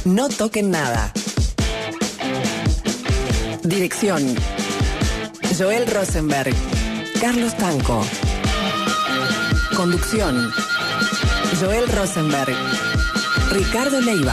No toquen nada. Dirección: Joel Rosenberg, Carlos Tanco. Conducción: Joel Rosenberg, Ricardo Leiva.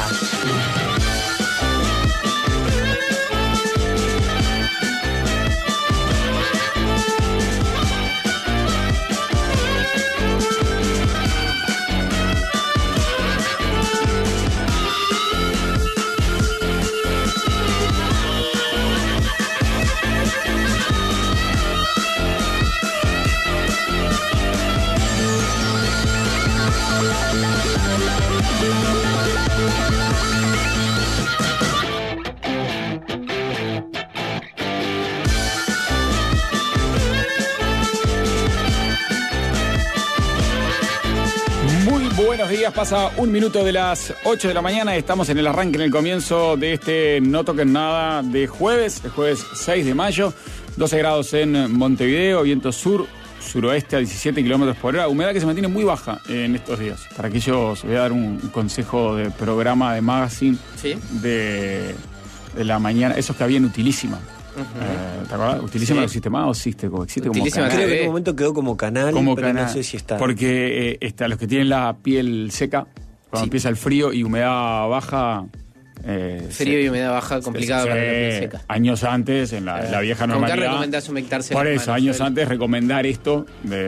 Buenos días, pasa 1 minuto de las 8 de la mañana. Estamos en el arranque, en el comienzo de este No Toquen Nada de jueves, el jueves 6 de mayo. 12 grados en Montevideo, viento suroeste a 17 kilómetros por hora. Humedad que se mantiene muy baja en estos días. Para aquellos, voy a dar un consejo de programa de magazine. ¿Sí? de la mañana, esos que habían Utilísima. ¿Te acuerdas? ¿Utilísima no existe más o existe como canal? Creo que en un momento quedó como canal, pero no sé si está. Porque los que tienen la piel seca, cuando empieza el frío y humedad baja... frío y humedad baja, complicado para la piel seca. Años antes, en la vieja normalidad... ¿Con qué recomendás humectarse por las eso, manos, años antes, recomendar esto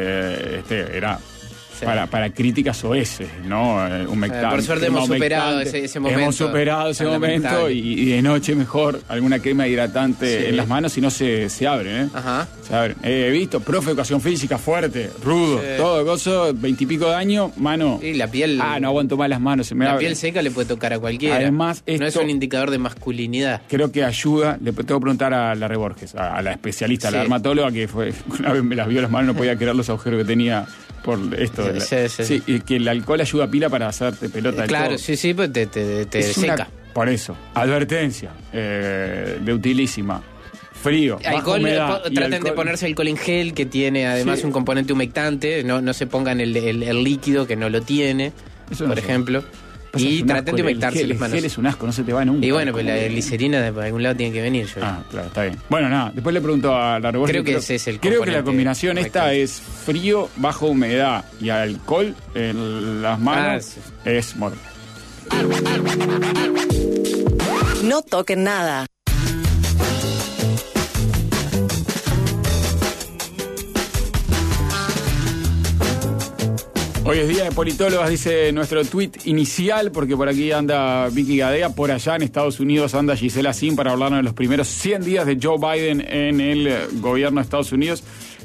era... Sí. Para críticas oeces, ¿no? Humectante. Por suerte hemos superado ese momento. Hemos superado ese momento y de noche mejor alguna crema hidratante en las manos, si no se abren, ¿eh? Ajá. Se abren. He visto, profe de educación física, fuerte, rudo, todo gozo, 20 y pico de años, mano. Y la piel... no aguanto más las manos. La piel seca le puede tocar a cualquiera. Además, no es un indicador de masculinidad. Creo que ayuda, le tengo que preguntar a la Reborges, a la especialista, a la dermatóloga, que fue una vez me las vio las manos, no podía creer los agujeros que tenía por esto. Sí, y que el alcohol ayuda a pila para hacerte pelota. Claro, sí, pues te seca. Por eso, advertencia de Utilísima. Frío, alcohol, traten de ponerse alcohol en gel, que tiene además un componente humectante. No se pongan el líquido, que no lo tiene, eso por ejemplo. Y traten de humectarse las manos. El gel es un asco, no se te va nunca. Y bueno, pues la glicerina de algún lado tiene que venir. Claro, está bien. Bueno, nada, después le pregunto a la Reborges. Creo que ese es el componente. Creo que la combinación esta es frío, baja humedad y alcohol en las manos es mortal. No toquen nada. Hoy es día de politólogas, dice nuestro tuit inicial, porque por aquí anda Vicky Gadea, por allá en Estados Unidos anda Gisela Sim para hablarnos de los primeros 100 días de Joe Biden en el gobierno de Estados Unidos.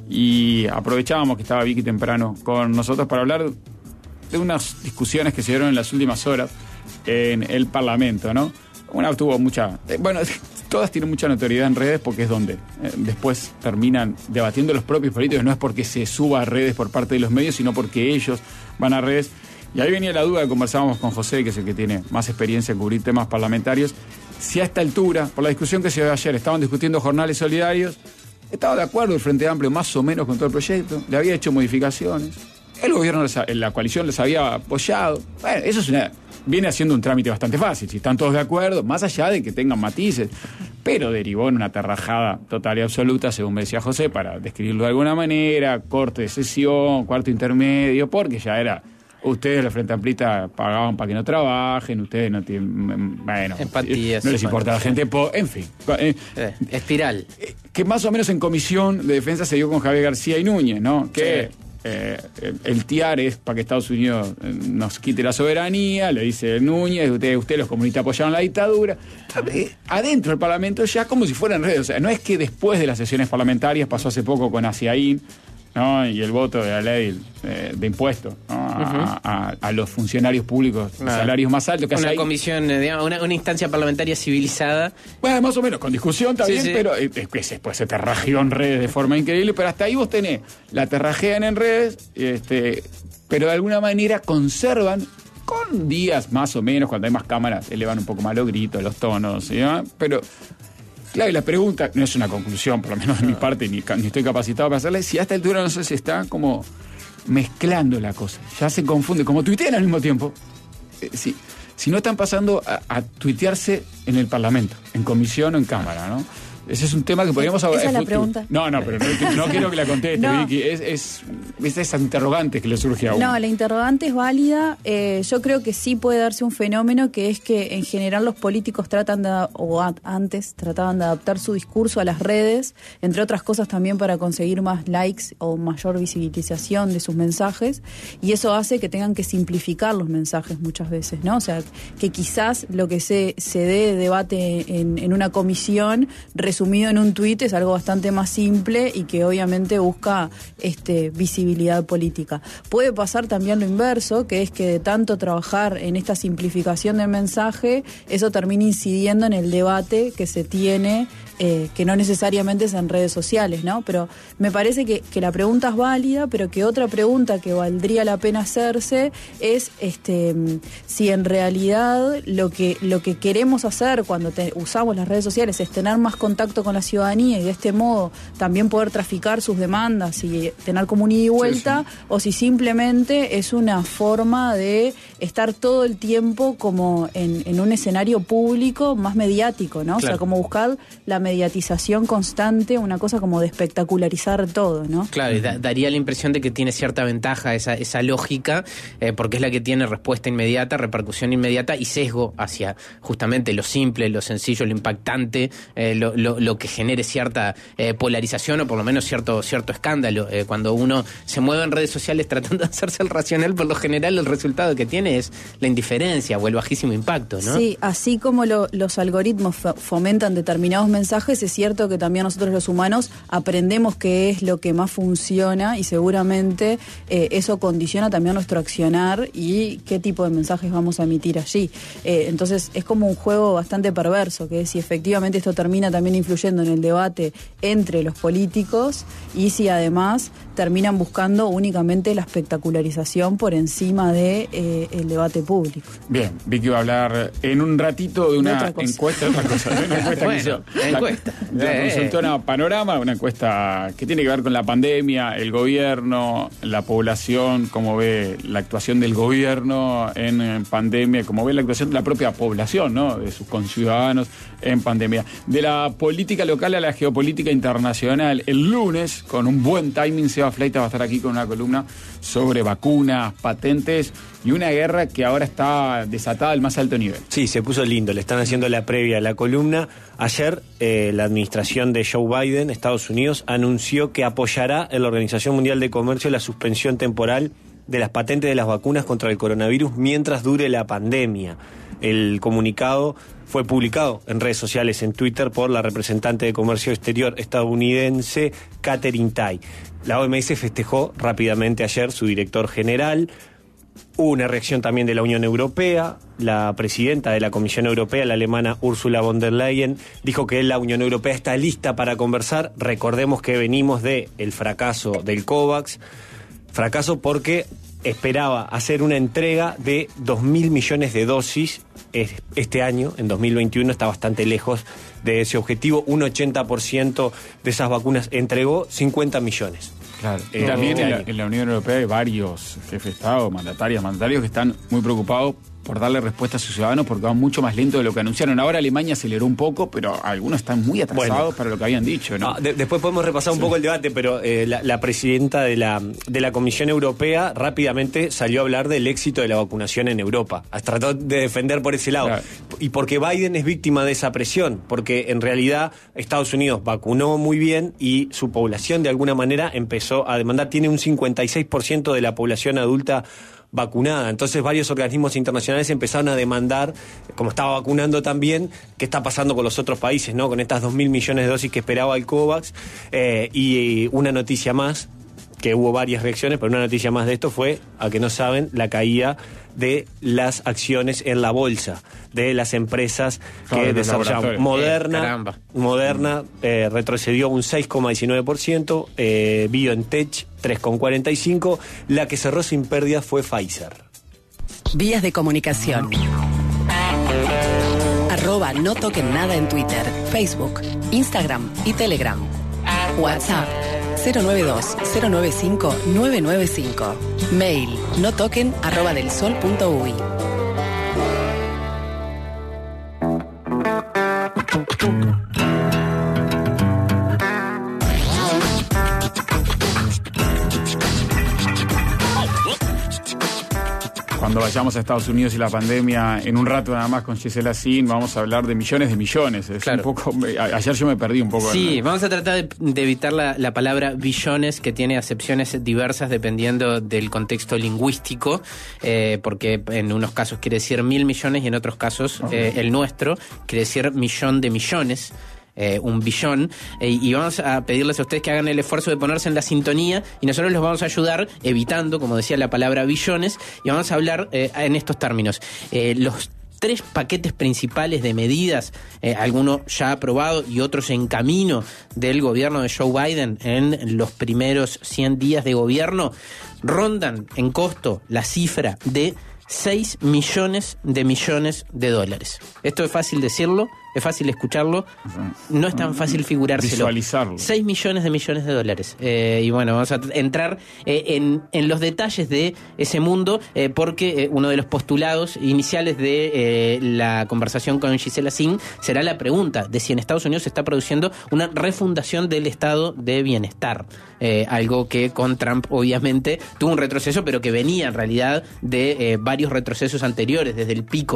Y aprovechábamos que estaba Vicky temprano con nosotros para hablar de unas discusiones que se dieron en las últimas horas en el Parlamento, ¿no? Una tuvo mucha... todas tienen mucha notoriedad en redes porque es donde después terminan debatiendo los propios políticos. No es porque se suba a redes por parte de los medios, sino porque ellos van a redes. Y ahí venía la duda que conversábamos con José, que es el que tiene más experiencia en cubrir temas parlamentarios, si a esta altura, por la discusión que se dio ayer, estaban discutiendo jornales solidarios, estaba de acuerdo el Frente Amplio más o menos con todo el proyecto, le había hecho modificaciones, el gobierno, la coalición les había apoyado. Bueno, eso viene haciendo un trámite bastante fácil, si están todos de acuerdo, más allá de que tengan matices, pero derivó en una terrajada total y absoluta, según me decía José, para describirlo de alguna manera, corte de sesión, cuarto intermedio, porque ya era, ustedes, la Frente Amplista, pagaban para que no trabajen, ustedes no tienen, empatía, no les importa a la gente, en fin. Espiral. Que más o menos en comisión de defensa se dio con Javier García y Núñez, ¿no? Que... el TIAR es para que Estados Unidos nos quite la soberanía, le dice Núñez, ustedes los comunistas apoyaron la dictadura. Adentro del Parlamento ya como si fueran redes, o sea, no es que después de las sesiones parlamentarias, pasó hace poco con Asiaín, ¿no? Y el voto de la ley de impuestos, ¿no? A los funcionarios públicos, salarios más altos. Que una comisión, digamos, una instancia parlamentaria civilizada. Bueno, más o menos, con discusión está bien, pero después se terrajeó en redes de forma increíble, pero hasta ahí vos tenés, la terrajean en redes, pero de alguna manera conservan, con días más o menos, cuando hay más cámaras, elevan un poco más los gritos, los tonos, ¿sí? Pero... Claro, y la pregunta, no es una conclusión, por lo menos de mi parte, ni estoy capacitado para hacerla, si a esta altura no sé si está como mezclando la cosa. Ya se confunde, como tuitean al mismo tiempo. sino están pasando a tuitearse en el Parlamento, en comisión o en Cámara, ¿no? Ese es un tema que podríamos hablar. Esa es la pregunta. No, pero no quiero que la conteste, no. Vicky. Es esa interrogante que le surge a uno. No, la interrogante es válida. Yo creo que sí puede darse un fenómeno que es que en general los políticos antes trataban de adaptar su discurso a las redes, entre otras cosas también para conseguir más likes o mayor visibilización de sus mensajes, y eso hace que tengan que simplificar los mensajes muchas veces, ¿no? O sea, que quizás lo que se dé de debate en una comisión resumido en un tuit es algo bastante más simple y que obviamente busca visibilidad política. Puede pasar también lo inverso, que es que de tanto trabajar en esta simplificación del mensaje, eso termina incidiendo en el debate que se tiene, que no necesariamente es en redes sociales, ¿no? Pero me parece que la pregunta es válida, pero que otra pregunta que valdría la pena hacerse es si en realidad lo que queremos hacer cuando usamos las redes sociales es tener más contacto con la ciudadanía y de este modo también poder traficar sus demandas y tener como un ida y vuelta, sí. O si simplemente es una forma de estar todo el tiempo como en un escenario público más mediático, ¿no? Claro. O sea, como buscar la mediatización constante, una cosa como de espectacularizar todo, ¿no? Claro, daría la impresión de que tiene cierta ventaja esa lógica, porque es la que tiene respuesta inmediata, repercusión inmediata y sesgo hacia justamente lo simple, lo sencillo, lo impactante, lo que genere cierta polarización o por lo menos cierto escándalo. Cuando uno se mueve en redes sociales tratando de hacerse el racional, por lo general el resultado que tiene es la indiferencia o el bajísimo impacto, ¿no? Sí, así como los algoritmos fomentan determinados mensajes, es cierto que también nosotros los humanos aprendemos qué es lo que más funciona y seguramente eso condiciona también nuestro accionar y qué tipo de mensajes vamos a emitir allí. Entonces es como un juego bastante perverso, que es si efectivamente esto termina también influyendo en el debate entre los políticos y si además terminan buscando únicamente la espectacularización por encima de el debate público. Bien, Vicky va a hablar en un ratito de una encuesta, una encuesta de la consultora Panorama, una encuesta que tiene que ver con la pandemia, el gobierno, la población, cómo ve la actuación del gobierno en pandemia, cómo ve la actuación de la propia población, ¿no? De sus conciudadanos en pandemia. De la política local a la geopolítica internacional. El lunes, con un buen timing, Seba Fleitas va a estar aquí con una columna sobre vacunas, patentes y una guerra que ahora está desatada al más alto nivel. Sí, se puso lindo, le están haciendo la previa a la columna. Ayer la administración de Joe Biden, Estados Unidos, anunció que apoyará en la Organización Mundial de Comercio la suspensión temporal de las patentes de las vacunas contra el coronavirus mientras dure la pandemia. El comunicado fue publicado en redes sociales, en Twitter, por la representante de Comercio Exterior estadounidense, Katherine Tai. La OMS festejó rápidamente ayer su director general. Hubo una reacción también de la Unión Europea. La presidenta de la Comisión Europea, la alemana Ursula von der Leyen, dijo que la Unión Europea está lista para conversar. Recordemos que venimos del fracaso del COVAX. Fracaso porque esperaba hacer una entrega de 2.000 millones de dosis este año, en 2021, está bastante lejos de ese objetivo. Un 80% de esas vacunas entregó, 50 millones. Claro. Y también en la Unión Europea hay varios jefes de Estado, mandatarios que están muy preocupados por darle respuesta a sus ciudadanos porque van mucho más lento de lo que anunciaron. Ahora Alemania aceleró un poco, pero algunos están muy atrasados para lo que habían dicho, ¿no? Después podemos repasar un poco el debate, pero la presidenta de la Comisión Europea rápidamente salió a hablar del éxito de la vacunación en Europa. Trató de defender por ese lado. Claro. Y porque Biden es víctima de esa presión, porque en realidad Estados Unidos vacunó muy bien y su población de alguna manera empezó a demandar. Tiene un 56% de la población adulta vacunada. Entonces varios organismos internacionales empezaron a demandar, como estaba vacunando también, qué está pasando con los otros países, ¿no? Con estas 2.000 millones de dosis que esperaba el COVAX. Y una noticia más, que hubo varias reacciones, pero una noticia más de esto fue, a que no saben, la caída de las acciones en la bolsa de las empresas que desarrollaron. Moderna retrocedió un 6,19%, BioNTech 3,45%, la que cerró sin pérdida fue Pfizer. Vías de comunicación. @no toquen nada en Twitter, Facebook, Instagram y Telegram. WhatsApp 092-095-995. Mail notoquen@delsol.uy. vayamos a Estados Unidos y la pandemia en un rato nada más con Gisela Zin. Vamos a hablar de millones de millones. Es claro. Un poco, ayer yo me perdí un poco. Sí, vamos a tratar de evitar la palabra billones, que tiene acepciones diversas dependiendo del contexto lingüístico, porque en unos casos quiere decir 1.000 millones y en otros casos el nuestro quiere decir millón de millones. Un billón, y vamos a pedirles a ustedes que hagan el esfuerzo de ponerse en la sintonía y nosotros los vamos a ayudar evitando, como decía, la palabra billones, y vamos a hablar en estos términos. Los 3 paquetes principales de medidas, algunos ya aprobados y otros en camino del gobierno de Joe Biden en los primeros 100 días de gobierno, rondan en costo la cifra de 6 millones de dólares. Esto es fácil decirlo, es fácil escucharlo, no es tan fácil figurárselo. Visualizarlo. 6 millones de dólares. Y bueno, vamos a entrar en los detalles de ese mundo, porque uno de los postulados iniciales de la conversación con Gisela Zin será la pregunta de si en Estados Unidos se está produciendo una refundación del estado de bienestar. Algo que con Trump obviamente tuvo un retroceso, pero que venía en realidad de varios retrocesos anteriores, desde el pico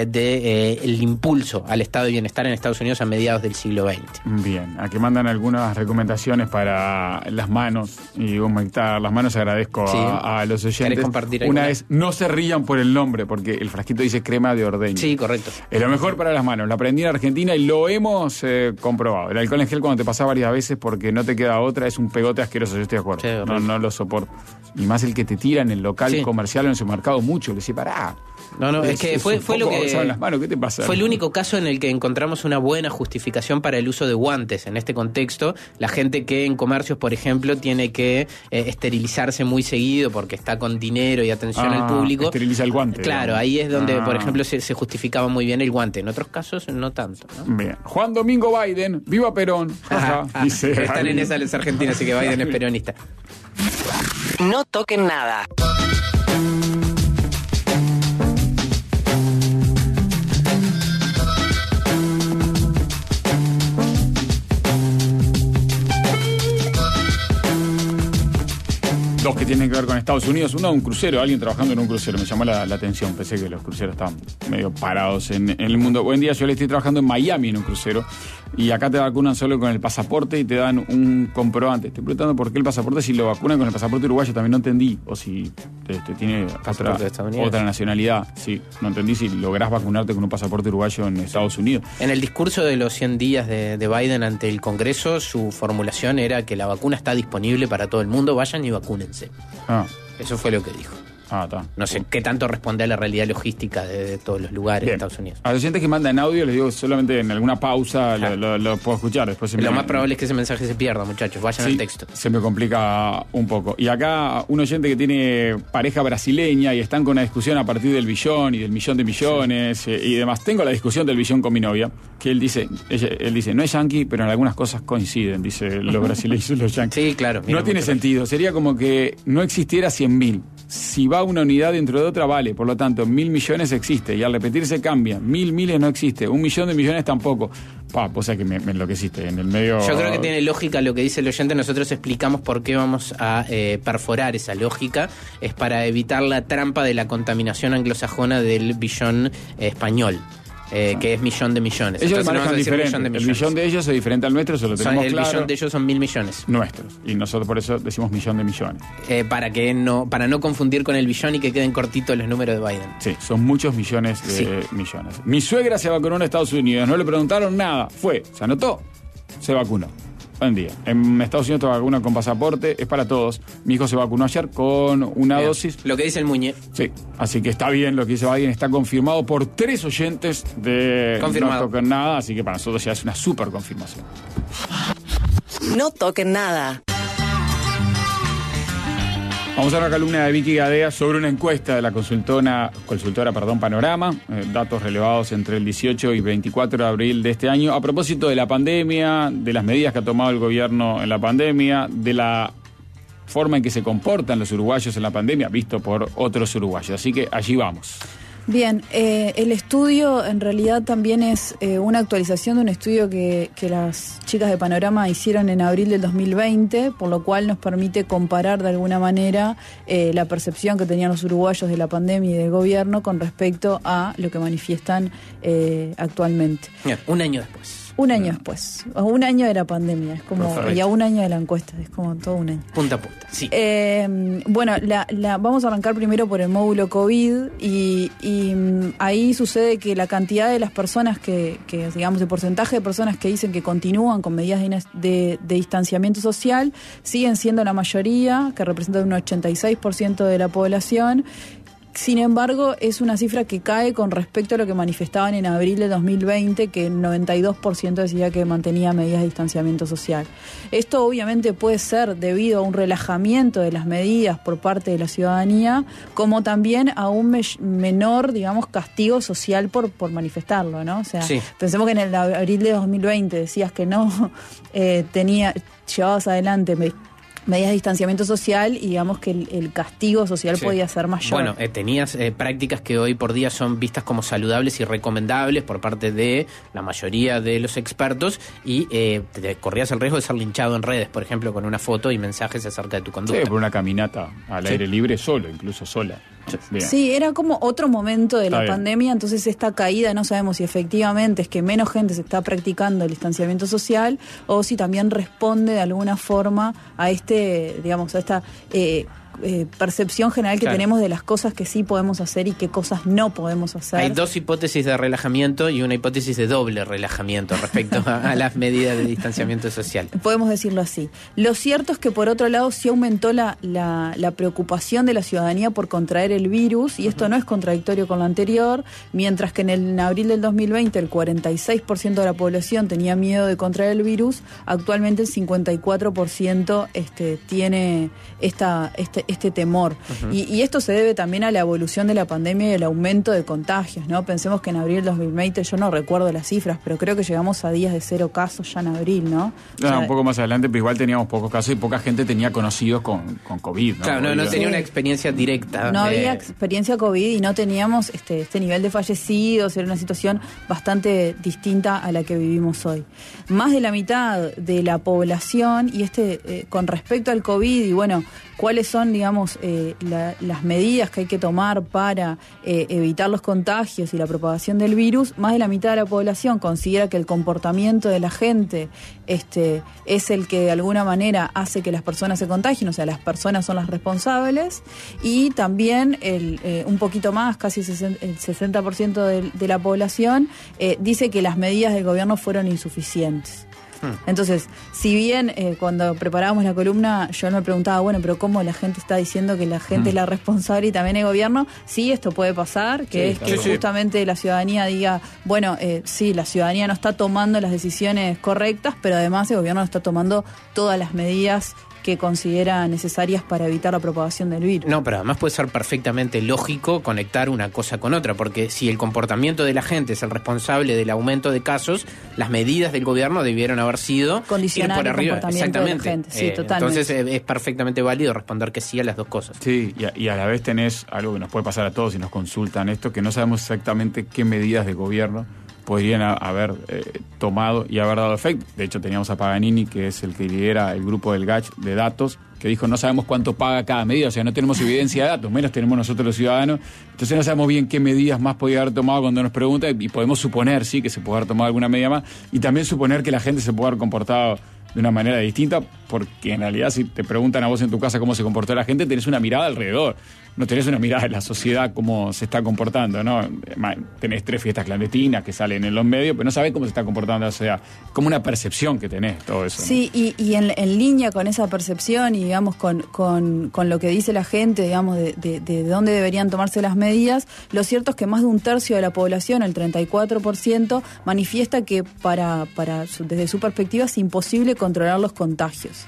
del impulso al estado de bienestar en Estados Unidos a mediados del siglo XX. Bien, aquí mandan algunas recomendaciones para las manos y humectar las manos. Agradezco Sí. a los oyentes. ¿Querés compartir Una alguna? es, no se rían por el nombre, porque el frasquito dice crema de ordeño. Sí, correcto. Es lo mejor para las manos. Lo aprendí en Argentina y lo hemos comprobado. El alcohol en gel, cuando te pasa varias veces porque no te queda otra, es un pegote asqueroso. Yo estoy de acuerdo. Sí, horrible. No lo soporto. Y más el que te tira en el local Sí. comercial o en el supermercado mucho. Le dice, pará. No, es que fue un lo poco que... abusado en las manos. ¿Qué te pasa? Fue el único caso en el que encontramos una buena justificación para el uso de guantes. En este contexto, la gente que en comercios, por ejemplo, tiene que esterilizarse muy seguido porque está con dinero y atención al público. Esteriliza el guante. Claro, digamos. ahí es donde, por ejemplo, se justificaba muy bien el guante. En otros casos, no tanto, ¿no? Bien. Juan Domingo Biden, viva Perón. Ajá, dice. Están en esa los argentinos, así que Biden es peronista. No toquen nada. Dos que tienen que ver con Estados Unidos. Uno, un crucero, alguien trabajando en un crucero. Me llamó la atención. Pensé que los cruceros estaban medio parados en el mundo. Hoy en día yo le estoy trabajando en Miami en un crucero. Y acá te vacunan solo con el pasaporte y te dan un comprobante. Estoy preguntando por qué el pasaporte, si lo vacunan con el pasaporte uruguayo, también no entendí. O si tiene otra nacionalidad. Sí, no entendí si lográs vacunarte con un pasaporte uruguayo en Estados Unidos. En el discurso de los 100 días de Biden ante el Congreso, su formulación era que la vacuna está disponible para todo el mundo, vayan y vacúnense. Ah, Eso fue lo que dijo. está. No sé qué tanto responde a la realidad logística de todos los lugares Bien. de Estados Unidos. A los oyentes que mandan audio, les digo solamente en alguna pausa Claro. lo puedo escuchar. Después Lo más probable es que ese mensaje se pierda, muchachos. Vayan Sí, al texto. se me complica un poco. Y acá un oyente que tiene pareja brasileña y están con una discusión a partir del billón y del millón de millones y demás. Tengo la discusión del billón con mi novia, que él dice, no es yanqui, pero en algunas cosas coinciden, dice los brasileños y los yanquis. Sí, claro. No tiene sentido. Sería como que no existiera 100.000. Si va una unidad dentro de otra, vale. Por lo tanto, 1.000 millones existe. Y al repetirse cambia. 1.000 miles no existe. 1 millón de millones tampoco. Pues es que me enloqueciste en el medio. Yo creo que tiene lógica lo que dice el oyente. Nosotros explicamos por qué vamos a perforar esa lógica. Es para evitar la trampa de la contaminación anglosajona del billón español. Que es millón de millones. Ellos Entonces, no manejan vamos a decir diferente. millón de El millones. billón de ellos es diferente al nuestro, eso lo tenemos El claro. billón de ellos son 1.000 millones. Nuestros. Y nosotros por eso decimos millón de millones. Para no confundir con el billón y que queden cortitos los números de Biden. Sí, son muchos millones de millones. Mi suegra se vacunó en Estados Unidos, no le preguntaron nada. Se anotó, se vacunó. Buen día. En Estados Unidos te vacunan con pasaporte, es para todos. Mi hijo se vacunó ayer con una Bien. dosis. Lo que dice el Muñe. Sí, así que está bien lo que dice Biden, está confirmado por 3 oyentes de Confirmado. No Toquen Nada, así que para nosotros ya es una súper confirmación. No toquen nada. Vamos a una columna de Vicky Gadea sobre una encuesta de la consultora Panorama, datos relevados entre el 18 y 24 de abril de este año, a propósito de la pandemia, de las medidas que ha tomado el gobierno en la pandemia, de la forma en que se comportan los uruguayos en la pandemia, visto por otros uruguayos. Así que allí vamos. Bien, el estudio en realidad también es una actualización de un estudio que las chicas de Panorama hicieron en abril del 2020, por lo cual nos permite comparar de alguna manera la percepción que tenían los uruguayos de la pandemia y del gobierno con respecto a lo que manifiestan actualmente. Bien, un año después. Un año después, a un año de la pandemia, es como, Perfecto. y a un año de la encuesta, es como todo un año. Punta a punta, sí. Bueno, vamos a arrancar primero por el módulo COVID y ahí sucede que la cantidad de las personas que digamos, el porcentaje de personas que dicen que continúan con medidas de distanciamiento social siguen siendo la mayoría, que representan un 86% de la población. Sin embargo, es una cifra que cae con respecto a lo que manifestaban en abril de 2020, que el 92% decía que mantenía medidas de distanciamiento social. Esto obviamente puede ser debido a un relajamiento de las medidas por parte de la ciudadanía, como también a un menor, digamos, castigo social por manifestarlo, ¿no? O sea, sí. Pensemos que en el abril de 2020 decías que no llevabas adelante medidas de distanciamiento social y digamos que el castigo social podía ser mayor. Bueno, tenías prácticas que hoy por día son vistas como saludables y recomendables por parte de la mayoría de los expertos y te corrías el riesgo de ser linchado en redes, por ejemplo, con una foto y mensajes acerca de tu conducta. Sí, por una caminata al aire libre solo, incluso sola. Bien. Sí, era como otro momento de Está la bien. pandemia, entonces esta caída no sabemos si efectivamente es que menos gente se está practicando el distanciamiento social o si también responde de alguna forma a digamos, a esta percepción general que Claro. tenemos de las cosas que sí podemos hacer y qué cosas no podemos hacer. Hay dos hipótesis de relajamiento y una hipótesis de doble relajamiento respecto a las medidas de distanciamiento social. Podemos decirlo así. Lo cierto es que por otro lado sí aumentó la preocupación de la ciudadanía por contraer el virus y esto no es contradictorio con lo anterior, mientras que en abril del 2020 el 46% de la población tenía miedo de contraer el virus, actualmente el 54% tiene este temor. Y esto se debe también a la evolución de la pandemia y el aumento de contagios, ¿no? Pensemos que en abril del 2020, yo no recuerdo las cifras, pero creo que llegamos a días de 0 casos ya en abril, ¿no? O sea, Un poco más adelante, pero igual teníamos pocos casos y poca gente tenía conocidos con COVID, ¿no? Claro, no Digo, tenía Sí. una experiencia directa. no había experiencia COVID y no teníamos este nivel de fallecidos, era una situación bastante distinta a la que vivimos hoy. Más de la mitad de la población, y con respecto al COVID, y bueno, cuáles son, digamos, las medidas que hay que tomar para evitar los contagios y la propagación del virus, más de la mitad de la población considera que el comportamiento de la gente es el que de alguna manera hace que las personas se contagien, o sea, las personas son las responsables, y también un poquito más, casi el 60% de la población dice que las medidas del gobierno fueron insuficientes. Entonces, si bien cuando preparábamos la columna yo me preguntaba, bueno, pero ¿cómo la gente está diciendo que la gente es la responsable y también el gobierno? Sí, esto puede pasar, que Sí, es claro. que justamente la ciudadanía diga, bueno, sí, la ciudadanía no está tomando las decisiones correctas, pero además el gobierno no está tomando todas las medidas que considera necesarias para evitar la propagación del virus. No, pero además puede ser perfectamente lógico conectar una cosa con otra, porque si el comportamiento de la gente es el responsable del aumento de casos, las medidas del gobierno debieron haber sido Condicionar ir por el arriba. comportamiento de la Exactamente. gente. Sí, totalmente. Entonces es perfectamente válido responder que sí a las dos cosas. Sí, y a la vez tenés algo que nos puede pasar a todos si nos consultan esto, que no sabemos exactamente qué medidas de gobierno podrían haber tomado y haber dado efecto. De hecho, teníamos a Paganini, que es el que lidera el grupo del GACH de datos, que dijo no sabemos cuánto paga cada medida, o sea, no tenemos evidencia de datos, menos tenemos nosotros los ciudadanos, entonces no sabemos bien qué medidas más podía haber tomado cuando nos preguntan, y podemos suponer, sí, que se puede haber tomado alguna medida más, y también suponer que la gente se puede haber comportado de una manera distinta, porque en realidad si te preguntan a vos en tu casa cómo se comportó la gente, tenés una mirada alrededor, no tenés una mirada de la sociedad cómo se está comportando, ¿no? Tenés 3 fiestas clandestinas que salen en los medios, pero no sabés cómo se está comportando la sociedad, como una percepción que tenés, todo eso, ¿no? Sí, y en línea con esa percepción y digamos con lo que dice la gente, digamos, de dónde deberían tomarse las medidas, lo cierto es que más de un tercio de la población, el 34%, manifiesta que desde su perspectiva es imposible controlar los contagios.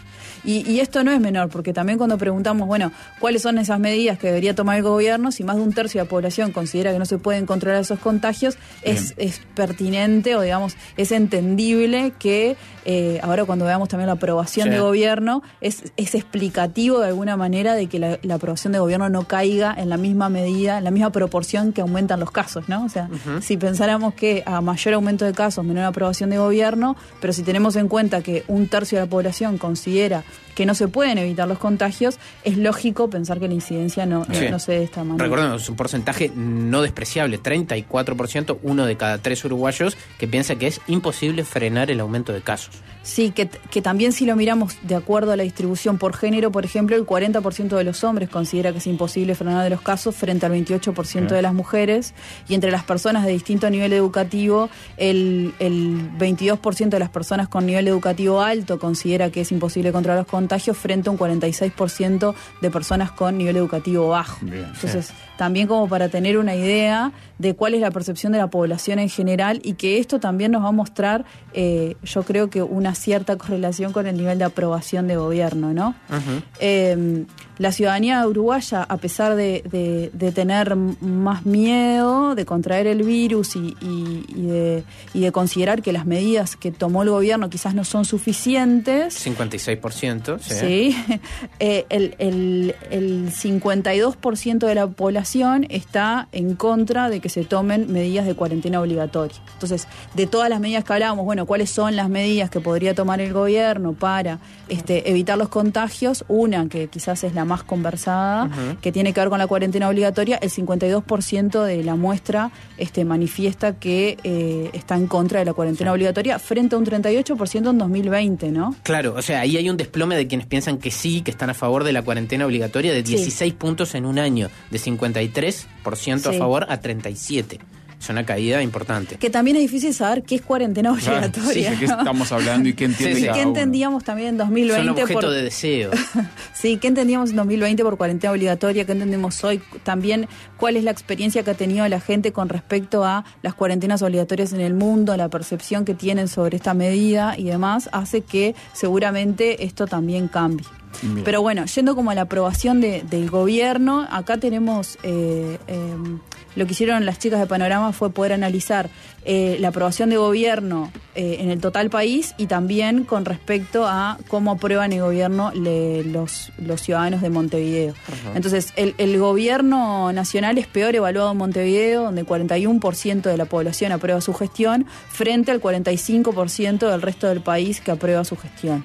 Y esto no es menor, porque también cuando preguntamos, bueno, ¿cuáles son esas medidas que debería tomar el gobierno? Si más de un tercio de la población considera que no se pueden controlar esos contagios, es pertinente o, digamos, es entendible que ahora cuando veamos también la aprobación de gobierno, es explicativo de alguna manera de que la aprobación de gobierno no caiga en la misma medida, en la misma proporción que aumentan los casos, ¿no? O sea, si pensáramos que a mayor aumento de casos, menor aprobación de gobierno, pero si tenemos en cuenta que un tercio de la población considera que no se pueden evitar los contagios, es lógico pensar que la incidencia no se dé de esta manera. Recordemos, es un porcentaje no despreciable, 34%, 1 de cada 3 uruguayos que piensa que es imposible frenar el aumento de casos. Sí, que también si lo miramos de acuerdo a la distribución por género, por ejemplo, el 40% de los hombres considera que es imposible frenar de los casos frente al 28% de las mujeres, y entre las personas de distinto nivel educativo, el 22% de las personas con nivel educativo alto considera que es imposible controlar los contagios frente a un 46% de personas con nivel educativo bajo. Bien, entonces, también como para tener una idea de cuál es la percepción de la población en general, y que esto también nos va a mostrar, yo creo que una cierta correlación con el nivel de aprobación de gobierno, ¿no? La ciudadanía uruguaya, a pesar de tener más miedo de contraer el virus y de considerar que las medidas que tomó el gobierno quizás no son suficientes. 56%, sí. El 52% de la población está en contra de que se tomen medidas de cuarentena obligatoria. Entonces, de todas las medidas que hablábamos, bueno, ¿cuáles son las medidas que podría tomar el gobierno para evitar los contagios? Una que quizás es la más conversada, que tiene que ver con la cuarentena obligatoria. El 52% de la muestra manifiesta que está en contra de la cuarentena obligatoria, frente a un 38% en 2020, ¿no? Claro, o sea, ahí hay un desplome de quienes piensan que sí, que están a favor de la cuarentena obligatoria, de 16 puntos en un año, de 53% a favor a 37%. Es una caída importante. Que también es difícil saber qué es cuarentena obligatoria. ¿De qué estamos hablando y qué entiende cada uno? ¿Qué entendíamos también en 2020? Son objeto de deseo. Sí, ¿qué entendíamos en 2020 por cuarentena obligatoria? ¿Qué entendemos hoy? También, ¿cuál es la experiencia que ha tenido la gente con respecto a las cuarentenas obligatorias en el mundo, la percepción que tienen sobre esta medida y demás? Hace que seguramente esto también cambie. Bien. Pero bueno, yendo como a la aprobación del gobierno, acá tenemos lo que hicieron las chicas de Panorama fue poder analizar la aprobación de gobierno en el total país, y también con respecto a cómo aprueban el gobierno los ciudadanos de Montevideo. Entonces, el gobierno nacional es peor evaluado en Montevideo, donde 41% de la población aprueba su gestión, frente al 45% del resto del país que aprueba su gestión.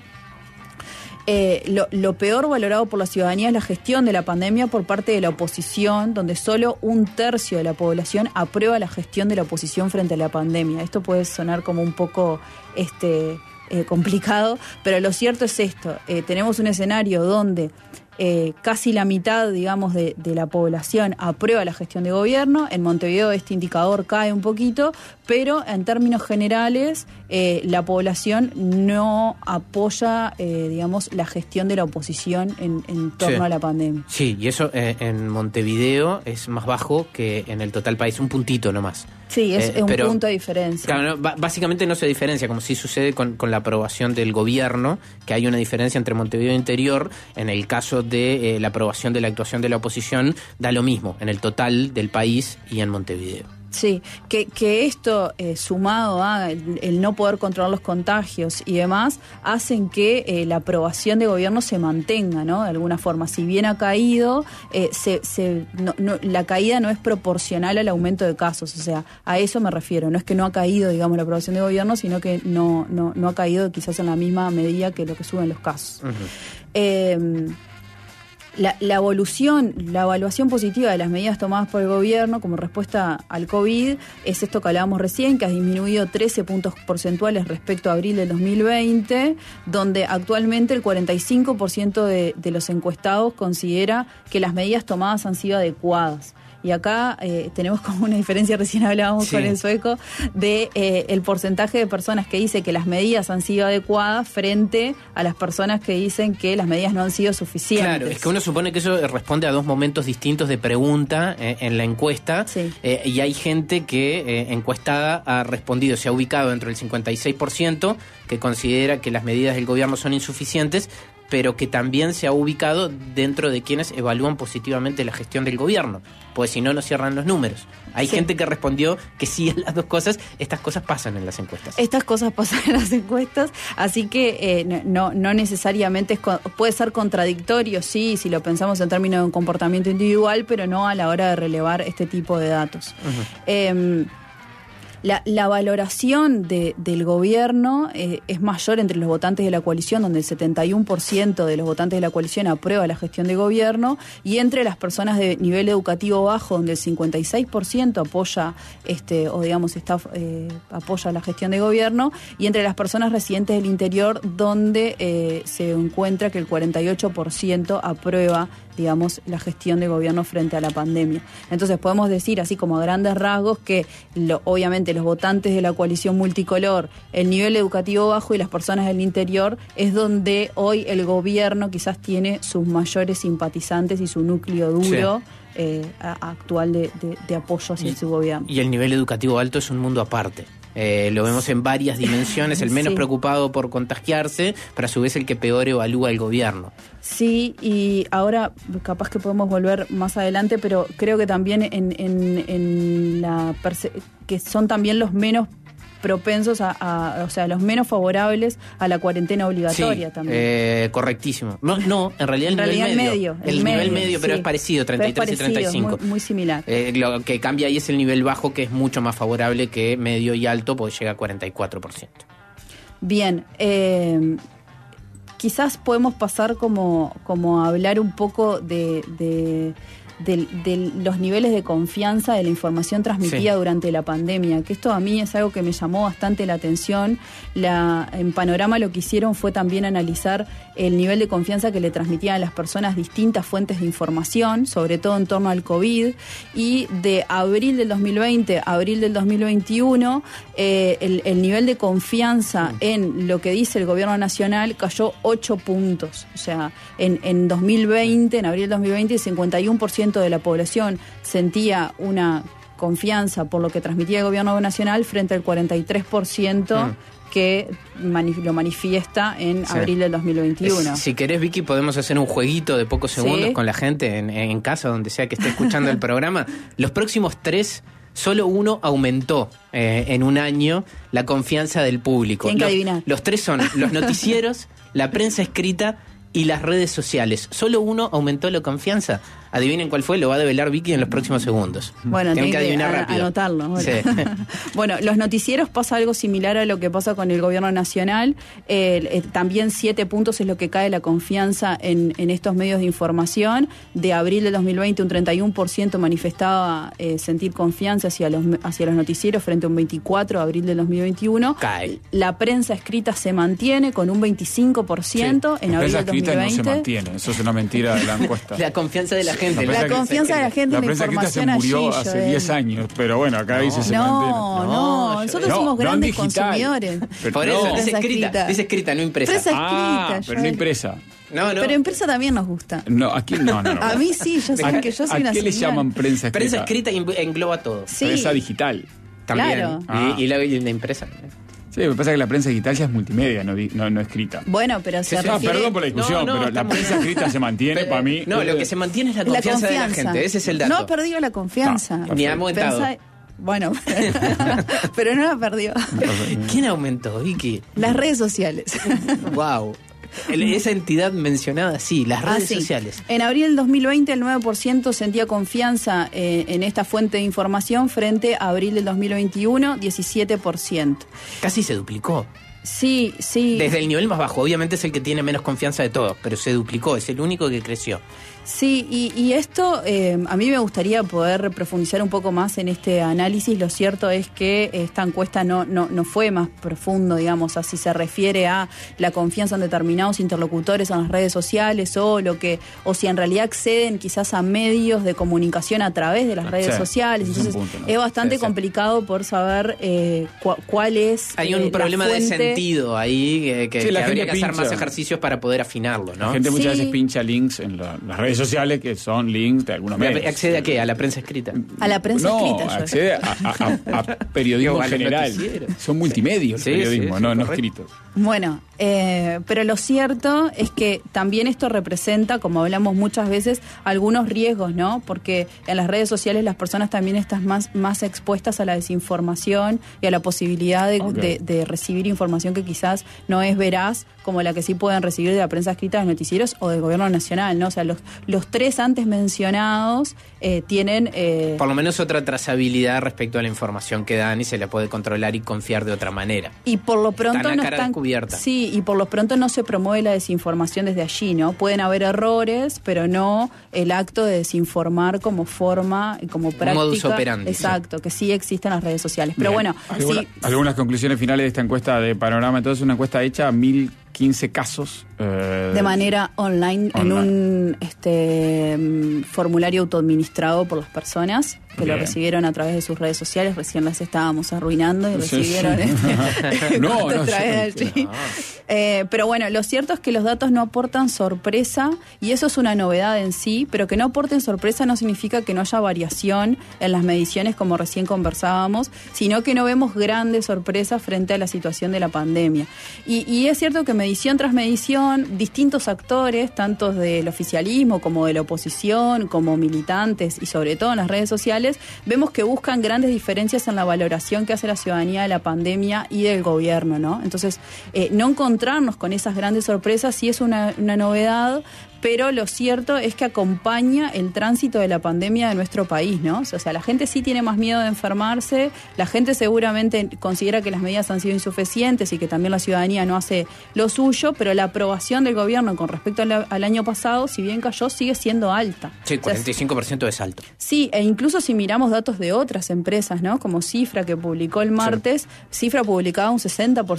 Lo peor valorado por la ciudadanía es la gestión de la pandemia por parte de la oposición, donde solo un tercio de la población aprueba la gestión de la oposición frente a la pandemia. Esto puede sonar como un poco complicado, pero lo cierto es esto. Tenemos un escenario donde casi la mitad, digamos, de la población aprueba la gestión de gobierno. En Montevideo este indicador cae un poquito, pero en términos generales la población no apoya, digamos, la gestión de la oposición en torno a la pandemia. Sí, y eso en Montevideo es más bajo que en el total país, un puntito nomás. Sí, es un punto de diferencia. Claro, básicamente no se diferencia, como sí sucede con la aprobación del gobierno, que hay una diferencia entre Montevideo e interior. En el caso de la aprobación de la actuación de la oposición, da lo mismo en el total del país y en Montevideo. Sí, que esto sumado a el no poder controlar los contagios y demás, hacen que la aprobación de gobierno se mantenga, ¿no? De alguna forma, si bien ha caído, la caída no es proporcional al aumento de casos, o sea, a eso me refiero. No es que no ha caído, digamos, la aprobación de gobierno, sino que no ha caído quizás en la misma medida que lo que suben los casos. La evaluación positiva de las medidas tomadas por el gobierno como respuesta al COVID es esto que hablábamos recién, que ha disminuido 13 puntos porcentuales respecto a abril del 2020, donde actualmente el 45% de los encuestados considera que las medidas tomadas han sido adecuadas. Y acá tenemos como una diferencia, recién hablábamos con el sueco, de el porcentaje de personas que dice que las medidas han sido adecuadas frente a las personas que dicen que las medidas no han sido suficientes. Claro, es que uno supone que eso responde a dos momentos distintos de pregunta en la encuesta, y hay gente que encuestada ha respondido, se ha ubicado dentro del 56%, que considera que las medidas del gobierno son insuficientes, pero que también se ha ubicado dentro de quienes evalúan positivamente la gestión del gobierno, pues si no, no cierran los números. Hay gente que respondió que sí a las dos cosas. Estas cosas pasan en las encuestas. Estas cosas pasan en las encuestas, así que no necesariamente puede ser contradictorio, sí, si lo pensamos en términos de un comportamiento individual, pero no a la hora de relevar este tipo de datos. La valoración del gobierno es mayor entre los votantes de la coalición, donde el 71% de los votantes de la coalición aprueba la gestión de gobierno, y entre las personas de nivel educativo bajo, donde el 56% apoya apoya la gestión de gobierno, y entre las personas residentes del interior, donde se encuentra que el 48% aprueba, digamos, la gestión de gobierno frente a la pandemia. Entonces podemos decir, así como a grandes rasgos, que obviamente los votantes de la coalición multicolor, el nivel educativo bajo y las personas del interior es donde hoy el gobierno quizás tiene sus mayores simpatizantes y su núcleo duro actual de apoyo hacia su gobierno. Y el nivel educativo alto es un mundo aparte. Lo vemos en varias dimensiones, el menos preocupado por contagiarse, pero a su vez el que peor evalúa el gobierno. Sí, y ahora capaz que podemos volver más adelante, pero creo que también que son también los menos propensos o sea, los menos favorables a la cuarentena obligatoria, también. Correctísimo. No, en realidad el nivel medio. El nivel medio, pero es parecido, 33 y 35. Muy similar. Lo que cambia ahí es el nivel bajo, que es mucho más favorable que medio y alto, porque llega a 44%. Bien, quizás podemos pasar como a hablar un poco de los niveles de confianza de la información transmitida durante la pandemia, que esto a mí es algo que me llamó bastante la atención. En Panorama lo que hicieron fue también analizar el nivel de confianza que le transmitían a las personas distintas fuentes de información, sobre todo en torno al COVID, y de abril del 2020 a abril del 2021 el nivel de confianza en lo que dice el gobierno nacional cayó 8 puntos. O sea, en 2020, en abril del 2020, el 51% de la población sentía una confianza por lo que transmitía el gobierno nacional frente al 43% que lo manifiesta en abril del 2021. Si querés, Vicky, podemos hacer un jueguito de pocos segundos con la gente en casa, donde sea que esté escuchando el programa. Los próximos 3, solo uno aumentó en un año la confianza del público. Tienen que adivinar. Los 3 son los noticieros, la prensa escrita y las redes sociales. Solo uno aumentó la confianza. Adivinen cuál fue, lo va a develar Vicky en los próximos segundos. Bueno, tienen que adivinar rápido. Anotarlo. Bueno. Sí. Bueno, los noticieros pasa algo similar a lo que pasa con el gobierno nacional. También 7 puntos es lo que cae la confianza en estos medios de información. De abril del 2020, un 31% manifestaba sentir confianza hacia los noticieros frente a un 24% de abril del 2021. Cae. La prensa escrita se mantiene con un 25% en abril del 2020. La prensa escrita no se mantiene, eso es una mentira de la encuesta. La confianza de la gente. La confianza de la gente en la información. La prensa escrita se murió hace 10 años, pero bueno, acá dice se mantiene. No, nosotros somos grandes consumidores. Por eso dice escrita, no impresa. Prensa escrita. Pero no impresa. No. Pero impresa también nos gusta. No, aquí no. A mí sí, yo sé que yo soy una ¿A qué le llaman prensa escrita? Prensa escrita engloba todo. Sí. Prensa digital. También. Claro. Y la impresa. Sí, lo que pasa es que la prensa digital ya es multimedia, no escrita. Bueno, pero se refiere... Perdón por la discusión, pero la prensa escrita se mantiene para mí. No, lo que se mantiene es la confianza de la gente, ese es el dato. No ha perdido la confianza. Ni ha aumentado. Bueno, pero no la perdió. ¿Quién aumentó, Vicky? Las redes sociales. Wow. Esa entidad mencionada, sí, las redes sociales. En abril del 2020 el 9% sentía confianza en esta fuente de información frente a abril del 2021, 17%. Casi se duplicó. Sí. Desde el nivel más bajo, obviamente es el que tiene menos confianza de todos, pero se duplicó, es el único que creció. Sí, y esto a mí me gustaría poder profundizar un poco más en este análisis. Lo cierto es que esta encuesta no fue más profundo, digamos, así se refiere a la confianza en determinados interlocutores en las redes sociales o si en realidad acceden quizás a medios de comunicación a través de las redes sociales. Entonces es bastante complicado por saber cuál es hay un problema de sentido ahí que habría que hacer más ejercicios para poder afinarlo, ¿no? La gente muchas veces pincha links en las redes redes sociales que son links de algunos medios. ¿Accede a qué? ¿A la prensa escrita? A la prensa escrita. No, accede a periodismo en general. Son multimedios el periodismo, no escritos. Bueno, pero lo cierto es que también esto representa, como hablamos muchas veces, algunos riesgos, ¿no? Porque en las redes sociales las personas también están más expuestas a la desinformación y a la posibilidad de recibir información que quizás no es veraz, como la que sí pueden recibir de la prensa escrita, de los noticieros o del gobierno nacional, ¿no? O sea, los tres antes mencionados tienen... por lo menos otra trazabilidad respecto a la información que dan y se la puede controlar y confiar de otra manera. Y por lo pronto no están... Sí, y por lo pronto no se promueve la desinformación desde allí, ¿no? Pueden haber errores, pero no el acto de desinformar como forma y como práctica. Modus operandi. Exacto, que sí existen en las redes sociales. Pero bien, bueno, algunas conclusiones finales de esta encuesta de Panorama. Entonces, una encuesta hecha a 1015 casos. De manera online, en un formulario autoadministrado por las personas que lo recibieron a través de sus redes sociales. Recién las estábamos arruinando y recibieron a través de allí. Pero bueno, lo cierto es que los datos no aportan sorpresa y eso es una novedad en sí, pero que no aporten sorpresa no significa que no haya variación en las mediciones como recién conversábamos, sino que no vemos grandes sorpresas frente a la situación de la pandemia. Y es cierto que medición tras medición, distintos actores, tanto del oficialismo como de la oposición, como militantes y sobre todo en las redes sociales, vemos que buscan grandes diferencias en la valoración que hace la ciudadanía de la pandemia y del gobierno, ¿no? Entonces, no encontrarnos con esas grandes sorpresas sí es una novedad, pero lo cierto es que acompaña el tránsito de la pandemia de nuestro país, ¿no? O sea, la gente sí tiene más miedo de enfermarse, la gente seguramente considera que las medidas han sido insuficientes y que también la ciudadanía no hace lo suyo, pero la aprobación del gobierno con respecto al año pasado, si bien cayó, sigue siendo alta. Sí, 45% es alto. Sí, e incluso si miramos datos de otras empresas, ¿no? Como Cifra, que publicó el martes, Cifra publicaba un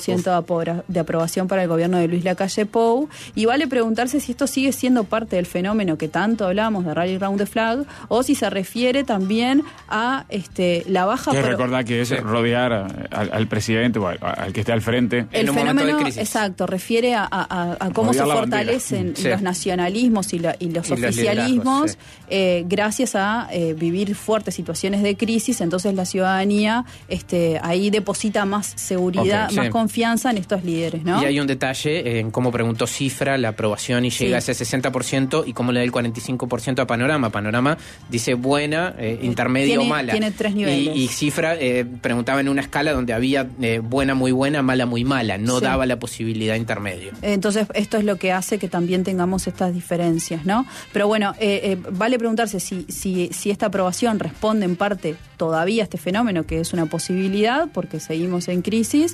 60% de aprobación para el gobierno de Luis Lacalle Pou, y vale preguntarse si esto sigue siendo parte del fenómeno que tanto hablamos de Rally Round the Flag, o si se refiere también a la baja... Que recordar que es rodear al presidente o al que esté al frente. El fenómeno, exacto, refiere a cómo se fortalecen los nacionalismos y los oficialismos gracias a vivir fuertes situaciones de crisis. Entonces la ciudadanía ahí deposita más seguridad, más confianza en estos líderes, ¿no? Y hay un detalle en cómo preguntó Cifra la aprobación y llega a ese 60% y cómo le da el 45% a Panorama. Panorama dice buena, intermedia o mala. Tiene 3 niveles. Y Cifra preguntaba en una escala donde había buena, muy buena, mala, muy mala. No daba la posibilidad intermedio. Entonces esto es lo que hace que también tengamos estas diferencias, ¿no? Pero bueno, vale preguntarse si esta aprobación responde en parte todavía a este fenómeno, que es una posibilidad porque seguimos en crisis,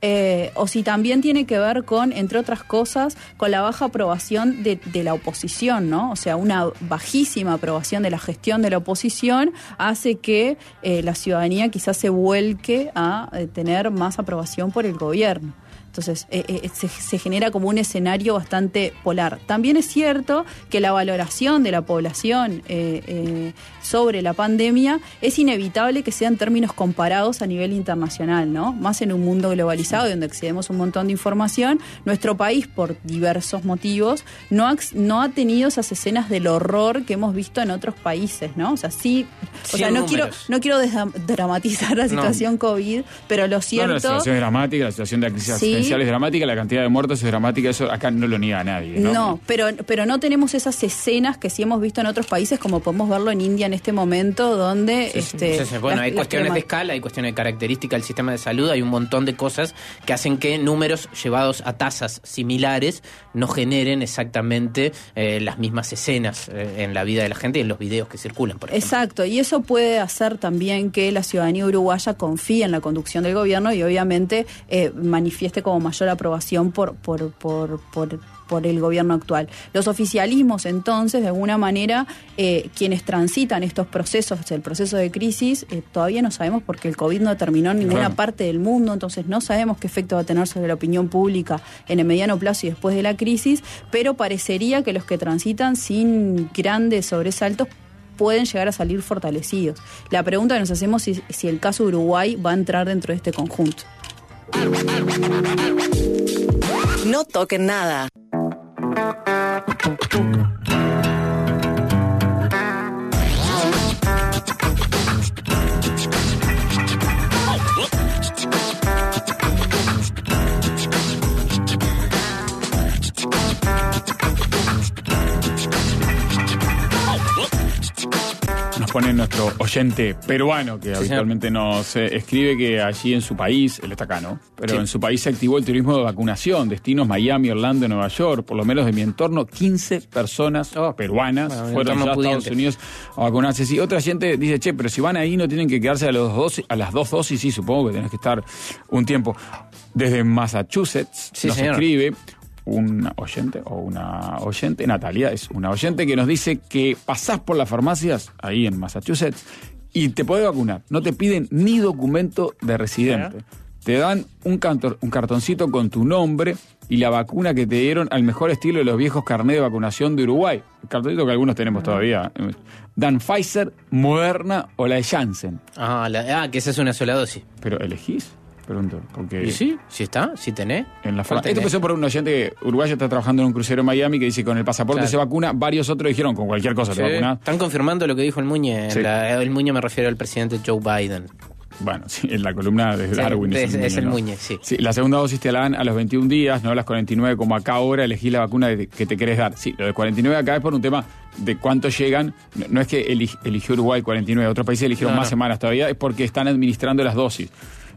o si también tiene que ver con, entre otras cosas, con la baja aprobación de la oposición, ¿no? O sea, una bajísima aprobación de la gestión de la oposición hace que la ciudadanía quizás se vuelque a tener más aprobación por el gobierno. Entonces, se genera como un escenario bastante polar. También es cierto que la valoración de la población sobre la pandemia es inevitable que sea en términos comparados a nivel internacional, ¿no? Más en un mundo globalizado y donde accedemos a un montón de información. Nuestro país, por diversos motivos, no ha tenido esas escenas del horror que hemos visto en otros países, ¿no? O sea, sí, no quiero dramatizar la situación COVID, pero lo cierto... la situación es dramática, la situación de la crisis asistencial es dramática, la cantidad de muertos es dramática, eso acá no lo niega nadie, ¿no? No, pero no tenemos esas escenas que sí hemos visto en otros países, como podemos verlo en India en este momento, donde... Bueno, hay cuestiones de escala, hay cuestiones de característica del sistema de salud, hay un montón de cosas que hacen que números llevados a tasas similares no generen exactamente las mismas escenas en la vida de la gente y en los videos que circulan, por ejemplo. Exacto, y eso puede hacer también que la ciudadanía uruguaya confíe en la conducción del gobierno y obviamente manifieste como mayor aprobación por el gobierno actual. Los oficialismos, entonces, de alguna manera, quienes transitan estos procesos, el proceso de crisis, todavía no sabemos porque el COVID no terminó en ninguna parte del mundo, entonces no sabemos qué efecto va a tener sobre la opinión pública en el mediano plazo y después de la crisis, pero parecería que los que transitan sin grandes sobresaltos pueden llegar a salir fortalecidos. La pregunta que nos hacemos es si el caso Uruguay va a entrar dentro de este conjunto. No toquen nada. nos pone nuestro oyente peruano, que habitualmente nos escribe que allí en su país, él está acá, ¿no? Pero en su país se activó el turismo de vacunación, destinos Miami, Orlando, Nueva York, por lo menos de mi entorno, 15 personas peruanas fueron ya a Estados Unidos a vacunarse. Sí, otra gente dice, che, pero si van ahí no tienen que quedarse a las dos dosis, sí, supongo que tenés que estar un tiempo. Desde Massachusetts nos escribe un oyente o una oyente, Natalia es una oyente que nos dice que pasás por las farmacias ahí en Massachusetts y te podés vacunar. No te piden ni documento de residente. Te dan un cartoncito con tu nombre y la vacuna que te dieron al mejor estilo de los viejos carnés de vacunación de Uruguay. El cartoncito que algunos tenemos todavía. Dan Pfizer, Moderna o la de Janssen. Que esa es una sola dosis. ¿Pero elegís? Pregunto, porque... ¿Y sí? ¿Sí está? ¿Sí tenés? En la Esto empezó por un oyente uruguayo, está trabajando en un crucero en Miami, que dice que con el pasaporte se vacuna. Varios otros dijeron con cualquier cosa te vacunás. Están confirmando lo que dijo el Muñe. El Muñe me refiero al presidente Joe Biden. Bueno, sí, en la columna de Darwin. Es el Muñe, sí. La segunda dosis te la dan a los 21 días, no a las 49 como acá ahora, elegís la vacuna que te querés dar. Sí, lo de 49 acá es por un tema de cuánto llegan. No es que eligió Uruguay 49, otros países eligieron más semanas todavía, es porque están administrando las dosis.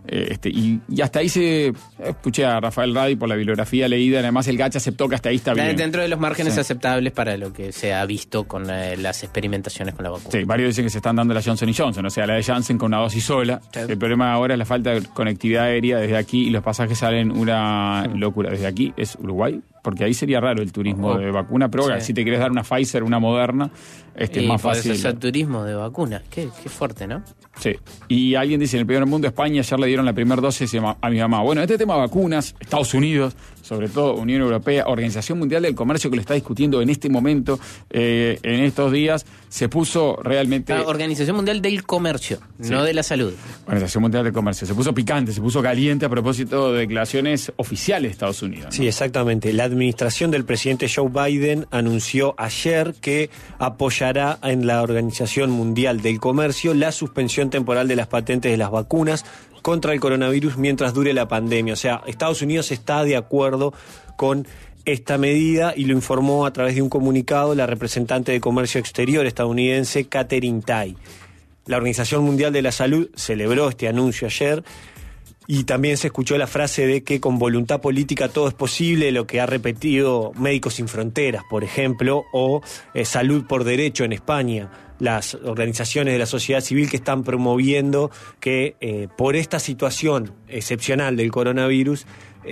Y hasta ahí escuché a Rafael Radi por la bibliografía leída, además el Gacha aceptó que hasta ahí está bien. Dentro de los márgenes aceptables para lo que se ha visto con las experimentaciones con la vacuna. Sí, varios dicen que se están dando la Johnson & Johnson, o sea, la de Janssen con una dosis sola. Sí. El problema ahora es la falta de conectividad aérea desde aquí y los pasajes salen una locura. Desde aquí es Uruguay, porque ahí sería raro el turismo de vacuna, pero si te querés dar una Pfizer, una Moderna, es más fácil. Hacer turismo de vacuna, qué fuerte, ¿no? Sí, y alguien dice, en el primer mundo, España, ayer le dieron la primera dosis a mi mamá. Bueno, este tema de vacunas, Estados Unidos, sobre todo Unión Europea, Organización Mundial del Comercio, que lo está discutiendo en este momento, en estos días, se puso realmente... Organización Mundial del Comercio, no de la Salud. Organización Mundial del Comercio. Se puso picante, se puso caliente a propósito de declaraciones oficiales de Estados Unidos, ¿no? Sí, exactamente. La administración del presidente Joe Biden anunció ayer que apoyará en la Organización Mundial del Comercio la suspensión temporal de las patentes de las vacunas contra el coronavirus mientras dure la pandemia. O sea, Estados Unidos está de acuerdo con esta medida y lo informó a través de un comunicado la representante de Comercio Exterior estadounidense Katherine Tai. La Organización Mundial de la Salud celebró este anuncio ayer y también se escuchó la frase de que con voluntad política todo es posible, lo que ha repetido Médicos Sin Fronteras, por ejemplo, o Salud por Derecho en España. Las organizaciones de la sociedad civil que están promoviendo que por esta situación excepcional del coronavirus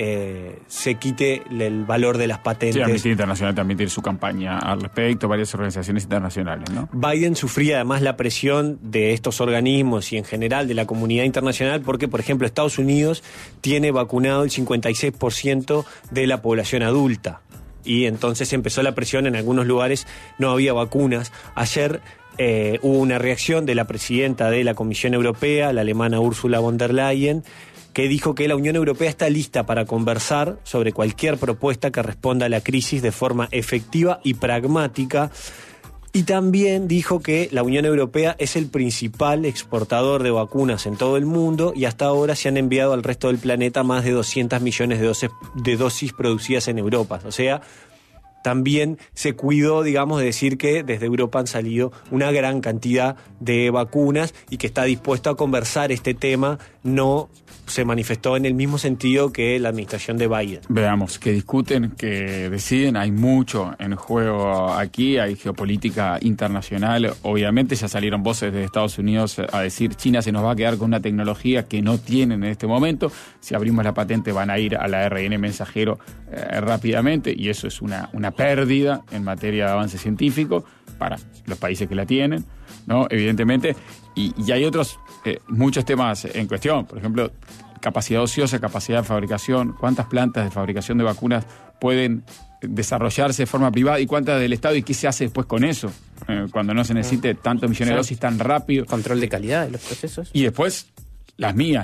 se quite el valor de las patentes. Sí, Amnistía Internacional también tiene su campaña al respecto, varias organizaciones internacionales, ¿no? Biden sufría además la presión de estos organismos y en general de la comunidad internacional porque, por ejemplo, Estados Unidos tiene vacunado el 56% de la población adulta y entonces empezó la presión, en algunos lugares no había vacunas. Ayer hubo una reacción de la presidenta de la Comisión Europea, la alemana Ursula von der Leyen, que dijo que la Unión Europea está lista para conversar sobre cualquier propuesta que responda a la crisis de forma efectiva y pragmática. Y también dijo que la Unión Europea es el principal exportador de vacunas en todo el mundo y hasta ahora se han enviado al resto del planeta más de 200 millones de dosis producidas en Europa. O sea, también se cuidó, digamos, de decir que desde Europa han salido una gran cantidad de vacunas y que está dispuesto a conversar este tema. No se manifestó en el mismo sentido que la administración de Biden. Veamos, que discuten, que deciden, hay mucho en juego aquí, hay geopolítica internacional, obviamente ya salieron voces de Estados Unidos a decir China se nos va a quedar con una tecnología que no tienen en este momento, si abrimos la patente van a ir a la ARN mensajero rápidamente y eso es una pérdida en materia de avance científico para los países que la tienen, ¿no? Evidentemente, y hay otros, muchos temas en cuestión, por ejemplo, capacidad ociosa, capacidad de fabricación, cuántas plantas de fabricación de vacunas pueden desarrollarse de forma privada y cuántas del Estado y qué se hace después con eso, cuando no se necesite tantos millones de dosis tan rápido. Control de calidad de los procesos. Y después, las mías, ¿no?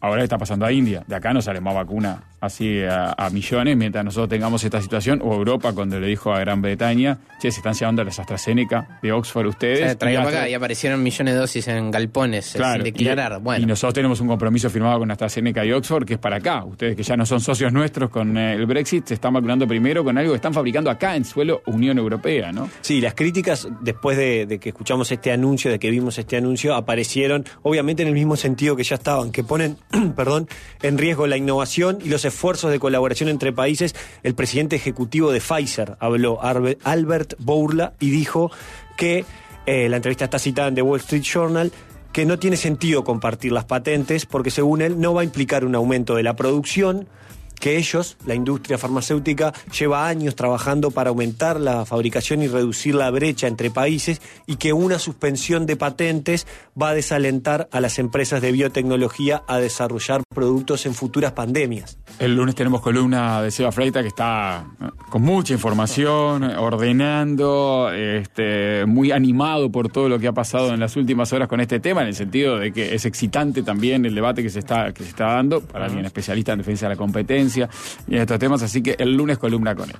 ahora está pasando a India. De acá no sale más vacuna así a millones, mientras nosotros tengamos esta situación, o Europa cuando le dijo a Gran Bretaña, che, se están llevando las AstraZeneca de Oxford ustedes. O sea, traían para acá y aparecieron millones de dosis en galpones, claro, sin declarar. Y nosotros tenemos un compromiso firmado con AstraZeneca y Oxford, que es para acá. Ustedes que ya no son socios nuestros con el Brexit, se están vacunando primero con algo que están fabricando acá en suelo Unión Europea, ¿no? Sí, las críticas después de que escuchamos este anuncio, de que vimos este anuncio, aparecieron obviamente en el mismo sentido que ya estaban, que ponen en riesgo la innovación y los esfuerzos de colaboración entre países. El presidente ejecutivo de Pfizer habló, Albert Bourla, y dijo que, la entrevista está citada en The Wall Street Journal, que no tiene sentido compartir las patentes porque según él no va a implicar un aumento de la producción, que ellos, la industria farmacéutica, lleva años trabajando para aumentar la fabricación y reducir la brecha entre países, y que una suspensión de patentes va a desalentar a las empresas de biotecnología a desarrollar productos en futuras pandemias. El lunes tenemos columna de Seba Freita, que está con mucha información, ordenando, muy animado por todo lo que ha pasado en las últimas horas con este tema, en el sentido de que es excitante también el debate que se está dando, para alguien especialista en defensa de la competencia y en estos temas, así que el lunes columna con él.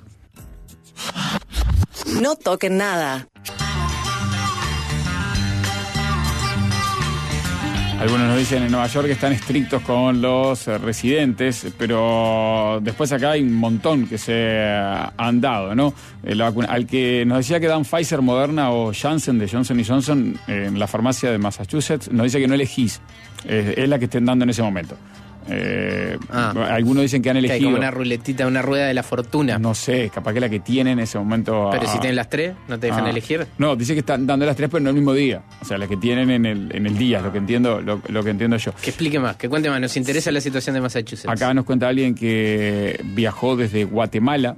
No toquen nada. Algunos nos dicen en Nueva York que están estrictos con los residentes, pero después acá hay un montón que se han dado, ¿no? La vacuna. Al que nos decía que dan Pfizer, Moderna o Janssen de Johnson & Johnson en la farmacia de Massachusetts, nos dice que no elegís. Es la que estén dando en ese momento. Algunos dicen que han elegido. Que hay como una ruletita, una rueda de la fortuna. No sé, capaz que la que tienen en ese momento. Pero si tienen las tres, ¿no te dejan elegir? No, dice que están dando las tres, pero no el mismo día. O sea, las que tienen en el día, lo que entiendo yo. Que explique más, que cuente más. Nos interesa la situación de Massachusetts. Acá nos cuenta alguien que viajó desde Guatemala,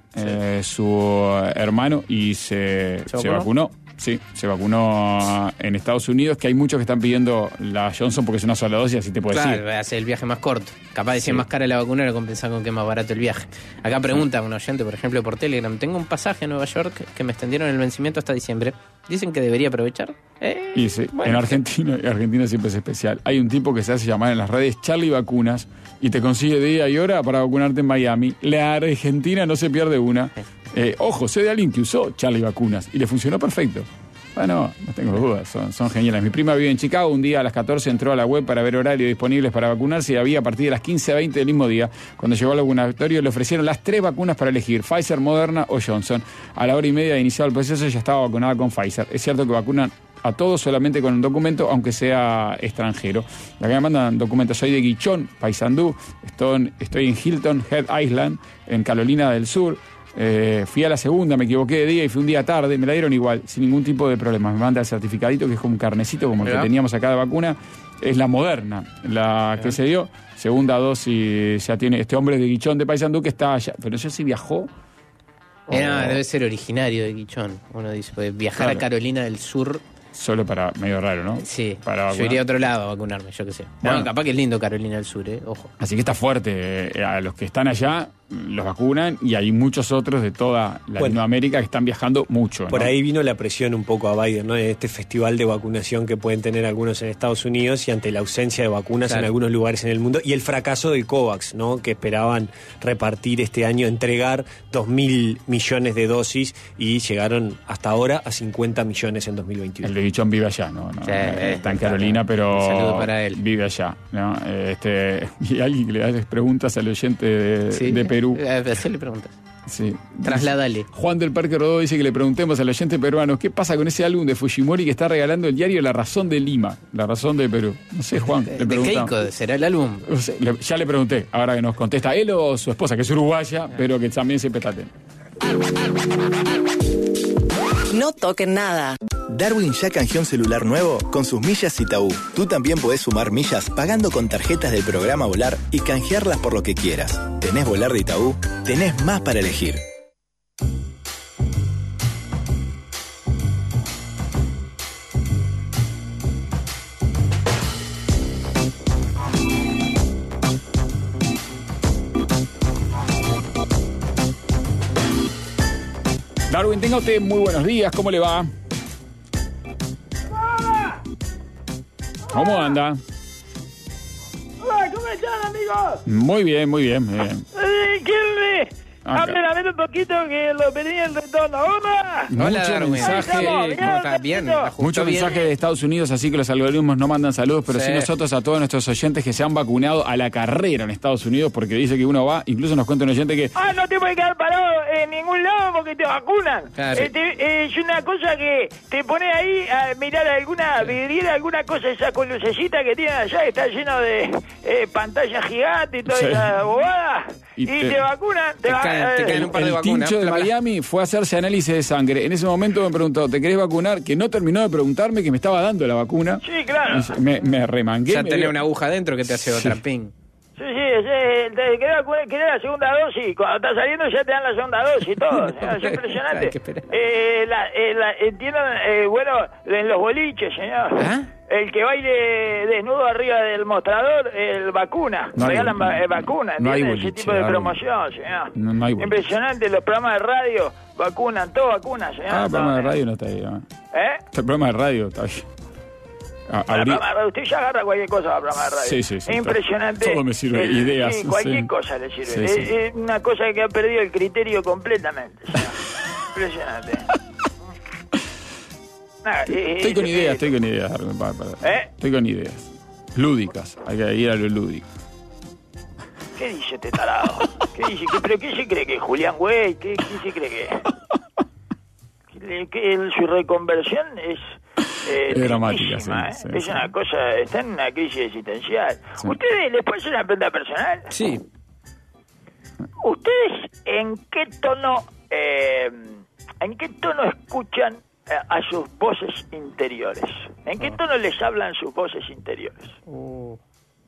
su hermano, y se vacunó. Sí, se vacunó en Estados Unidos, que hay muchos que están pidiendo la Johnson porque es una sola dosis, así te puedo decir. Claro, hace el viaje más corto. Capaz de ser más cara la vacuna, lo compensan con que es más barato el viaje. Acá pregunta un oyente, por ejemplo, por Telegram: tengo un pasaje a Nueva York que me extendieron el vencimiento hasta diciembre. Dicen que debería aprovechar. Y sí, bueno. En Argentina siempre es especial. Hay un tipo que se hace llamar en las redes Charlie Vacunas y te consigue día y hora para vacunarte en Miami. La Argentina no se pierde una. Ojo, sé de alguien que usó Charlie Vacunas y le funcionó perfecto. Bueno, no tengo dudas, son geniales. Mi prima vive en Chicago, un día a las 14 entró a la web para ver horarios disponibles para vacunarse y había a partir de las 15:20 del mismo día. Cuando llegó al vacunatorio le ofrecieron las 3 vacunas para elegir, Pfizer, Moderna o Johnson. A la hora y media de iniciar el proceso ya estaba vacunada con Pfizer. Es cierto que vacunan a todos solamente con un documento, aunque sea extranjero. Acá me mandan documentos. Soy de Guichón, Paysandú, estoy en Hilton Head Island, en Carolina del Sur. Fui a la segunda, me equivoqué de día y fui un día tarde, me la dieron igual, sin ningún tipo de problema. Me manda el certificadito, que es como un carnecito, como el que teníamos acá de vacuna. Es la Moderna, la que se dio. Segunda dosis ya tiene este hombre de Guichón de Paysandú que está allá. Pero no sé si viajó. Debe ser originario de Guichón, uno dice. Porque viajar a Carolina del Sur. Solo para medio raro, ¿no? Sí, para yo iría a otro lado a vacunarme, yo qué sé. Bueno, capaz que es lindo Carolina del Sur, ojo. Así que está fuerte. A los que están allá los vacunan y hay muchos otros de toda Latinoamérica que están viajando mucho, ¿no? Por ahí vino la presión un poco a Biden, ¿no? De este festival de vacunación que pueden tener algunos en Estados Unidos y ante la ausencia de vacunas en algunos lugares en el mundo y el fracaso del COVAX, ¿no? Que esperaban repartir este año, entregar 2.000 millones de dosis y llegaron hasta ahora a 50 millones en 2021. El de Guichón vive allá, ¿no? Sí, está en Carolina, pero saludo para él. Vive allá, ¿no? Y alguien que le hace preguntas al oyente de Perú. Hacerle preguntas. Sí. Trasládale. Juan del Parque Rodó dice que le preguntemos al oyente peruano qué pasa con ese álbum de Fujimori que está regalando el diario La Razón de Lima, La Razón de Perú. No sé, Juan, le preguntamos. ¿De Keiko será el álbum? Ya le pregunté, ahora que nos contesta él o su esposa, que es uruguaya, pero que también siempre está atento. No toquen nada. Darwin ya canjeó un celular nuevo con sus millas Itaú. Tú también podés sumar millas pagando con tarjetas del programa Volar y canjearlas por lo que quieras. ¿Tenés Volar de Itaú? Tenés más para elegir. Darwin, tenga usted muy buenos días, ¿cómo le va? ¿Cómo anda? Hola, ¿cómo ¿cómo están, amigos? Muy bien, muy bien. ¿Quién le? Hablen a ver un poquito que lo pedí el retorno. ¡Hola! Hola, Darwin. Mensaje, ¿Cómo estás? Bien. mucho mensaje de Estados Unidos, así que los algoritmos no mandan saludos, pero sí nosotros a todos nuestros oyentes que se han vacunado a la carrera en Estados Unidos, porque dice que uno va, incluso nos cuenta un oyente que... No te puedes quedar parado en ningún lado porque te vacunan. Claro. Es una cosa que te pone ahí a mirar alguna vidriera, alguna cosa esa con lucecita que tienen allá, que está lleno de pantalla gigante y toda esa bobada. Y te vacunan. Te caen un par de el vacunas. Tincho de Miami fue a hacerse análisis de sangre. En ese momento me preguntó, ¿te querés vacunar? Que no terminó de preguntarme que me estaba dando la vacuna. Sí, claro. Me remangué. Ya tenés una aguja adentro que te hace otra ping. Sí, te querés la segunda dosis. Cuando estás saliendo ya te dan la segunda dosis y todo. Es impresionante. Hay que esperar. Entiendo, bueno, en los boliches, señor. ¿Ah? El que baile desnudo arriba del mostrador, el vacuna. No hay- regalan vacuna, no hay ¿entiendes? Ese boliche, tipo de Darwin. promoción, señor. No hay boliche. Impresionante, los programas de radio vacunan, todo vacuna, señor. el programa de radio no está ahí. ¿No? ¿Eh? El programa de radio está ahí. El programa de radio, usted ya agarra cualquier cosa para programa de radio. Sí. Es impresionante. Todo me sirve, ideas. Sí, cualquier sí. cosa le sirve. Sí. Es una cosa que ha perdido el criterio completamente. señor. Impresionante. Nada, Estoy con ideas, Darwin, Estoy con ideas. Lúdicas, hay que ir a lo lúdico. ¿Qué dice este tarado? ¿Pero qué se cree que es Julián Güey? ¿Qué se cree que es? Que su reconversión es dramática, tristísima, sí, es sí. una cosa, está en una crisis existencial. Sí. ¿Ustedes les puede hacer una pregunta personal? Sí. ¿Ustedes en qué tono escuchan a sus voces interiores? ¿En qué tono les hablan sus voces interiores? Oh.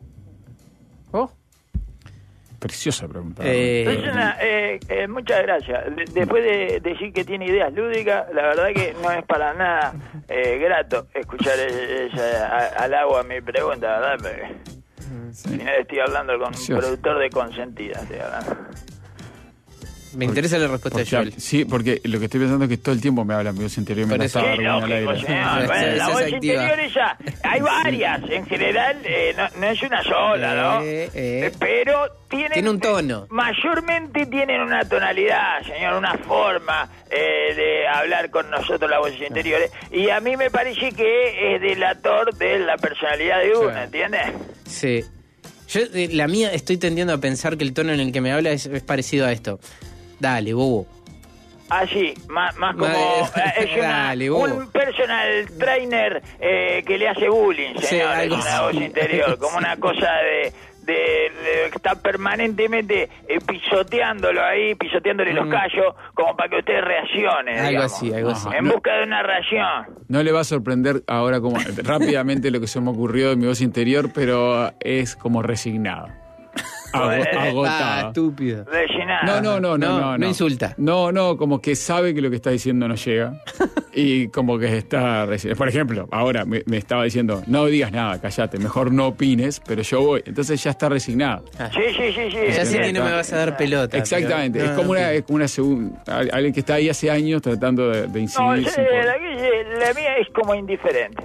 Preciosa pregunta. Muchas gracias. Después de decir que tiene ideas lúdicas, la verdad que no es para nada grato escuchar al agua mi pregunta, ¿verdad? Porque al final estoy hablando con un productor de Consentida. Estoy hablando. Me interesa la respuesta de Joel. Sí, porque lo que estoy pensando es que todo el tiempo me habla mi voz interior y me Por la eso. está Sí, Darwin al lógico, aire. señor. Bueno, la Esa voz es activa. interior esa, hay varias, en general, no es una sola, ¿no? Pero Tiene un tono. Mayormente tienen una tonalidad, señor, una forma de hablar con nosotros las voces interiores, y a mí me parece que es delator de la personalidad de uno, Sí. ¿entiendes? Sí. Yo, la mía, estoy tendiendo a pensar que el tono en el que me habla es parecido a esto. Dale, bobo. Así, más como es Dale, un personal trainer que le hace bullying, Sí, señor, es algo una voz así. interior, como una cosa de está permanentemente pisoteándolo ahí, pisoteándole los callos, como para que usted reaccione, Algo digamos, así, algo así. en busca de una reacción. No le va a sorprender ahora como rápidamente lo que se me ocurrió de mi voz interior, pero es como resignada. Agotada. Estúpido. Rellenada. No insulta. No, como que sabe que lo que está diciendo no llega. Y como que está... Por ejemplo, ahora me estaba diciendo, no digas nada, callate, mejor no opines, pero yo voy. Entonces ya está resignado. Sí. Ya sé que no me vas a dar pelota. Exactamente, pero- es como una segunda... Alguien que está ahí hace años tratando de No, incidir. sin poder. la mía es como indiferente.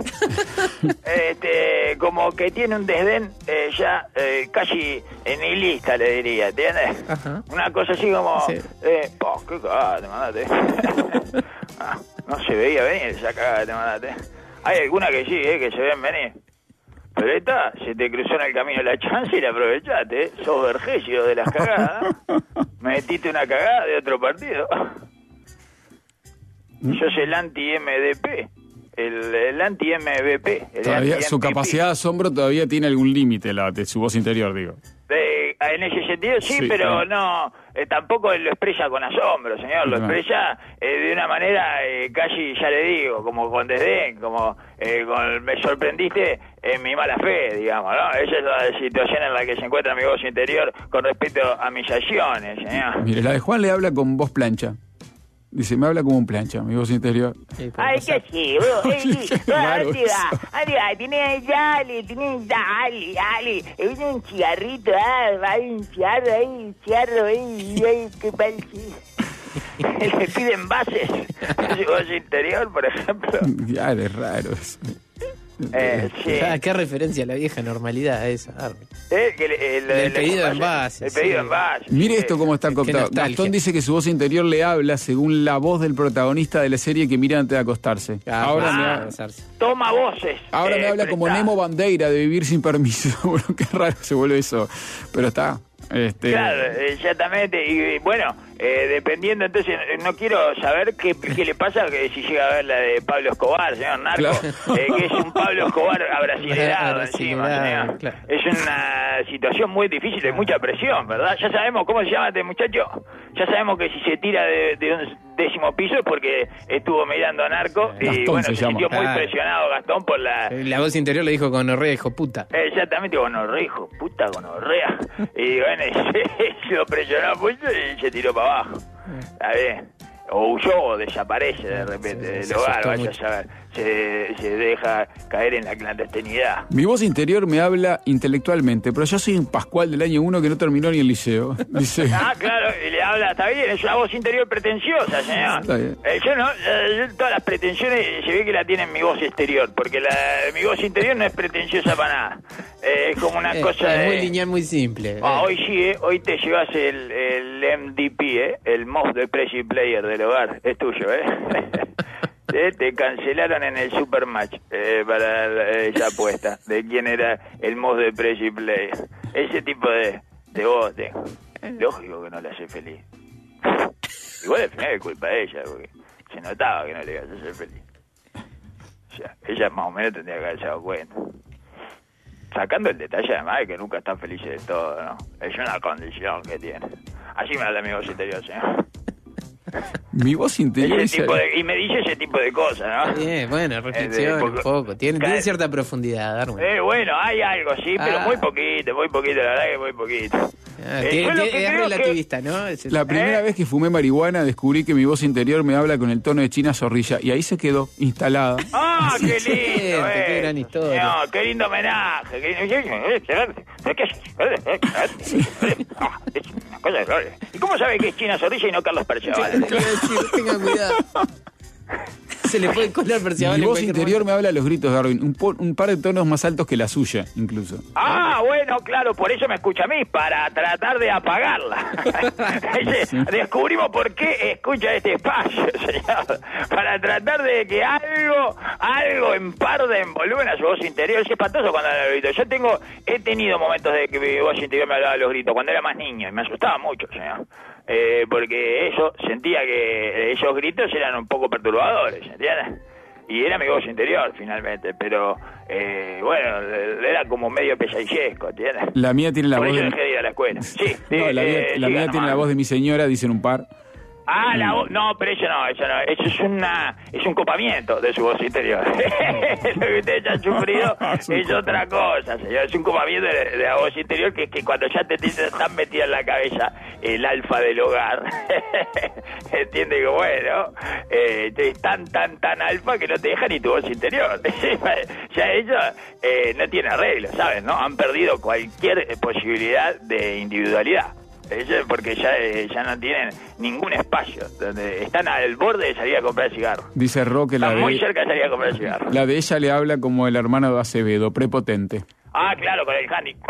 Como que tiene un desdén ya casi nihilista, le diría, ¿entiendes? Ajá. Una cosa así como... Sí. qué cagada te mandaste. No se veía venir esa cagada te mandaste. Hay alguna que sí, que se ven venir. Pero esta, se te cruzó en el camino la chance y la aprovechaste, Sos Vergesio de las cagadas. Metiste una cagada de otro partido. Sos el anti-MDP. El anti-MVP. el Todavía, su anti-MPP. capacidad de asombro todavía tiene algún límite, la de su voz interior, digo. En ese sentido sí, Sí, pero claro. no, tampoco lo expresa con asombro, señor, lo Claro. expresa de una manera casi, ya le digo, como con desdén, como me sorprendiste en mi mala fe, digamos, ¿no? Esa es la situación en la que se encuentra mi voz interior con respecto a mis acciones, señor. Mire, la de Juan le habla con voz plancha. Dice, me habla como un plancha, mi voz interior. Ay, ¿qué así, bro? Qué raro ¿Dónde eso. va? Tenés dale, es un cigarrito, hay un cigarro ahí, qué parece. Le piden bases a su voz interior, por ejemplo. Ya, es raro eso. Sí. ¿Qué referencia a la vieja normalidad esa, Darwin? El pedido de envase. El pedido de envase. Mire esto cómo está cooptado. Gastón dice que su voz interior le habla según la voz del protagonista de la serie que mira antes de acostarse. Toma voces. Ahora me habla como Nemo Bandeira de Vivir sin Permiso. Bueno, qué raro se vuelve eso. Pero está. Claro, exactamente. Y bueno, dependiendo, entonces, no quiero saber qué le pasa que si llega a ver la de Pablo Escobar, señor Narco, claro. Que es un Pablo Escobar abrasilerado encima, señor. Claro. Es una situación muy difícil, de mucha presión, ¿verdad? Ya sabemos cómo se llama este muchacho. Ya sabemos que si se tira de un 10º piso es porque estuvo mirando a Narco. Gastón y bueno, se sintió llama. muy presionado Gastón por la... La voz interior le dijo gonorrea, hijo puta. Exactamente, gonorrea, hijo puta, gonorrea. Y bueno, se lo presionó mucho y se tiró para abajo. Está bien. O huyó o desaparece de repente del hogar, vaya a saber. Se deja caer en la clandestinidad. Mi voz interior me habla intelectualmente, pero yo soy un Pascual del año 1 que no terminó ni el liceo. Dice. Claro, y le habla, está bien, es una voz interior pretenciosa, señor. Está bien. Yo no, todas las pretensiones se ve que la tiene mi voz exterior, porque mi voz interior no es pretenciosa para nada. Es como una cosa es muy lineal, muy simple. Hoy sí, hoy te llevas el MDP, el Most Depressive Player del hogar, es tuyo, te cancelaron en el Supermatch para esa apuesta de quién era el Most Depressive Player. Ese tipo de voz, lógico que no la hace feliz. Igual al final es culpa de ella, porque se notaba que no le iba a hacer feliz. O sea, ella más o menos tendría que haberse dado cuenta. Sacando el detalle además de que nunca están felices de todo, ¿no? Es una condición que tiene. Así me habla mi voz interior, señor. Mi voz interior y me dice ese tipo de cosas, ¿no? Bueno, reflexión un poco. Tiene cierta profundidad, Darwin. Bueno, hay algo, sí, pero muy poquito, la verdad que muy poquito. Es relativista, ¿no? La primera vez que fumé marihuana descubrí que mi voz interior me habla con el tono de China Zorrilla y ahí se quedó instalada. ¡Ah, qué lindo! Qué gran historia. No, qué lindo homenaje. ¿Y cómo sabe que es China Zorrilla y no Carlos Perciabal? Tengan cuidado. Se le puede colar Perciabal. Mi voz interior me habla a los gritos, Darwin. Un par de tonos más altos que la suya, incluso. Bueno, claro, por eso me escucha a mí, para tratar de apagarla. Descubrimos por qué escucha este espacio, señor. Para tratar de que algo emparde en volumen a su voz interior. Es espantoso cuando habla a los gritos. He tenido momentos de que mi voz interior me hablaba a los gritos, cuando era más niño, y me asustaba mucho, señor. Porque sentía que esos gritos eran un poco perturbadores, ¿entiendes? Y era mi voz interior finalmente, pero bueno, era como medio pesadillesco, ¿entiendes? La mía tiene la Por voz eso dejé de ir a la escuela. Sí, no, la mía tiene la voz de mi señora, dicen un par. La voz, no, pero eso no, es un copamiento de su voz interior. Lo que ustedes han sufrido es otra cosa, señor, es un copamiento de la voz interior que cuando ya te están metida en la cabeza el alfa del hogar, entiende que bueno, es tan alfa que no te deja ni tu voz interior. Ya ellos no tienen arreglo, ¿sabes? ¿No? Han perdido cualquier posibilidad de individualidad. Porque ya no tienen ningún espacio, donde están al borde de salir a comprar cigarros. Dice Roque, están muy cerca de salir a comprar cigarros. La de ella le habla como el hermano de Acevedo, prepotente. Claro, con el handy.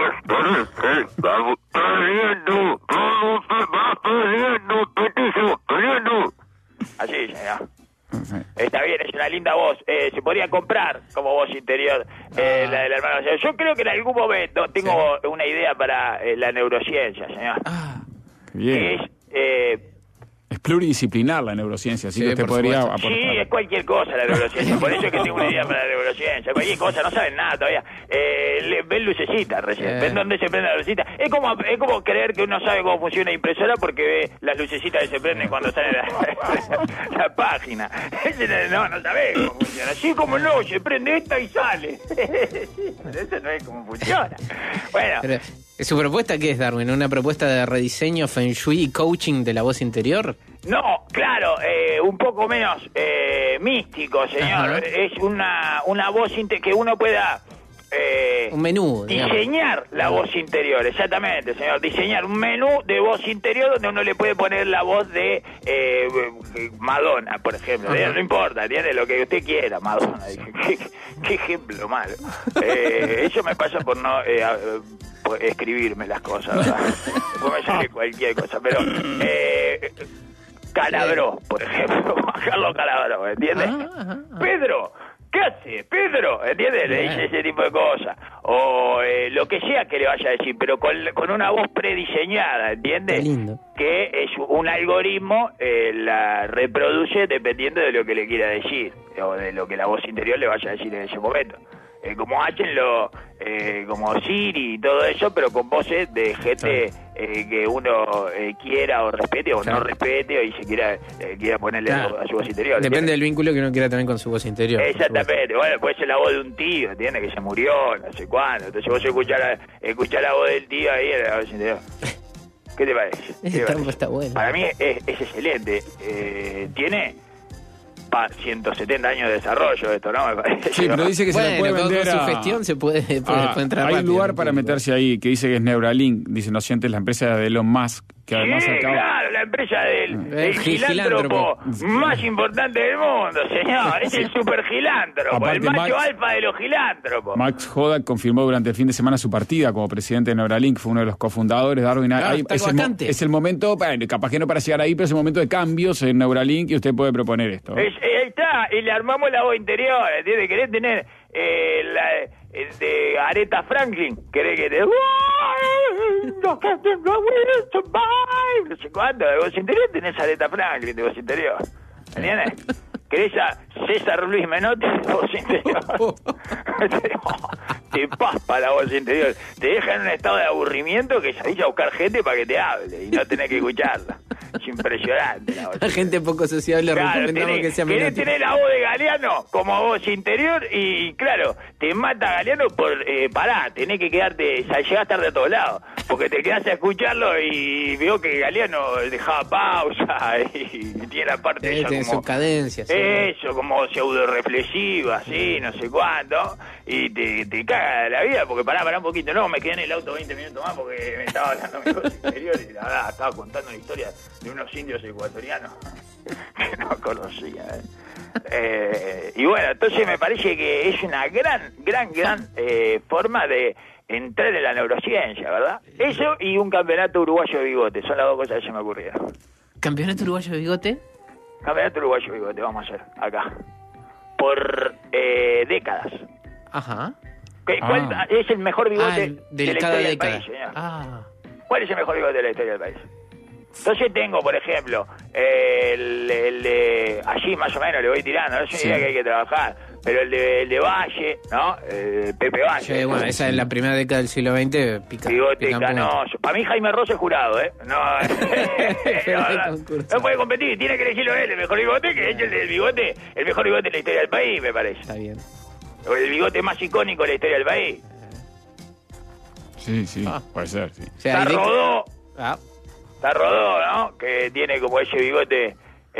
Así, señor. Está bien, es una linda voz. Se podría comprar como voz interior la del hermano. Yo creo que en algún momento tengo una idea para la neurociencia, señor. Bien. Es pluridisciplinar la neurociencia, así que usted podría aportar. Sí, es cualquier cosa la neurociencia, por eso es que tengo una idea para la neurociencia. Cualquier cosa, no saben nada todavía. Ven lucecitas recién, ven dónde se prende la lucecita. Es como creer que uno sabe cómo funciona la impresora porque ve las lucecitas que se prenden cuando sale la página. No sabe cómo funciona. Así como no, se prende esta y sale. Eso no es como funciona. Bueno. Pero, ¿su propuesta qué es, Darwin? ¿Una propuesta de rediseño, feng shui y coaching de la voz interior? No, claro, un poco menos místico, señor. Ajá. Es una voz que uno pueda un menú, diseñar la voz interior, exactamente, señor. Diseñar un menú de voz interior donde uno le puede poner la voz de Madonna, por ejemplo. No importa, tiene lo que usted quiera, Madonna. Qué ejemplo malo. Eso me pasa por no por escribirme las cosas, ¿verdad? Después me sale cualquier cosa, pero... Calabró, por ejemplo, Carlos Calabró, ¿entiendes? Pedro, ¿qué hace? Pedro, ¿entiendes? Le dice ese tipo de cosas. O lo que sea que le vaya a decir, pero con una voz prediseñada, ¿entiendes? Qué lindo. Que es un algoritmo, la reproduce dependiendo de lo que le quiera decir, o de lo que la voz interior le vaya a decir en ese momento. Como hacen como Siri y todo eso, pero con voces de gente que uno quiera o respete o no respete, o y se quiera ponerle a su voz interior. Depende ¿entiendes? del vínculo que uno quiera tener con su voz interior. Exactamente. Bueno, puede ser la voz de un tío, ¿entiendes? Que se murió, no sé cuándo. Entonces vos escuchar la voz del tío ahí en la voz interior. ¿Qué te parece? Está bueno. Para mí es excelente. Tiene 170 años de desarrollo esto, ¿no? Me parece. Sí, pero dice que se le puede vender con su gestión se puede entrar hay rápido. un lugar para meterse ahí que dice que es Neuralink, dice, no sientes la empresa de Elon Musk, que además acaba... claro, la empresa del filántropo más importante del mundo, señor. Es el supergilántropo, Aparte, el macho alfa de los gilántropos. Max Hodak confirmó durante el fin de semana su partida como presidente de Neuralink, fue uno de los cofundadores. Darwin, es el momento, capaz que no para llegar ahí, pero es el momento de cambios en Neuralink y usted puede proponer esto. Ahí está, y le armamos la voz interior, ¿entiendes? ¿Querés tener de Aretha Franklin? ¿Querés que te... No sé cuánto, de voz interior tenés a Aretha Franklin de voz interior, ¿entiendes? ¿Querés a César Luis Menotti de voz interior? Te paspa la voz interior, te deja en un estado de aburrimiento que salís a buscar gente para que te hable y no tenés que escuclarla. Es impresionante la voz. La gente poco sociable, recomendamos que sea Querés tener la voz de Galeano como voz interior y claro, te mata Galeano por tenés que quedarte, llegás tarde a todos lados, porque te quedás a escucharlo y veo que Galeano dejaba pausa y tiene la parte de ella como como su cadencia, eso, como pseudo reflexiva, así, no sé cuánto, y te caga la vida, porque pará un poquito, no, me quedé en el auto 20 minutos más porque me estaba hablando mi voz interior y la verdad estaba contando una historia de unos indios ecuatorianos que no conocía. Y bueno, entonces me parece que es una gran forma de entrar en la neurociencia, ¿verdad? Eso y un campeonato uruguayo de bigote, son las dos cosas que se me ocurrieron. ¿Campeonato uruguayo de bigote? Campeonato uruguayo de bigote, vamos a hacer acá. Por décadas. Ajá. ¿Cuál es el mejor bigote de la cada historia del década? país, señor? ¿Cuál es el mejor bigote de la historia del país? Entonces tengo, por ejemplo, el de allí más o menos le voy tirando, no es una idea que hay que trabajar, pero el de Valle, ¿no? Pepe Valle. Sí, bueno, esa es la primera década del siglo XX, bigote canoso. Para mí Jaime Ross es jurado, ¿eh? No puede competir, tiene que elegirlo él, el mejor bigote, que es el del bigote, el mejor bigote de la historia del país, me parece. Está bien. O el bigote más icónico de la historia del país. Sí, puede ser, sí. O sea, Está Rodó, ¿no? Que tiene como ese bigote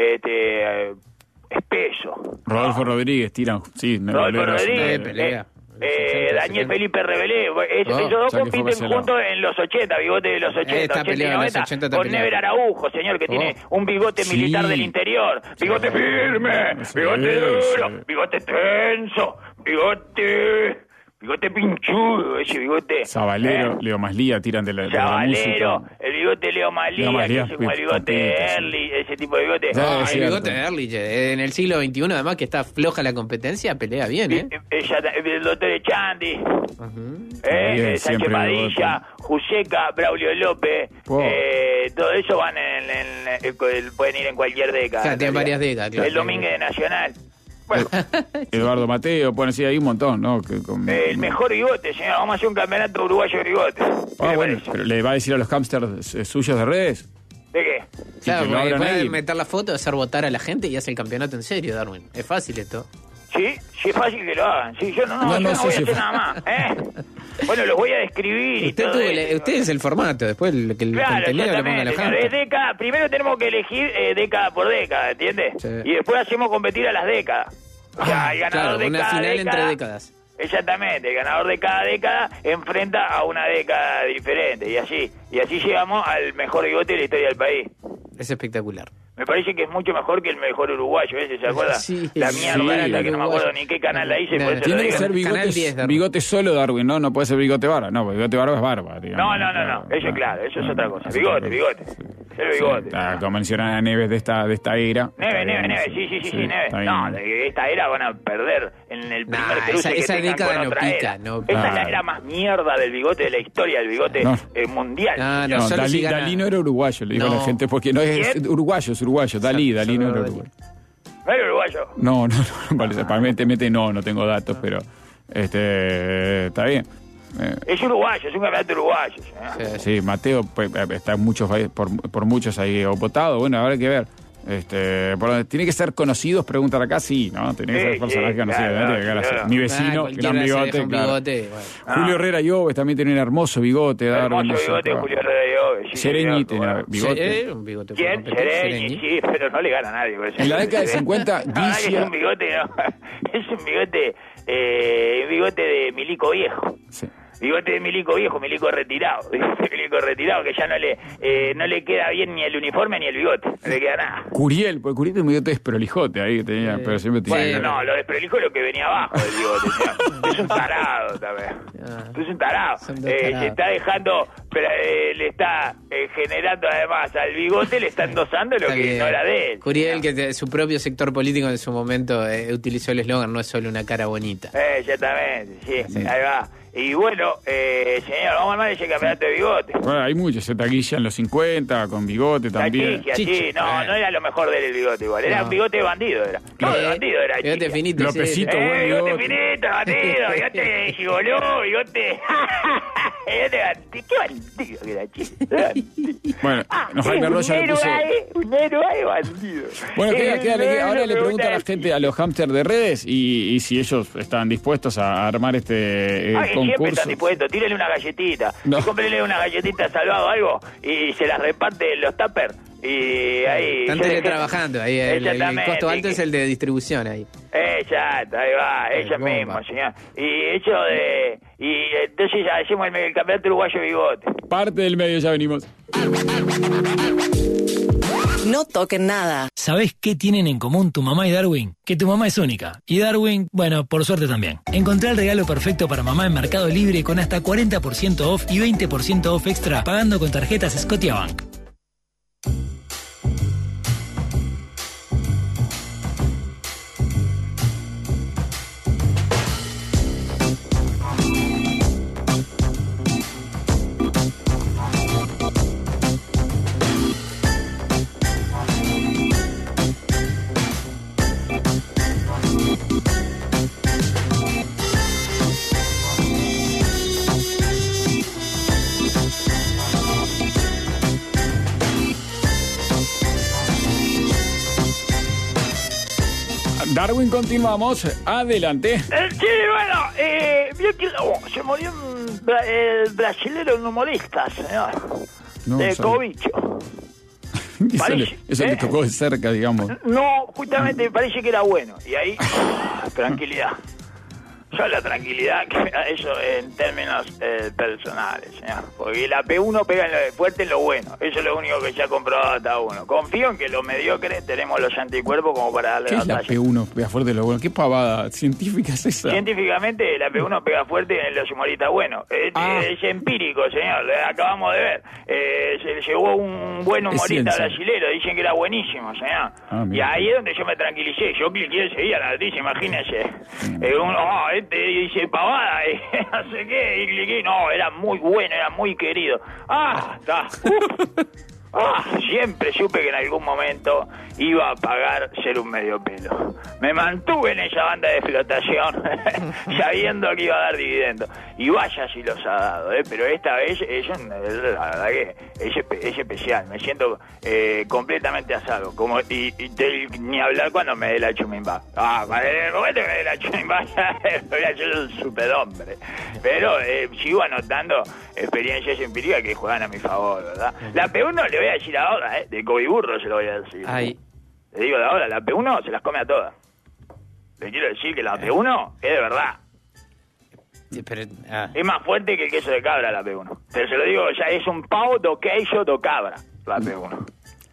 espeso. Rodolfo Rodríguez, tiran, sí. Rodolfo Rodríguez, pelea. Daniel Felipe Rebelé. Esos dos compiten juntos en los 80, bigote de los 80, 80 y 90, con Never Araujo, señor, que tiene un bigote militar del interior. Bigote firme, bigote duro, bigote tenso, bigote pinchudo, ese bigote. Sabalero, Leo Maslía tiran de la música. El bigote Leo Maslía, que es como el bigote Early, ese tipo de bigote. El bigote de Early, en el siglo XXI, además que está floja la competencia, pelea bien, ¿eh? El doctor Echandi, Sánchez Padilla, Juseca, Braulio López, todo eso van pueden ir en cualquier década. O sea, tienen varias décadas, claro. El Domínguez de Nacional. Bueno. Eduardo Mateo, pone así, hay un montón, ¿no? El mejor bigote, señor. Vamos a hacer un campeonato uruguayo de bigote. Bueno, pero ¿le va a decir a los hamsters suyos de redes? ¿De qué? Claro, porque puede meter la foto, hacer votar a la gente y hace el campeonato en serio, Darwin. Es fácil esto. Sí, es fácil que lo hagan. Sí, yo no voy a hacer nada más. Bueno, los voy a describir y todo usted es el formato, después el contenido lo ponga la gente. Primero tenemos que elegir década por década, ¿entiendes? Sí. Y después hacemos competir a las décadas. O sea, el ganador de una cada final década, entre décadas. Exactamente, el ganador de cada década enfrenta a una década diferente, y así llegamos al mejor bigote de la historia del país. Es espectacular. Me parece que es mucho mejor que el mejor uruguayo, ¿ese se acuerda? Sí, la sí, mierda esta que no me acuerdo uruguayo. ni qué canal la hice, No, por eso Tiene lo que digo. ser Canal 10, Darwin. bigote solo, Darwin, ¿no? No puede ser bigote barba. No, porque bigote barba es barba, digamos. No, eso es claro, eso es otra cosa. Bigote. Ser bigote. Como mencionan a Neves de esta era. Neve, sí, Neve. está No, bien. de esta era van a perder en el primer cruce que esa tengan década con no otra pica, era. no. Esa es la Claro. era más mierda del bigote de la historia, el bigote No. mundial. No, No, solo si Dalí, gana- Dalí no era uruguayo, le digo a No. la gente, porque no es ¿Quién? uruguayo, es uruguayo. Dalí no era uruguayo. ¿No era uruguayo? No, vale, aparentemente no tengo datos, pero está bien. Es uruguayo, es un campeonato uruguayo. ¿sí? Sí, Mateo pues, está en muchos por muchos ahí votado. Bueno, habrá que ver. ¿Tiene que ser conocidos? Preguntan acá, sí, ¿no? Tiene que Sí, ser personajes sí, conocidos. claro, ¿no? Tiene que claro. ser mi vecino, cualquiera gran se deja bigote. un Claro. bigote, bueno. Julio Herrera Lloves también tiene un hermoso bigote. Hermoso Darwin, bigote, claro. Julio Herrera Lloves. Sí, Sereñi señor, tenía bueno. bigote. Un bigote ¿Quién? por completo, Sereñi, sí, pero no le gana a nadie. Por eso. En la década de 50, La verdad que Guilla- es un bigote, no. Es un bigote de milico viejo. Sí. Bigote de milico viejo, milico retirado. Milico retirado que ya no le queda bien ni el uniforme ni el bigote. No le queda nada. Curiel, porque Curiel tiene un bigote desprolijote ahí que tenía, pero siempre tenía. Bueno, no, lo desprolijo es lo que venía abajo del bigote. ¿sí? Es un tarado también. Es un tarado. Son dos tarados. Se está dejando, pero, le está generando además al bigote, le está endosando lo Está que bien. no era de él. Curiel, que su propio sector político en su momento utilizó el eslogan, no es solo una cara bonita. Exactamente, sí, ahí va. Y bueno, señor, vamos a armar ese campeonato de bigote. Bueno, hay muchos, se taquilla en los 50, con bigote La también. chiquia, sí, Chichi. no era lo mejor del bigote igual, era No. un bigote de bandido, era. No, de bandido era. Bigote chiquia. finito. Lopecito, sí. buen Bigote bigote. finito, bandido, bigote gigoló, bigote... bigote bandido, qué bandido que era, chico. Bueno, Jaime Roya le puso... Un héroe bandido. Bueno, ahora le pregunto a la gente gente, a los hamsters de redes, y si ellos están dispuestos a armar este siempre concurso. están dispuestos, tírele una galletita, No. cómprele una galletita salvado o algo y se las reparte los tuppers y ahí... Están yo dejé- teletrabajando ahí, el Exactamente, costo alto que- es el de distribución ahí. Exacto, ahí va, ella bomba. misma, señor. Y entonces ya hacemos el campeonato uruguayo de bigote. Parte del medio, ya venimos. No toquen nada. ¿Sabés qué tienen en común tu mamá y Darwin? Que tu mamá es única. Y Darwin, bueno, por suerte también. Encontrá el regalo perfecto para mamá en Mercado Libre con hasta 40% off y 20% off extra pagando con tarjetas Scotiabank. Darwin, continuamos. Adelante. Sí, bueno, vio que se murió el brasilero en humorista, señor. No, de sabe. Covicho. Eso le tocó de cerca, digamos. No, justamente me parece que era bueno. Y ahí, tranquilidad. Yo la tranquilidad que me da eso en términos personales, señor. Porque la P1 pega fuerte en lo bueno. Eso es lo único que ya ha comprobado hasta uno. Confío en que los mediocres tenemos los anticuerpos como para darle ¿Qué es la batalla. P1? Pega fuerte lo bueno. ¿Qué pavada científica es esa? Científicamente la P1 pega fuerte en los humoristas buenos. Es empírico, señor. Lo acabamos de ver. Se llegó un buen humorista ciencia. brasilero. Dicen que era buenísimo, señor. Ah, Y mira. ahí es donde yo me tranquilicé. Yo cliqué enseguida la noticia, imagínese. Este dice pavada, no sé qué. Y cliqué. No, era muy bueno, era muy querido. Está. Siempre supe que en algún momento iba a pagar ser un medio pelo. Me mantuve en esa banda de flotación sabiendo que iba a dar dividendos. Y vaya si los ha dado, pero esta vez la verdad que es especial. Me siento completamente a salvo. Ni hablar cuando me dé la chumimba. En el momento que me dé la chumimba voy a ser un superhombre. Pero sigo anotando experiencias empíricas que juegan a mi favor, ¿verdad? La P1 le voy a decir ahora, de Coviburro se lo voy a decir. Ay. Le digo de ahora, la P1 se las come a todas. Le quiero decir que la P1 es de verdad. Pero, Es más fuerte que el queso de cabra la P1. Pero se lo digo, ya es un pão do queijo do cabra la P1.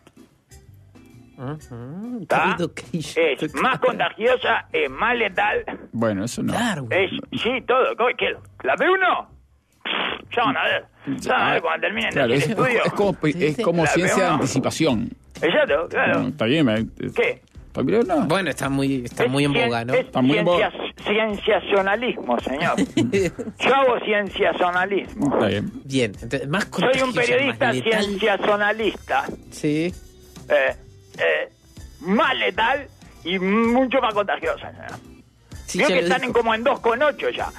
¿Está? Es más contagiosa, es más letal. Bueno, eso no. Sí, todo. ¿Qué? ¿La P1? Ya van a ver. Ya van a ver cuando terminen Claro, el es como La ciencia de P1. anticipación. Exacto, claro. Está bien. ¿Qué? No. Bueno, está muy en boga, ¿no? Está muy en boga. Cienciacionalismo, señor. Yo hago cienciacionalismo. Está bien. Bien, entonces, más Soy un periodista más letal. cienciacionalista. Sí. Más letal y mucho más contagiosa, señor. Sí, Veo ya que lo están dijo. como en 2,8 ya.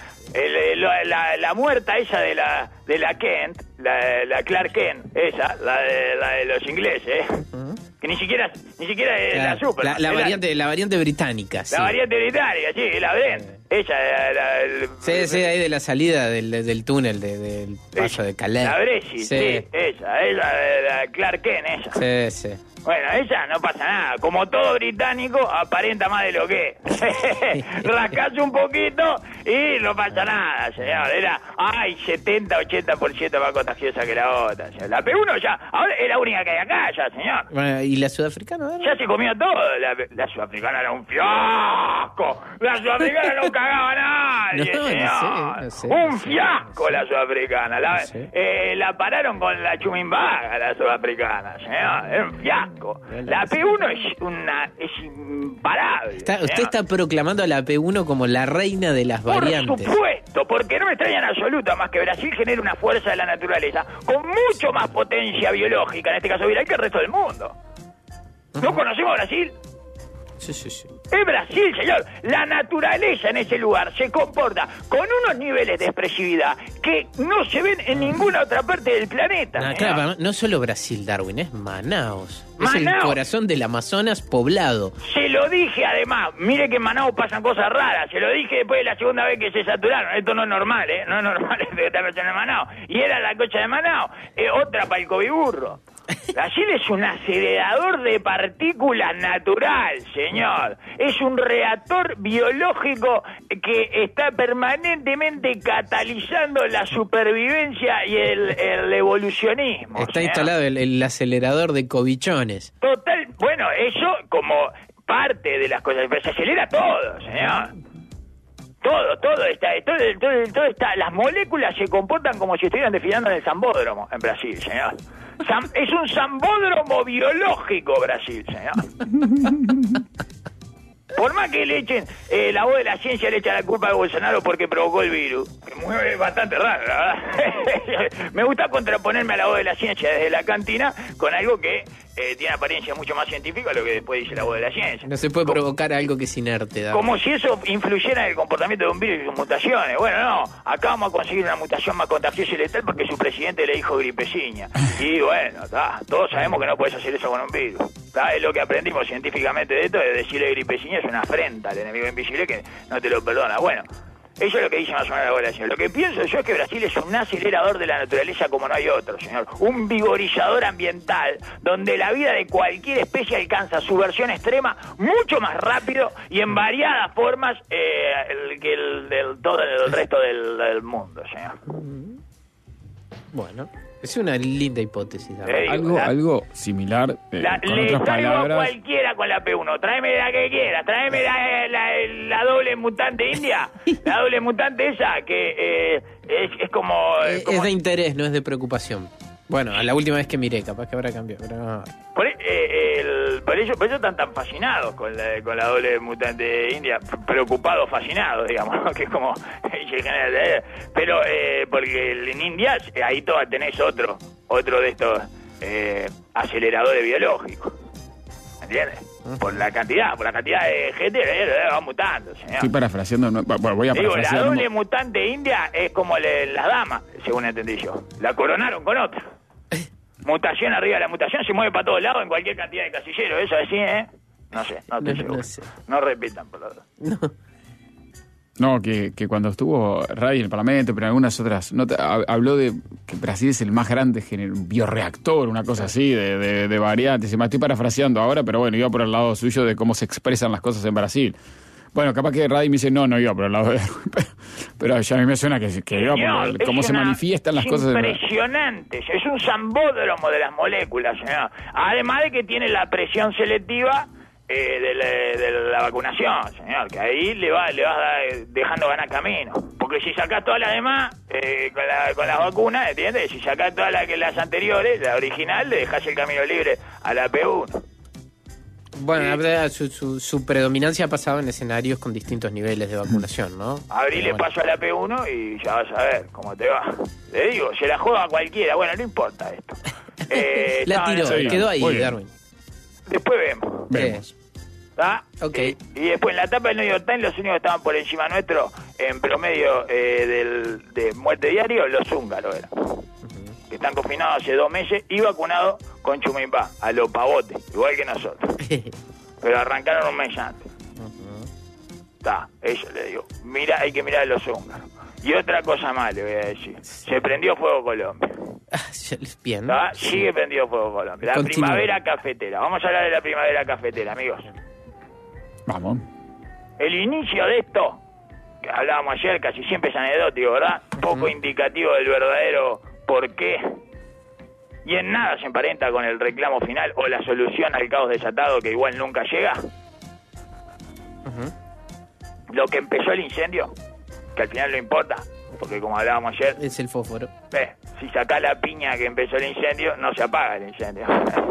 La muerta esa de la Kent, la Clark Kent, esa, la de los ingleses, que ni siquiera es la super. La variante británica, sí. La variante británica, sí, la Brent. Ella, Sí, ahí de la salida del túnel del paso de Calais. La Brexit, sí, ella, la Clark Kent, ella. Sí. Bueno, ella no pasa nada. Como todo británico, aparenta más de lo que es. Rascás un poquito y no pasa nada, señor. Era, 70-80% más contagiosa que la otra, señor. La P1 ya, ahora es la única que hay acá, ya, señor. Bueno, ¿y la sudafricana? Ya se comió todo. La sudafricana era un fiasco. La sudafricana no cagaba a nadie, No señor. sé. Un fiasco la sudafricana. No sé. La pararon con la chumimbaga, la sudafricana, señor. Era un fiasco. La P1 es imparable. Usted está proclamando a la P1 como la reina de las variantes. Por supuesto, porque no me extraña en absoluto más que Brasil genera una fuerza de la naturaleza con mucho más potencia biológica, en este caso viral, que el resto del mundo. ¿No conocemos a Brasil? Sí. Es Brasil, señor. La naturaleza en ese lugar se comporta con unos niveles de expresividad que no se ven en ninguna otra parte del planeta. Claro, no solo Brasil, Darwin, es Manaus. Es el Manaus. corazón del Amazonas poblado. Se lo dije además, mire que en Manaus pasan cosas raras, se lo dije después de la segunda vez que se saturaron, esto no es normal, no es normal que esta persona en Manaus, y era la cocha de Manaus, otra para el cobiburro. Brasil es un acelerador de partículas natural, señor, es un reactor biológico que está permanentemente catalizando la supervivencia y el evolucionismo. Está señor. instalado el acelerador de cobichones. Total, bueno, eso como parte de las cosas, pero se acelera todo, señor. Todo está, las moléculas se comportan como si estuvieran desfilando en el Zambódromo en Brasil, señor. Es un zambódromo biológico Brasil, señor. Por más que le echen, la voz de la ciencia le echa la culpa a Bolsonaro porque provocó el virus. Es bastante raro, la verdad. Me gusta contraponerme a la voz de la ciencia desde la cantina con algo que tiene apariencia mucho más científica a lo que después dice la voz de la ciencia. No se puede provocar algo que es inerte, Darwin. Como si eso influyera en el comportamiento de un virus y sus mutaciones. Bueno, no, acá vamos a conseguir una mutación más contagiosa y letal porque su presidente le dijo gripeciña. Y bueno, todos sabemos que no puedes hacer eso con un virus. Es lo que aprendimos científicamente de esto, de decirle gripeciña es una afrenta al enemigo invisible que no te lo perdona. Bueno, eso es lo que dice más o menos la población. Lo que pienso yo es que Brasil es un acelerador de la naturaleza como no hay otro, señor. Un vigorizador ambiental donde la vida de cualquier especie alcanza su versión extrema mucho más rápido y en variadas formas que todo el resto del mundo, señor. Bueno, es una linda hipótesis, Darwin. Algo similar, con le otras traigo palabras. a cualquiera con la P1. Tráeme la que quieras. Tráeme la doble mutante india. La doble mutante esa que es como... Es de interés, no es de preocupación. Bueno, a la última vez que miré, capaz que habrá cambiado. Pero no. Por eso están tan fascinados con la doble mutante india. Preocupados, fascinados, digamos, que es como... Pero porque en India ahí tenés otro de estos aceleradores biológicos. ¿Entiendes? Por la cantidad de gente va mutando, señor. Estoy parafraseando, voy a parafrasear. La doble mutante india es como las damas, según entendí yo. La coronaron con otra. Mutación arriba de la mutación, se mueve para todos lados en cualquier cantidad de casilleros. Eso así, No sé, no estoy seguro. No sé. No repitan, por la verdad. No, que cuando estuvo Ray en el Parlamento, pero en algunas otras notas, habló de que Brasil es el más grande bioreactor, una cosa así, de variantes. Me estoy parafraseando ahora, pero bueno, iba por el lado suyo de cómo se expresan las cosas en Brasil. Bueno, capaz que Ray me dice, no iba por el lado de Darwin, Pero ya a mí me suena que Señor, cómo se manifiestan las cosas. Impresionante, es un zambódromo de las moléculas, señor. Además de que tiene la presión selectiva de la vacunación, señor, que ahí le vas dejando ganar camino. Porque si sacás todas las demás, con las vacunas, ¿entiendes? Si sacás todas las anteriores, la original, le dejás el camino libre a la P1. Bueno, la verdad, su predominancia ha pasado en escenarios con distintos niveles de vacunación, ¿no? Abrile paso a la P1 y ya vas a ver cómo te va. Le digo, se la juega cualquiera. Bueno, no importa esto. La tiró, quedó ahí, Darwin. Después vemos. ¿Ah? Okay. Y después en la etapa del New York Times, los únicos que estaban por encima nuestro en promedio de muerte diario, los húngaros eran. Que están confinados hace 2 meses y vacunados con Chumipá, a los pavotes, igual que nosotros. Pero arrancaron un mes antes. Eso le digo. Mira, hay que mirar a los húngaros. Y otra cosa más le voy a decir. Se prendió fuego Colombia. Bien. Sigue prendido fuego Colombia. La primavera cafetera. Vamos a hablar de la primavera cafetera, amigos. Vamos. El inicio de esto, que hablábamos ayer, casi siempre es anecdótico, ¿verdad? Poco indicativo del verdadero por qué. Y en nada se emparenta con el reclamo final o la solución al caos desatado que igual nunca llega. Lo que empezó el incendio, que al final no importa, porque como hablábamos ayer, es el fósforo. Si sacás la piña que empezó el incendio, no se apaga el incendio.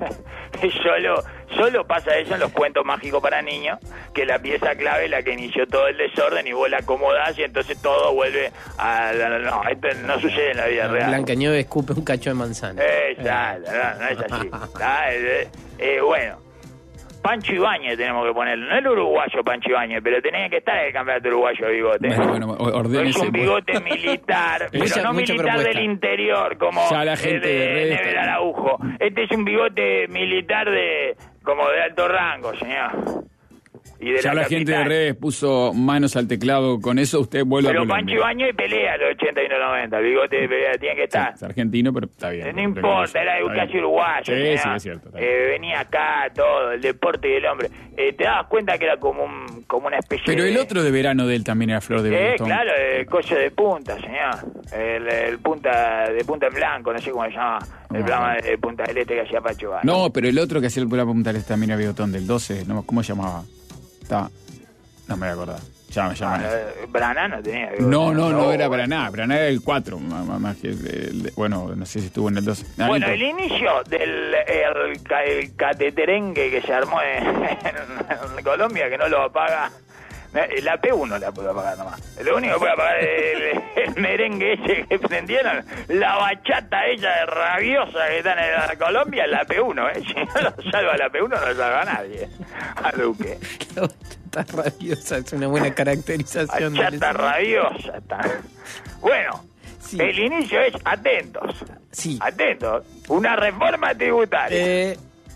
Solo pasa eso en los cuentos mágicos para niños, que la pieza clave es la que inició todo el desorden y vos la acomodás y entonces todo vuelve a... No, esto no sucede en la vida real. Blancanieves escupe un cacho de manzana. Exacto, no es así. Bueno, Pancho Ibáñez tenemos que ponerlo. No el uruguayo Pancho Ibáñez, pero tenía que estar en el campeonato uruguayo de bigote. Bueno, ordénese. Es un bigote militar, pero no militar propuesta del interior, como la gente de Never Araujo. Este es un bigote militar como de alto rango, señor. Y de ya la gente de redes puso manos al teclado con eso, usted vuelve a Colombia. Pero Pancho Ibáñez pelea a los 80 y los 90, el bigote de pelea tiene que estar. Es argentino, pero está bien. No importa, era casi uruguayo. Sí, es cierto. Venía acá, todo, el deporte y el hombre. Te dabas cuenta que era como una especie pero el otro de verano de él también era Flor de Botón. Claro, el coche de punta, señor. El punta en blanco, no sé cómo se llama. El programa de Punta del Este que hacía Pancho Ibáñez. No, pero el otro que hacía el programa Punta del Este también era Bigotón, del 12, ¿cómo se llamaba? No me voy a acordar. Braná no tenía. No era Braná. Braná era el 4. Más que bueno, no sé si estuvo en el 12. Bueno, el inicio del el cateterengue que se armó en Colombia, que no lo apaga. La P1 la puedo apagar nomás. Lo único que puede apagar es el merengue ese que prendieron. La bachata ella rabiosa que está en la Colombia, la P1, Si no lo salva la P1, no lo salva a nadie. A Duque. La bachata rabiosa es una buena caracterización. Bachata rabiosa está. Bueno, el inicio es atentos. Sí. Atentos. Una reforma tributaria.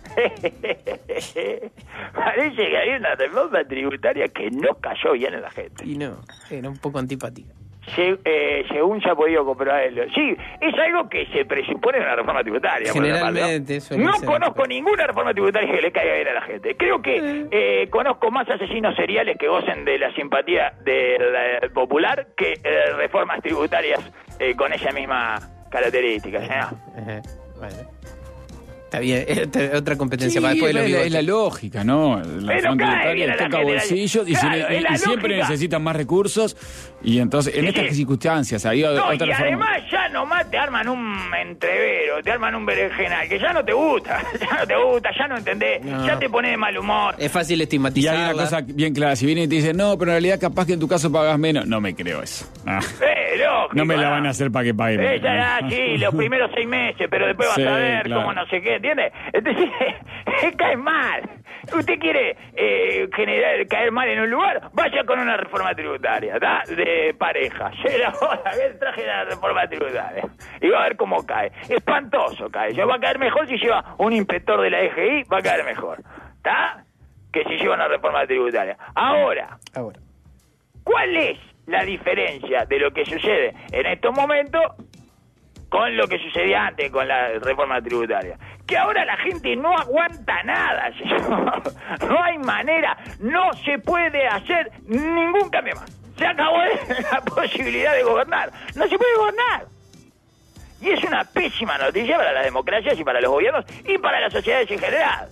Parece que hay una reforma tributaria que no cayó bien en la gente. Y no, era un poco antipática. Según se ha podido comprobar. Sí, es algo que se presupone en una reforma tributaria. Generalmente no conozco ninguna reforma tributaria que le caiga bien a la gente. Creo que conozco más asesinos seriales que gocen de la simpatía del popular que reformas tributarias con esa misma característica. Bueno. Está bien, otra competencia para después es la lógica, ¿no? La reforma tributaria toca bolsillos y siempre necesitan más recursos. Y entonces, en estas circunstancias, hay otra y reforma. Además, ya nomás te arman un entrevero, te arman un berenjenal, que ya no te gusta, ya no entendés, ya te pone de mal humor. Es fácil estigmatizarla. Y hay una cosa bien clara, si vienen y te dicen, no, pero en realidad capaz que en tu caso pagas menos, no me creo eso. Lógico, no me la van a hacer para que pague menos. Sí, los primeros 6 meses, pero después vas a ver cómo no sé qué, ¿entiendes? Entonces, cae mal. Usted quiere caer mal en un lugar, vaya con una reforma tributaria, ¿tá? De pareja. Traje la reforma tributaria. Y va a ver cómo cae. Espantoso cae. Va a caer mejor si lleva un inspector de la EGI, va a caer mejor. ¿Está? Que si lleva una reforma tributaria. Ahora. ¿Cuál es la diferencia de lo que sucede en estos momentos con lo que sucedía antes con la reforma tributaria? Que ahora la gente no aguanta nada, señor. No hay manera, no se puede hacer ningún cambio más. Se acabó la posibilidad de gobernar. No se puede gobernar. Y es una pésima noticia para las democracias y para los gobiernos y para las sociedades en general.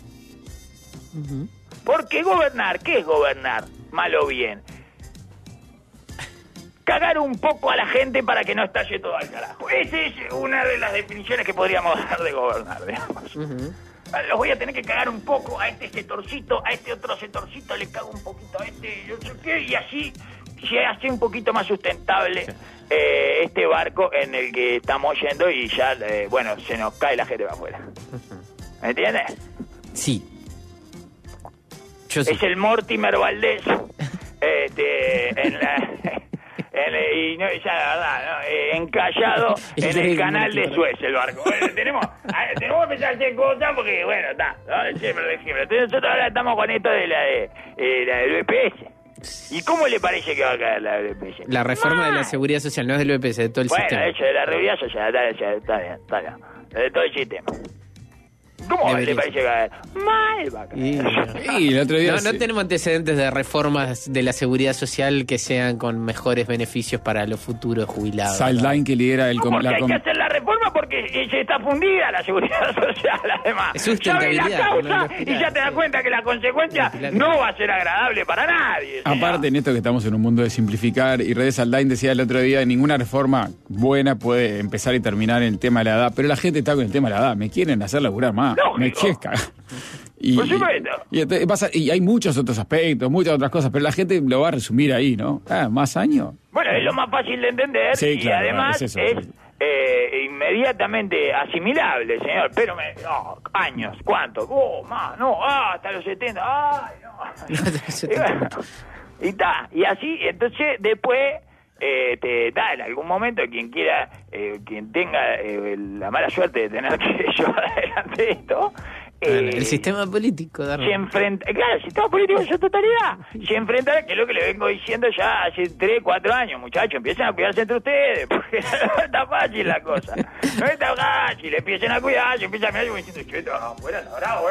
Porque gobernar, ¿qué es gobernar? Mal o bien. Cagar un poco a la gente para que no estalle todo al carajo. Esa es una de las definiciones que podríamos dar de gobernar, digamos. Los voy a tener que cagar un poco a este sectorcito, a este otro sectorcito, le cago un poquito a este, yo sé qué, y así se hace un poquito más sustentable este barco en el que estamos yendo y ya, bueno, se nos cae la gente para afuera. ¿Me entiendes? Sí. Yo sí. Es el Mortimer Valdés, en la... y no, ya la verdad, ¿no? Encallado en el canal de Suez el barco. Bueno, tenemos que empezar a hacer cosas porque, bueno, está, ¿no? Siempre lo dijimos. Entonces nosotros ahora estamos con esto de la del BPS. ¿Y cómo le parece que va a caer la del BPS? La reforma de la seguridad social, no es del BPS, de todo el sistema. Bueno, eso de la seguridad social, está bien. De todo el sistema. ¿Cómo le parece que va a caer? Mal va a caer. Y el otro día no tenemos antecedentes de reformas de la seguridad social que sean con mejores beneficios para los futuros jubilados. Saldain, que lidera el porque hay que hacer la reforma porque se está fundida la seguridad social, además. Es sustentabilidad. Sabes la causa y ya te das cuenta que la consecuencia no va a ser agradable para nadie. Aparte, en esto que estamos en un mundo de simplificar, y Redes Saldain decía el otro día, ninguna reforma buena puede empezar y terminar en el tema de la edad, pero la gente está con el tema de la edad, me quieren hacer laburar más. Lógico. Me chesca. Por supuesto. Y hay muchos otros aspectos, muchas otras cosas, pero la gente lo va a resumir ahí, ¿no? ¿Más años? Bueno, es lo más fácil de entender sí, y claro, además es inmediatamente asimilable, señor. Pero años, ¿cuánto? Más, no, hasta los 70. Ay, no. Y está, y así, entonces después... en algún momento quien quiera, quien tenga la mala suerte de tener que llevar adelante esto, el sistema político, se enfrenta, claro, el sistema político en su totalidad, se enfrenta, que es lo que le vengo diciendo ya hace 3, 4 años, muchachos, empiecen a cuidarse entre ustedes, porque no está fácil la cosa, no está fácil, empiecen a cuidarse, empiezan a mirar y diciendo, cheto, fuera, bravo,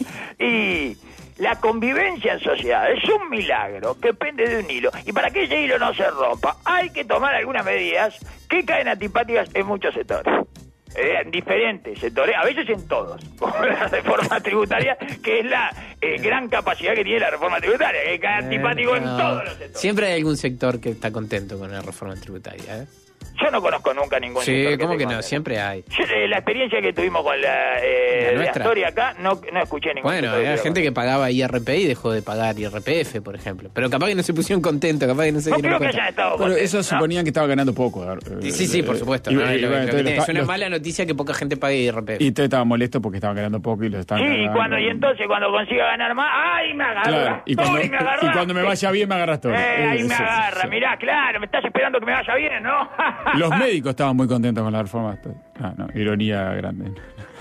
y la convivencia en sociedad es un milagro que pende de un hilo. Y para que ese hilo no se rompa, hay que tomar algunas medidas que caen antipáticas en muchos sectores. En diferentes sectores, a veces en todos. Como la reforma tributaria, que es la gran capacidad que tiene la reforma tributaria, que cae antipático en todos los sectores. Siempre hay algún sector que está contento con la reforma tributaria, Yo no conozco nunca ningún sector. Sí, ¿cómo que no? Siempre hay. Yo, la experiencia que tuvimos con la historia acá, no escuché ningún sector. Bueno, había gente que pagaba IRP y dejó de pagar IRPF, por ejemplo. Pero capaz que no se pusieron contentos, capaz que no se dieron cuenta. Pero eso suponían que estaba ganando poco. Sí, por supuesto. Es una mala noticia que poca gente pague IRPF. Y usted estaba molesto porque estaban ganando poco y lo estaban ganando. Y entonces cuando consiga ganar más, ¡ay, me agarra! Claro, y cuando me vaya bien, me agarras todo. Ahí me agarra, mirá, claro, me estás esperando que me vaya bien, ¿no? Los médicos estaban muy contentos con la reforma. Ironía grande.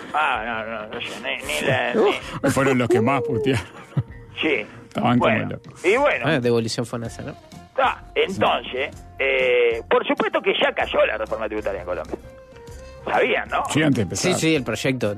No sé, fueron los que más putearon. Sí. Estaban como locos. Y bueno. Devolución FONASA, ¿no? Entonces, por supuesto que ya cayó la reforma tributaria en Colombia. ¿Sabían, no? Sí, antes de empezar. Sí, el proyecto.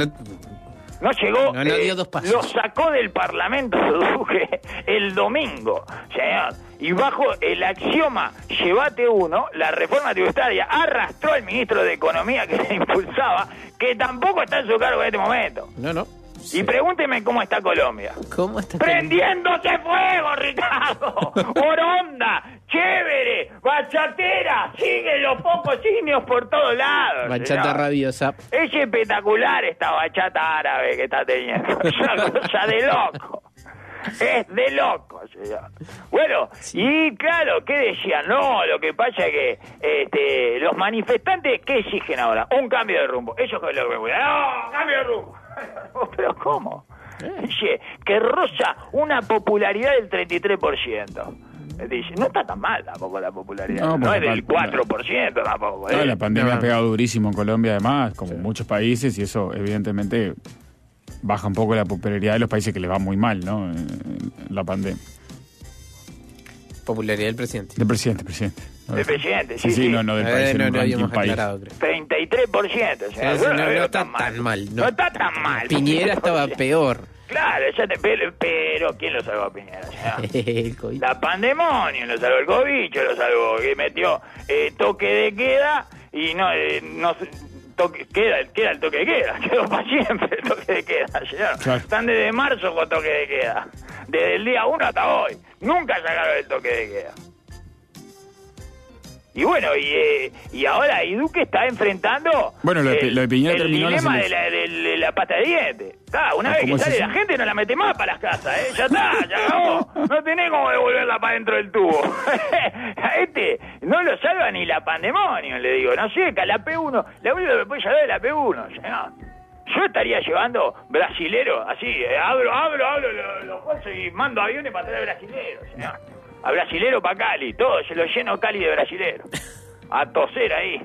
No llegó, no dio 2 pasos. Lo sacó del Parlamento Duque el domingo, señor. Y bajo el axioma llévate uno, la reforma tributaria arrastró al ministro de Economía que se impulsaba, que tampoco está en su cargo en este momento. No. Y pregúnteme cómo está Colombia. ¿Cómo está? ¡Prendiéndose fuego, Ricardo! ¡Oronda! ¡Chévere! ¡Bachatera! ¡Siguen los pocos signos por todos lados! Bachata rabiosa. Es espectacular esta bachata árabe que está teniendo. Es una cosa de loco. Es de loco, señor. Bueno, y claro, ¿qué decían? No, lo que pasa es que los manifestantes, ¿qué exigen ahora? Un cambio de rumbo. Eso es lo que voy a... ¡No! ¡Cambio de rumbo! ¿Pero cómo? Dice que roza una popularidad del 33%. Dice, no está tan mal tampoco la popularidad. No es del 4% tampoco. La pandemia ha pegado durísimo en Colombia, además, como muchos países, y eso evidentemente baja un poco la popularidad de los países que les va muy mal, ¿no? En la pandemia. Popularidad del presidente. Del presidente. El presidente, sí. Sí, no del país, no un lo ranking habíamos país. aclarado, creo. 33%. O sea, No está tan mal. No está tan mal. Piñera estaba peor. Claro, pero ¿quién lo salvó a Piñera? O sea, El COVID. la pandemia lo salvó, el COVID lo salvó, que metió toque de queda y no queda el toque de queda, quedó para siempre el toque de queda, señor. Claro. Están desde marzo con toque de queda, desde el día 1 hasta hoy, nunca sacaron el toque de queda. Y bueno, y ahora Duque está enfrentando bueno, lo de Piñera terminó el dilema de la pasta de dientes. Una vez que sale la gente no la mete más para las casas, ya está, ya acabó. No tenés cómo devolverla para dentro del tubo. A no lo salva ni la pandemonio, le digo. No sé, que la P1, la única que puede salvar es la P1, señor. Yo estaría llevando brasileros, así, abro los bolsos y mando aviones para traer brasileros, señor. A brasilero para Cali, todo, se lo lleno Cali de brasilero. A toser ahí.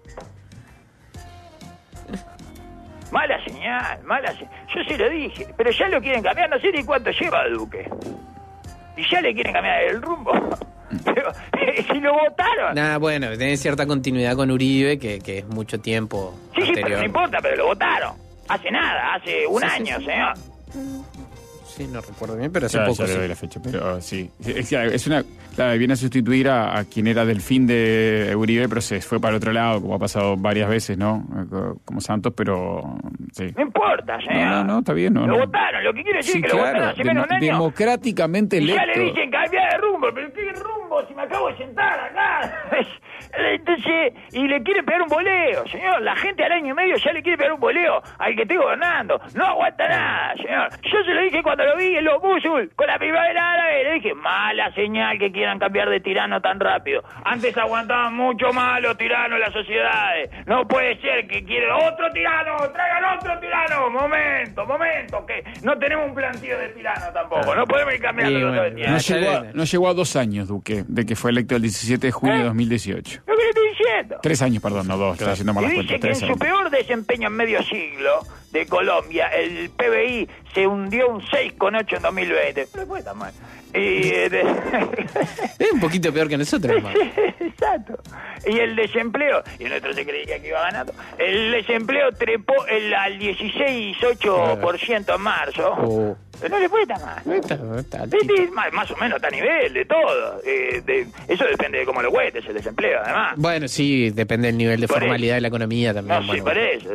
Mala señal. Yo se lo dije, pero ya lo quieren cambiar, no sé ni cuánto lleva Duque. Y ya le quieren cambiar el rumbo. Pero si lo votaron. Bueno, tiene cierta continuidad con Uribe, que es mucho tiempo Sí, pero no importa, pero lo votaron. Hace nada, hace un año, señor. Sí, no recuerdo bien, pero hace ya, poco. Ya le doy la fecha, pero sí. Viene a sustituir a quien era del fin de Uribe, pero se fue para el otro lado, como ha pasado varias veces, ¿no? Como Santos, pero sí. No importa, señor. No, está bien. Lo votaron, lo que quiero decir es que lo votaron hace menos de un año. Democráticamente electo. Y ya le dicen cambiar de rumbo, pero ¿qué rumbo? Si me acabo de sentar acá. Entonces, y le quieren pegar un boleo, señor. La gente al año y medio ya le quiere pegar un boleo al que esté gobernando. No aguanta nada, señor. Yo se lo dije cuando lo vi en los Busul con la primavera árabe. Le dije, mala señal que quieran cambiar de tirano tan rápido. Antes aguantaban mucho más los tiranos en las sociedades. No puede ser que quieran otro tirano, traigan otro tirano. Momento, que no tenemos un plantío de tirano tampoco. No podemos ir cambiando todo el tiempo. No llegó a 2 años, Duque, de que fue electo el 17 de junio de 2018. ¿Lo que le estoy diciendo? 3 años, perdón, no 2, está haciendo malas y cuentas. dice que en su peor desempeño en medio siglo de Colombia, el PBI se hundió un 6,8 en 2020. No le fue tan mal. Es un poquito peor que nosotros, hermano. Exacto. Y el desempleo, y nuestro se creía que iba ganando, el desempleo trepó al 16,8% en marzo. No le fue tan mal. Más o menos está a nivel de todo. Eso depende de cómo lo cuentes, el desempleo, además. Bueno, sí, depende del nivel de formalidad de la economía también. No, sí, por eso.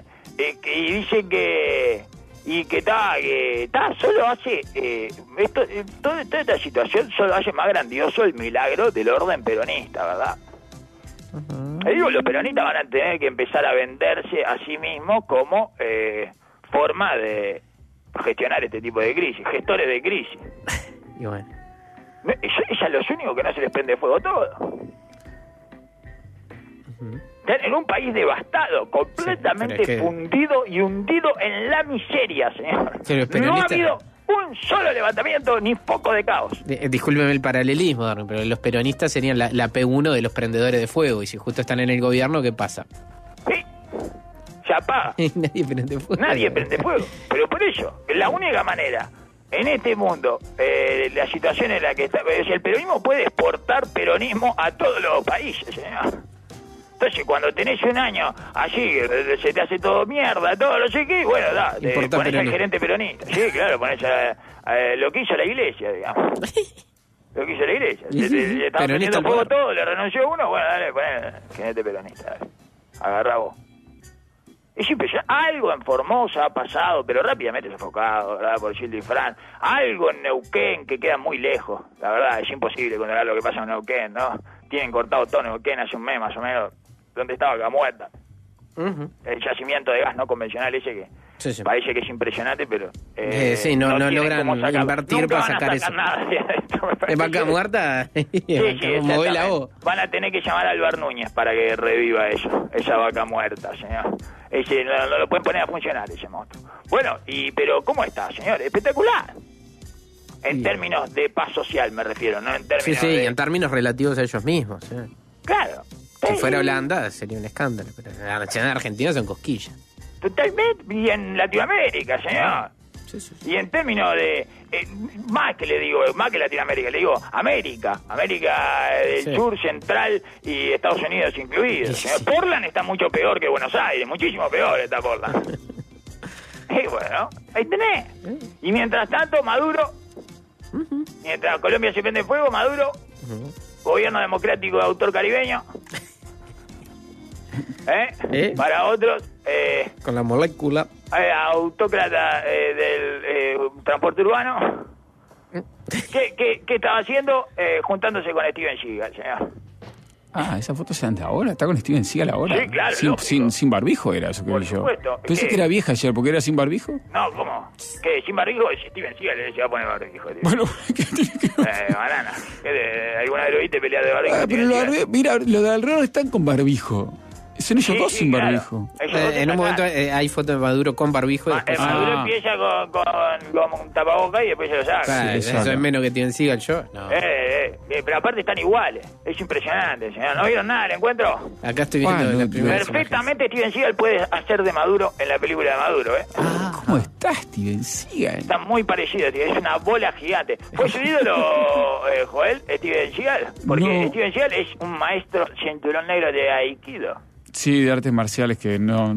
Y dice que está solo hace toda esta situación solo hace más grandioso el milagro del orden peronista, ¿verdad? Le digo, los peronistas van a tener que empezar a venderse a sí mismos como forma de gestionar este tipo de crisis, gestores de crisis. Y bueno, es a los únicos que no se les prende fuego todo. En un país devastado, completamente fundido y hundido en la miseria, señor. No ha habido un solo levantamiento ni foco de caos. Discúlpeme el paralelismo, Darwin, pero los peronistas serían la P1 de los prendedores de fuego, y si justo están en el gobierno, ¿qué pasa? Sí, se apaga. Nadie prende fuego. Nadie prende fuego, pero por eso, la única manera en este mundo, la situación en la que está, el peronismo puede exportar peronismo a todos los países, señor. Entonces, cuando tenés un año así, se te hace todo mierda, todo lo sé qué, bueno, ponés al gerente peronista. Sí, claro, ponés lo que hizo la iglesia, digamos. Lo que hizo la iglesia. Le estaba prendiendo fuego todo, le renunció uno, bueno, dale, ponés gerente peronista, dale. Agarrá vos. Es impresionante. Algo en Formosa ha pasado, pero rápidamente sofocado, ¿verdad? Por Gildo y Fran. Algo en Neuquén que queda muy lejos. La verdad, es imposible controlar lo que pasa en Neuquén, ¿no? Tienen cortado todo Neuquén hace un mes más o menos. Donde estaba Vaca Muerta. El yacimiento de gas no convencional ese que parece que es impresionante, pero no logran invertir para sacar eso. Nada de esto, Vaca Muerta, movela vos. Van a tener que llamar a Alvar Núñez para que reviva eso, esa vaca muerta, señor. Ese no lo pueden poner a funcionar, ese monstruo. Bueno, pero ¿cómo está, señor? Espectacular. En términos de paz social me refiero, no en términos en términos relativos a ellos mismos. Claro. Si fuera Holanda sería un escándalo, pero en Argentina son cosquillas. Totalmente, y en Latinoamérica, señor. Y en términos de, más que le digo, más que Latinoamérica, le digo América del sur, central y Estados Unidos incluidos. Portland está mucho peor que Buenos Aires, muchísimo peor está Portland. Y bueno, ahí tenés. Y mientras tanto, Maduro, mientras Colombia se prende fuego, Maduro, gobierno democrático de autor caribeño. Para otros, con la molécula, autócrata del transporte urbano. ¿Qué estaba haciendo? Juntándose con Steven Seagal, señor. Ah, esa foto se anda ahora, está con Steven Seagal ahora. Sí, claro. Sin barbijo era eso que vi yo. Supuesto. Pensé que era vieja ayer, porque era sin barbijo. No, ¿cómo? ¿Qué? ¿Sin barbijo? Steven Seagal se va a poner barbijo. Tío. Bueno, ¿qué tiene que ver? Banana. ¿Alguna vez lo viste pelear de barbijo? Pero mira, lo de alrededor están con barbijo. Son ellos dos sin barbijo. En un momento hay fotos de Maduro con barbijo. Maduro empieza con un tapaboca y después se lo saca. Eso es menos que Steven Seagal, yo. No. Pero aparte están iguales. Es impresionante, señor. ¿No vieron nada del encuentro? Acá estoy viendo la primera. Perfectamente Steven Seagal puede hacer de Maduro en la película de Maduro, ¿Cómo está Steven Seagal? Está muy parecido, tío. Es una bola gigante. ¿Fue su ídolo, Joel, Steven Seagal? Porque Steven Seagal es un maestro cinturón negro de Aikido. Sí, de artes marciales que no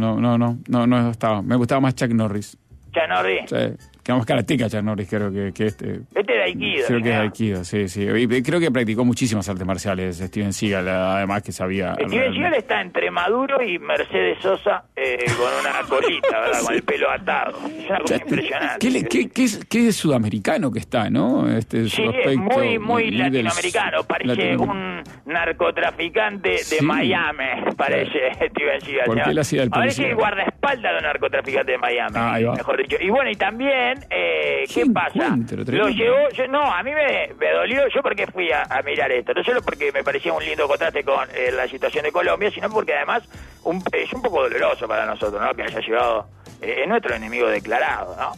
estaba. Me gustaba más Chuck Norris. ¿Chuck Norris? Sí, que más karateca Chuck Norris, creo que este. Este es de Aikido. Creo que es de Aikido, sí. Y creo que practicó muchísimas artes marciales Steven Seagal, además que sabía. Steven Seagal está entre Maduro y Mercedes Sosa con una colita, ¿verdad? Con el pelo atado. Es una cosa impresionante. ¿Qué es sudamericano que está, no? Sí, es muy latinoamericano. Parece un narcotraficante de Miami, parece Steven Seagal. ¿Por qué él hacía el policía? Parece el guardaespaldas de un narcotraficante de Miami, mejor dicho. Y bueno, y también, ¿qué pasa? Lo llevó, a mí me dolió, yo porque fui a mirar esto, no solo porque me parecía un lindo contraste con la situación de Colombia, sino porque además es un poco doloroso para nosotros, ¿no? Que haya llevado, es nuestro enemigo declarado, ¿no?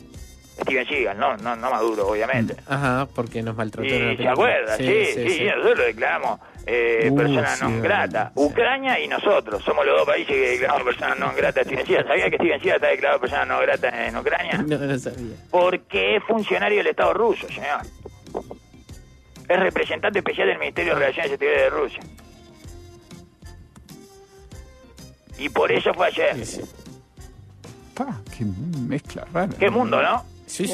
Steven Seagal, no Maduro, obviamente. Ajá, porque nos maltrató. ¿Se acuerda? Sí, nosotros lo declaramos persona non grata. Ucrania y nosotros somos los dos países que declaramos persona non grata a Steven Seagal. ¿Sabía que Steven Seagal está declarado persona non grata en Ucrania? No sabía. Porque es funcionario del Estado ruso, señor. Es representante especial del Ministerio de Relaciones Exteriores de Rusia. Y por eso fue ayer. Qué mezcla rara. Qué mundo, ¿no? Sí.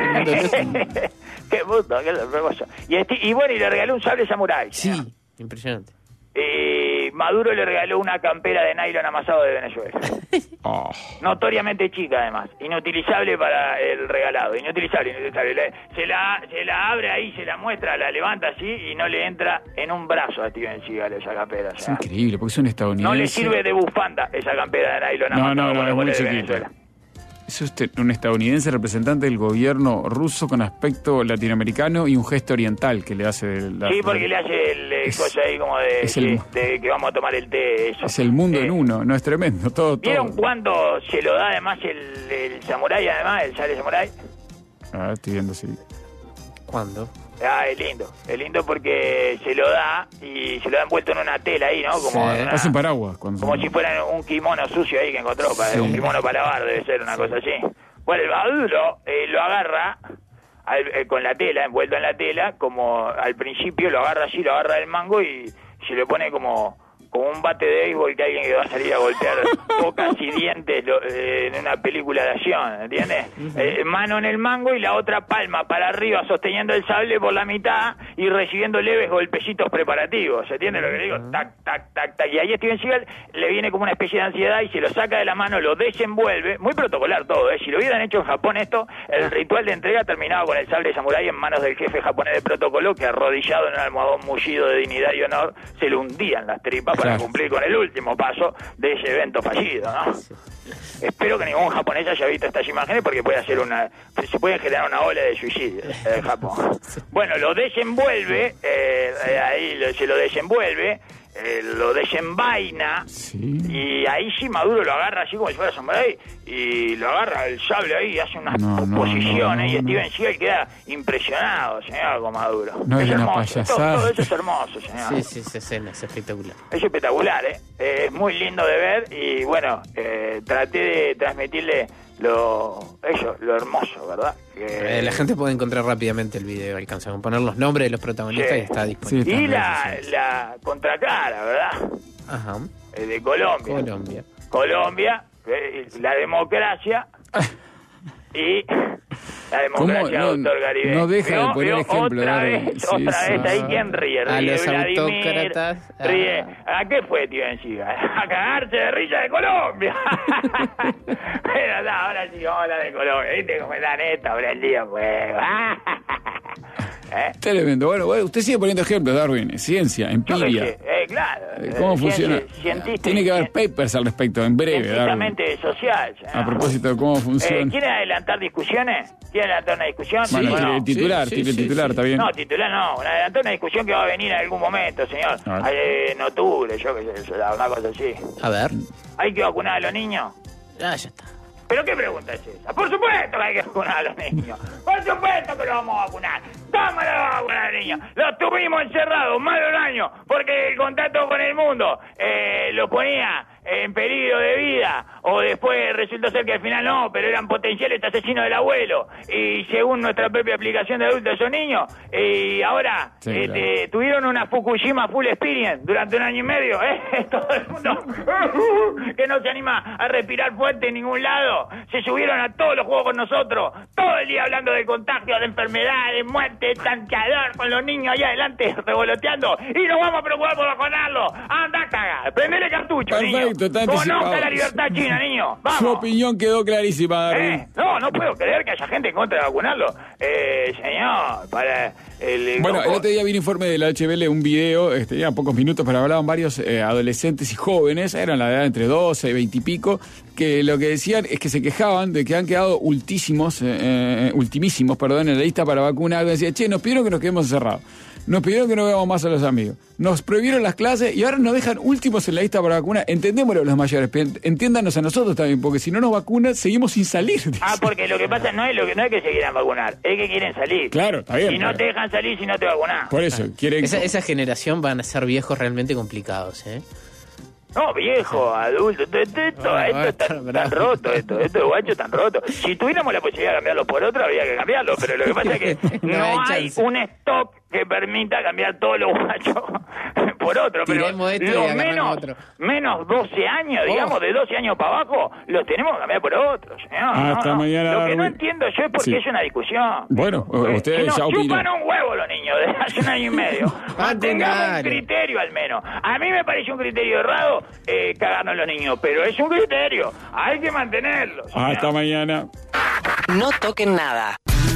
Qué mundo, qué hermoso. Y bueno, y le regaló un sable samurái. Sí, impresionante. Maduro le regaló una campera de nylon amasado de Venezuela. Notoriamente chica, además. Inutilizable para el regalado. Inutilizable. Se la abre ahí, se la muestra, la levanta así y no le entra en un brazo a Steven Seagal esa campera. Es increíble, porque es un estadounidense. No le sirve de bufanda esa campera de nylon amasado no, de muy Venezuela. Es usted un estadounidense representante del gobierno ruso con aspecto latinoamericano y un gesto oriental que le hace... Sí, porque le hace cosa ahí como de que vamos a tomar el té. Eso. Es el mundo en uno, no es tremendo. Todo. ¿Vieron cuándo se lo da además el samurái, además, el sable samurái? Estoy viendo, sí. ¿Cuándo? Es lindo porque se lo da y se lo da envuelto en una tela ahí, ¿no? Como hace un paraguas. Como si fuera un kimono sucio ahí que encontró, un kimono para lavar, debe ser una cosa así. Bueno, el Maduro lo agarra con la tela, envuelto en la tela, como al principio lo agarra así, lo agarra del mango y se le pone como un bate de béisbol que alguien que va a salir a golpear bocas y dientes en una película de acción, ¿entiendes? Mano en el mango y la otra palma para arriba sosteniendo el sable por la mitad y recibiendo leves golpecitos preparativos, ¿se entiende lo que digo? Tac, tac, tac, tac. Y ahí Steven Seagal le viene como una especie de ansiedad y se lo saca de la mano, lo desenvuelve, muy protocolar todo, Si lo hubieran hecho en Japón esto, el ritual de entrega terminaba con el sable samurái en manos del jefe japonés de protocolo que arrodillado en un almohadón mullido de dignidad y honor se le hundían las tripas para cumplir con el último paso de ese evento fallido, ¿no? Espero que ningún japonés haya visto estas imágenes porque se puede generar una ola de suicidio en Japón. Bueno, lo desenvuelve, se lo desenvuelve, lo desenvaina y ahí sí Maduro lo agarra así como si fuera samurái y lo agarra el sable ahí y hace unas posiciones y Steven Seagal queda impresionado, señor, con Maduro. Es hermoso, todo eso es hermoso, señor. Sí, esa escena es espectacular. Es espectacular, es muy lindo de ver y bueno, traté de transmitirle lo hermoso, ¿verdad? La gente puede encontrar rápidamente el video, alcanza con poner los nombres de los protagonistas y está disponible. Sí, y la contracara, ¿verdad? Ajá. De Colombia. Colombia, la democracia y la democracia, doctor Garibay. No deja de poner ejemplo. Otra vez, ahí quién ríe. A los Vladimir, autócratas. Ríe. ¿A qué fue, tío Enciga? A cagarse de risa de Colombia. Pero no, ahora sí, hola de Colombia. ¿Viste cómo está neta? Ahora el día fue. Tremendo. Bueno, usted sigue poniendo ejemplos, Darwin. Ciencia, empiria. Claro. ¿Cómo funciona? Tiene que haber papers al respecto, en breve, científicamente social. A propósito de cómo funciona. ¿Quiere adelantar discusiones? ¿Quiere adelantar una discusión? Bueno, tire el titular, está bien. No, titular no. Adelantar una discusión que va a venir en algún momento, señor. En octubre, yo qué sé, una cosa así. A ver. ¿Hay que vacunar a los niños? Ya está. ¿Pero qué pregunta es esa? Por supuesto que hay que vacunar a los niños. Por supuesto que los vamos a vacunar. ¿Cómo los vamos a vacunar a los niños? Los tuvimos encerrados más de un año porque el contacto con el mundo los ponía en peligro de vida, o después resultó ser que al final no, pero eran potenciales asesinos del abuelo, y según nuestra propia aplicación de adultos son niños, y ahora tuvieron una Fukushima full experience durante 1 año y medio, todo el mundo que no se anima a respirar fuerte en ningún lado, se subieron a todos los juegos con nosotros, todo el día hablando de contagios, de enfermedades, de muerte, tanqueador con los niños ahí adelante revoloteando, y nos vamos a preocupar por vacunarlo. Anda a cagar, prendele cartucho, niño. Conozca la libertad china, niño. Vamos. Su opinión quedó clarísima, Darwin. No puedo creer que haya gente en contra de vacunarlo. Señor, para el otro día vi un informe de la HBL, un video, ya pocos minutos, pero hablaban varios adolescentes y jóvenes, eran la edad entre 12 y 20 y pico, que lo que decían es que se quejaban de que han quedado ultimísimos, en la lista para vacunar. Decían, nos pidieron que nos quedemos encerrados. Nos pidieron que no veamos más a los amigos. Nos prohibieron las clases y ahora nos dejan últimos en la lista para vacunar. Entendémoslo los mayores, pero entiéndanos a nosotros también, porque si no nos vacunan, seguimos sin salir. Porque lo que pasa no es que se quieran vacunar, es que quieren salir. Claro, está bien. Y no te dejan salir si no te vacunas. Por eso, quieren... Esa generación van a ser viejos realmente complicados, No, viejo, adulto, esto está tan roto, estos guachos tan rotos. Si tuviéramos la posibilidad de cambiarlo por otro, habría que cambiarlo, pero lo que pasa es que no hay un stock que permita cambiar todos los guachos por otro, pero los menos 12 años, digamos, de 12 años para abajo, los tenemos que cambiar por otros. Hasta mañana. Lo que no entiendo yo es por qué es una discusión. Bueno, ustedes ya opinan. Chupan un huevo los niños desde hace 1 año y medio. Mantengamos un criterio al menos. A mí me parece un criterio errado cagarnos los niños, pero es un criterio. Hay que mantenerlo. Hasta mañana. No toquen nada.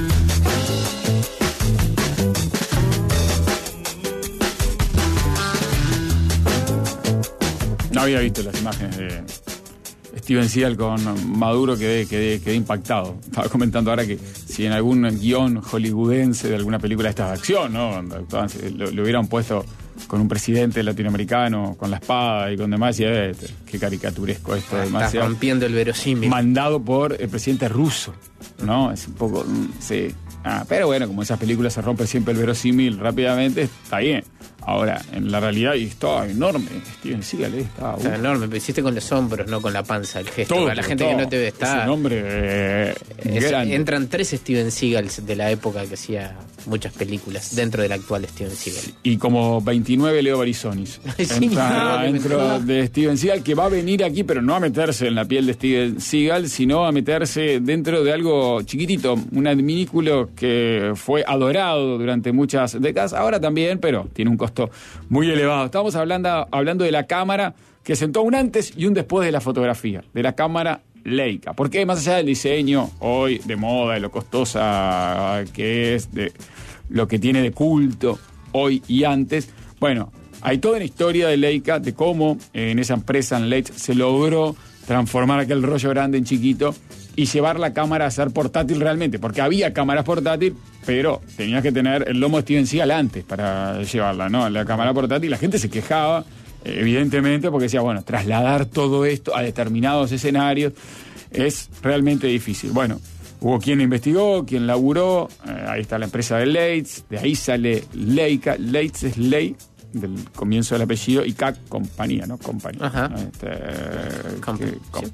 No había visto las imágenes de Steven Seagal con Maduro, quedé impactado. Estaba comentando ahora que si en algún guión hollywoodense de alguna película de estas de acción, ¿no? Lo hubieran puesto con un presidente latinoamericano con la espada y con demás, y qué caricaturesco esto. Está rompiendo el verosímil. Mandado por el presidente ruso, ¿no? Es un poco... sí. Pero bueno, como esas películas se rompe siempre el verosímil rápidamente, está bien. Ahora, en la realidad, y estaba enorme. Steven Seagal está enorme, pero hiciste con los hombros, no con la panza, el gesto. Todo, para la gente que no te ve, está... Ese nombre grande. Entran 3 Steven Seagals de la época que hacía muchas películas dentro del actual Steven Seagal. Y como 29 Leo Barisonis. Dentro de Steven Seagal, que va a venir aquí, pero no a meterse en la piel de Steven Seagal, sino a meterse dentro de algo chiquitito, un adminículo que fue adorado durante muchas décadas, ahora también, pero tiene un costo muy elevado. Estamos hablando de la cámara que sentó un antes y un después de la fotografía, de la cámara Leica. Porque más allá del diseño, hoy de moda, de lo costosa que es, de lo que tiene de culto hoy y antes, bueno, hay toda una historia de Leica, de cómo en esa empresa, en Leitz, se logró transformar aquel rollo grande en chiquito y llevar la cámara a ser portátil realmente, porque había cámaras portátil, pero tenías que tener el lomo de Steven Seagal antes para llevarla, ¿no? La cámara portátil, la gente se quejaba, evidentemente, porque decía, bueno, trasladar todo esto a determinados escenarios es realmente difícil. Bueno, hubo quien investigó, quien laburó, ahí está la empresa de Leitz, de ahí sale Leica, Leitz es Ley, del comienzo del apellido, y CAC, compañía, ¿no? Compañía. Ajá. ¿no?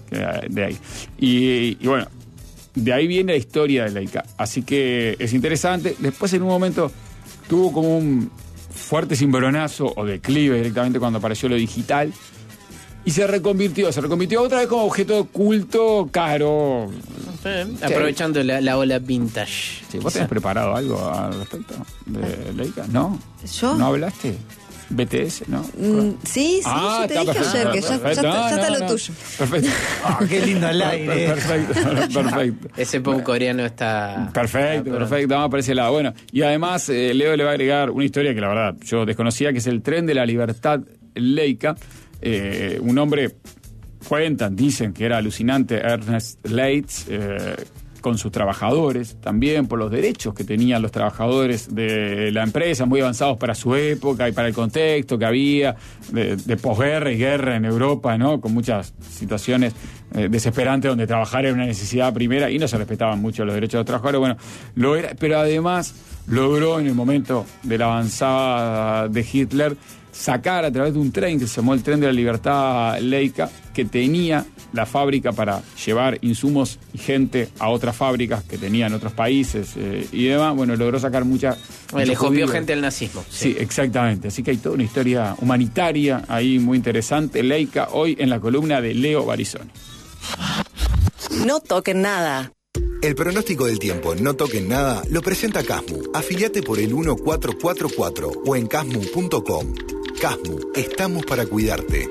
de ahí. Y bueno, de ahí viene la historia de Leica. Así que es interesante. Después, en un momento, tuvo como un fuerte cimbronazo o declive directamente cuando apareció lo digital. Y se reconvirtió otra vez como objeto de culto caro. Aprovechando la ola vintage. Sí, ¿vos tenés preparado algo al respecto de Leica? ¿No? ¿Yo? ¿No hablaste? BTS, ¿no? Sí, yo te dije ayer que ya está lo tuyo. Perfecto. Qué lindo al aire. Perfecto. Ese pop coreano está... Perfecto, vamos por ese lado. Bueno, y además Leo le va a agregar una historia que la verdad yo desconocía, que es el tren de la libertad Leica. Un hombre, dicen que era alucinante, Ernest Leitz, con sus trabajadores, también por los derechos que tenían los trabajadores de la empresa, muy avanzados para su época y para el contexto que había de posguerra y guerra en Europa, ¿no? Con muchas situaciones desesperantes donde trabajar era una necesidad primera y no se respetaban mucho los derechos de los trabajadores. Bueno, lo era, pero además logró en el momento de la avanzada de Hitler sacar a través de un tren que se llamó el Tren de la Libertad Leica, que tenía la fábrica para llevar insumos y gente a otras fábricas que tenían otros países y demás. Bueno, logró sacar le copió gente al nazismo. Sí, exactamente. Así que hay toda una historia humanitaria ahí muy interesante. Leica, hoy en la columna de Leo Barizoni. No toquen nada. El pronóstico del tiempo No Toquen Nada lo presenta Casmu. Afiliate por el 1444 o en casmu.com. Casmu, estamos para cuidarte.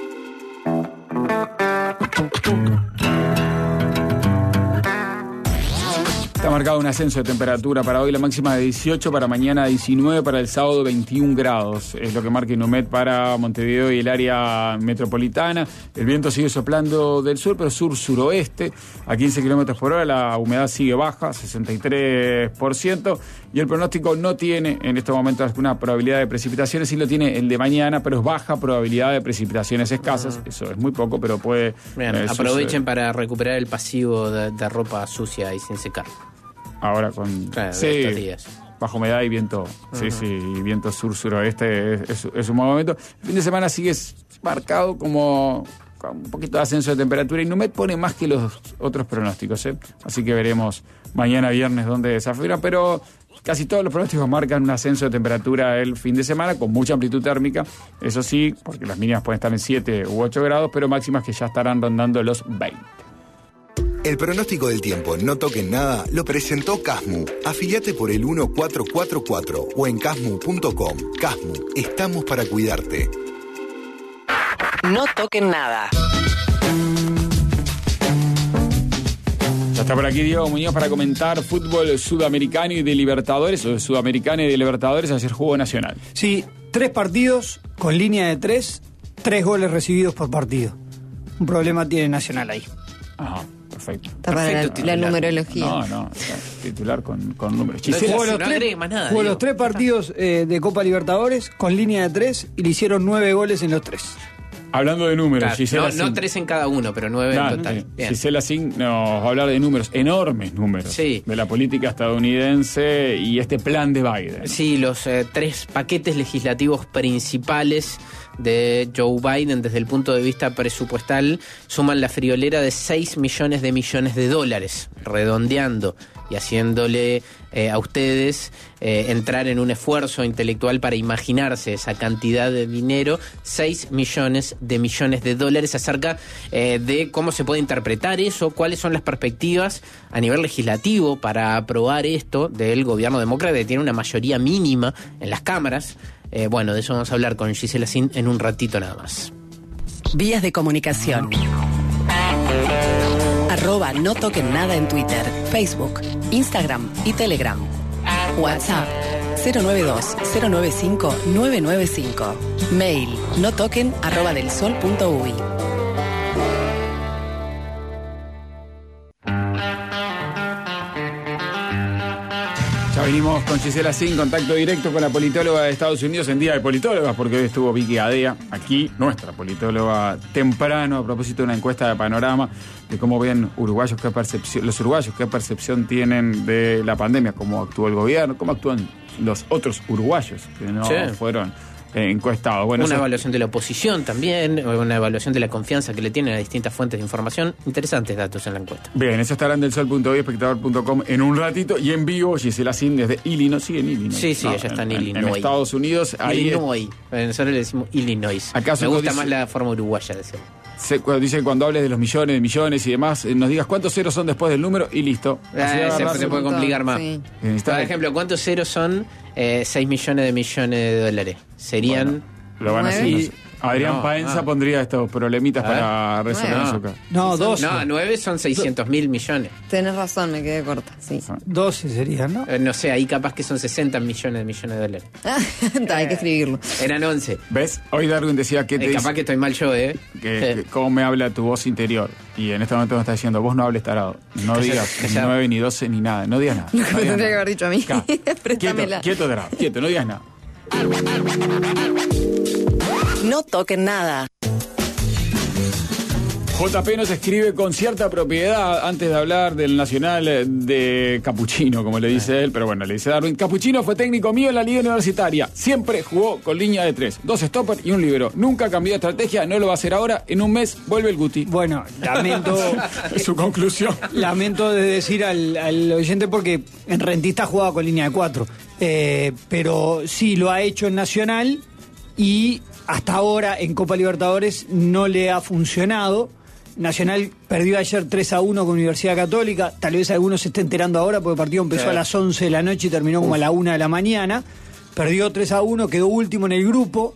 Está marcado un ascenso de temperatura para hoy, la máxima de 18, para mañana 19, para el sábado 21 grados. Es lo que marca Inumet para Montevideo y el área metropolitana. El viento sigue soplando del sur, pero sur-suroeste, a 15 kilómetros por hora. La humedad sigue baja, 63%. Y el pronóstico no tiene en estos momentos alguna probabilidad de precipitaciones. Sí lo tiene el de mañana, pero es baja probabilidad de precipitaciones escasas. Eso es muy poco, pero puede... Bien, aprovechen para recuperar el pasivo de ropa sucia y sin secar. Ahora con estos días. Bajo humedad y viento, y viento sur-suroeste es un buen momento. El fin de semana sigue marcado como con un poquito de ascenso de temperatura y Inumet pone más que los otros pronósticos, así que veremos mañana viernes dónde desafían, pero casi todos los pronósticos marcan un ascenso de temperatura el fin de semana con mucha amplitud térmica, eso sí, porque las mínimas pueden estar en 7 u 8 grados, pero máximas que ya estarán rondando los 20. El pronóstico del tiempo No Toquen Nada lo presentó Casmu. Afiliate por el 1444 o en casmu.com. Casmu, estamos para cuidarte. No toquen nada. Ya está por aquí Diego Muñoz para comentar fútbol sudamericano y de Libertadores, o de Sudamericana y de Libertadores. Ayer jugó Nacional. Sí, 3 partidos con línea de 3 goles recibidos por partido. Un problema tiene Nacional ahí. Ajá. Perfecto. Está para la numerología. No, titular con números. Jugó los 3 partidos de Copa Libertadores con línea de 3 y le hicieron 9 goles en los 3. Hablando de números, claro, no 3 en cada uno, pero 9 en total. Gisela Singh nos va a hablar de números, enormes números, de la política estadounidense y este plan de Biden. Sí, los 3 paquetes legislativos principales de Joe Biden desde el punto de vista presupuestal suman la friolera de 6 millones de dólares, redondeando y haciéndole a ustedes entrar en un esfuerzo intelectual para imaginarse esa cantidad de dinero, 6 millones de dólares, acerca de cómo se puede interpretar eso, cuáles son las perspectivas a nivel legislativo para aprobar esto del gobierno demócrata, que tiene una mayoría mínima en las cámaras. Bueno, de eso vamos a hablar con Gisela Singh en un ratito nada más. Vías de comunicación. @no toquen nada en Twitter, Facebook, Instagram y Telegram. WhatsApp 092-095-995. Mail notoquen@delsol.uy. Ya venimos con Gisela Singh, contacto directo con la politóloga de Estados Unidos en Día de Politólogas, porque hoy estuvo Vicky Gadea, aquí, nuestra politóloga, temprano, a propósito de una encuesta de Panorama, de cómo ven los uruguayos qué percepción tienen de la pandemia, cómo actuó el gobierno, cómo actúan los otros uruguayos que no fueron encuestados. Bueno, una evaluación de la oposición también, una evaluación de la confianza que le tienen a distintas fuentes de información. Interesantes datos en la encuesta. Bien, eso estará en delsol.hoy, espectador.com en un ratito. Y en vivo, Gisela Sin desde Illinois. ¿Sigue en Illinois? Sí, ella está en Illinois. En Estados Unidos. Illinois. Nosotros le decimos Illinois. ¿Acaso me gusta más la forma uruguaya de decirlo. Dice cuando hables de los millones y demás, nos digas cuántos ceros son después del número y listo. Se puede complicar más. Sí. Por ejemplo, ¿cuántos ceros son 6 millones de dólares? Serían... Bueno, lo van a hacer. Adrián Paenza pondría estos problemitas para resolver su caso. No, 12. No, 9 son 600.000 millones. Tenés razón, me quedé corta. Sí. 12 serían, ¿no? No sé, ahí capaz que son 60 millones de dólares. Hay que escribirlo. Eran 11. ¿Ves? Hoy Darwin decía que te capaz que estoy mal yo, que cómo me habla tu voz interior. Y en este momento me está diciendo, vos no hables tarado. No digas ni 9, ni 12, ni nada. No digas nada. Lo que me tendría que haber dicho a mí. Préstamela. Quieto, no digas nada. No toquen nada. JP nos escribe con cierta propiedad antes de hablar del Nacional de Capuchino, como le dice él, pero bueno, le dice Darwin. Capuchino fue técnico mío en la liga universitaria. Siempre jugó con línea de 3, 2 stopper y un libero. Nunca cambió de estrategia, no lo va a hacer ahora. En un mes vuelve el Guti. Bueno, lamento su conclusión. Lamento de decir al oyente porque en Rentista jugaba con línea de 4. Pero sí lo ha hecho en Nacional y hasta ahora en Copa Libertadores no le ha funcionado. Nacional perdió ayer 3-1 con Universidad Católica. Tal vez algunos se estén enterando ahora porque el partido empezó a las 11 de la noche y terminó como a la 1 de la mañana. Perdió 3-1, quedó último en el grupo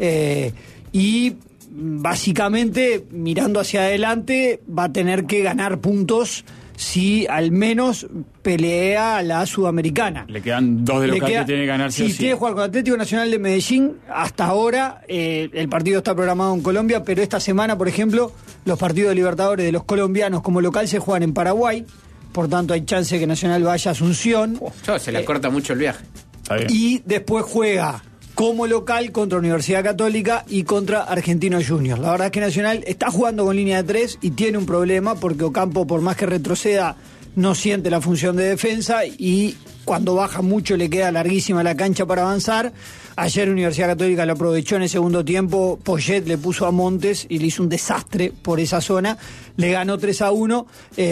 y básicamente mirando hacia adelante va a tener que ganar puntos si al menos pelea la Sudamericana. Le quedan 2 de local que tiene que ganar sí o sí. Tiene que jugar con Atlético Nacional de Medellín. Hasta ahora el partido está programado en Colombia, pero esta semana, por ejemplo, los partidos de Libertadores de los colombianos como local se juegan en Paraguay. Por tanto, hay chance de que Nacional vaya a Asunción. Se le corta mucho el viaje. Y después juega como local contra Universidad Católica y contra Argentinos Juniors. La verdad es que Nacional está jugando con línea de 3 y tiene un problema porque Ocampo, por más que retroceda, no siente la función de defensa y cuando baja mucho le queda larguísima la cancha para avanzar. Ayer Universidad Católica lo aprovechó en el segundo tiempo, Poyet le puso a Montes y le hizo un desastre por esa zona, le ganó 3-1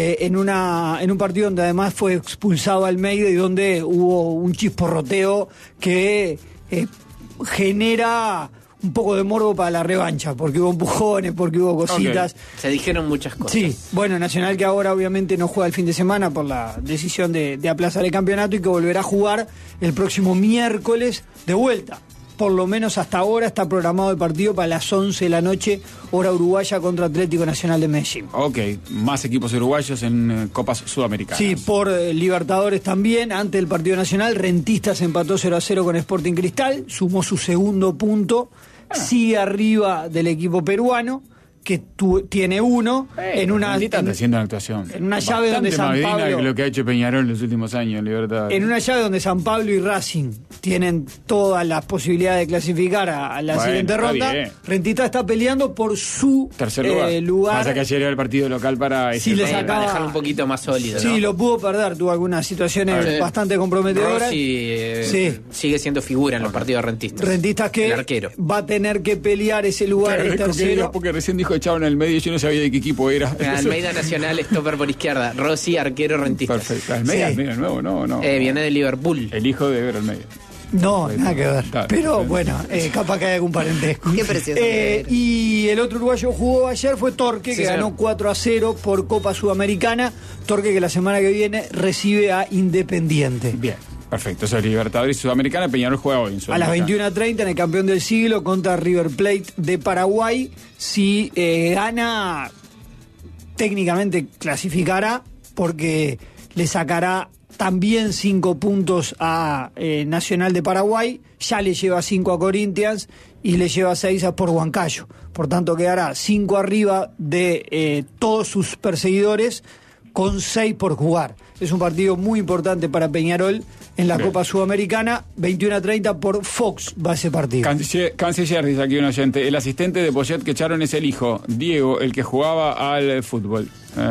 en un partido donde además fue expulsado Almeida y donde hubo un chisporroteo que genera un poco de morbo para la revancha, porque hubo empujones, porque hubo cositas. Se dijeron muchas cosas. Sí, bueno, Nacional que ahora obviamente no juega el fin de semana por la decisión de aplazar el campeonato y que volverá a jugar el próximo miércoles de vuelta. Por lo menos hasta ahora está programado el partido para las 11 de la noche, hora uruguaya contra Atlético Nacional de Medellín. Ok, más equipos uruguayos en Copas Sudamericanas. Sí, por Libertadores también. Antes del partido nacional, Rentistas empató 0-0 con Sporting Cristal, sumó su segundo punto, sigue arriba del equipo peruano, que tiene uno en una está haciendo una actuación en una llave donde San Pablo, que lo que ha hecho Peñarol en los últimos años en Libertad. En una llave donde San Pablo y Racing tienen todas las posibilidades de clasificar a la siguiente ronda. Rentista está peleando por su tercer lugar. Pasa que ayer era el partido local para si le sacaba, dejarlo un poquito más sólido. Sí, ¿no? Lo pudo perder, tuvo algunas situaciones bastante comprometedoras. Rossi sigue siendo figura en los partidos rentistas. Rentistas que va a tener que pelear ese lugar el tercero. Porque recién dijo echaban en el medio y yo no sabía de qué equipo era. Almeida Nacional, stopper por izquierda. Rossi, arquero, Rentistas. Perfecto. Almeida, el nuevo, no. Viene de Liverpool. El hijo de Ever Almeida. No, nada que ver. Pero bueno, capaz que hay algún parentesco. Qué precioso. Y el otro uruguayo jugó ayer fue Torque, que ganó 4-0 por Copa Sudamericana. Torque que la semana que viene recibe a Independiente. Bien. Perfecto, eso es Libertadores Sudamericana. Peñarol juega hoy a las 21:30 en el campeón del siglo contra River Plate de Paraguay. Si gana, técnicamente clasificará porque le sacará también 5 puntos a Nacional de Paraguay. Ya le lleva 5 a Corinthians y le lleva 6 a Sport Huancayo. Por tanto quedará 5 arriba de todos sus perseguidores con 6 por jugar. Es un partido muy importante para Peñarol en la Copa Sudamericana. 21:30 por Fox va ese partido. Canciller, dice aquí un oyente, el asistente de Poyet que echaron es el hijo, Diego, el que jugaba al fútbol.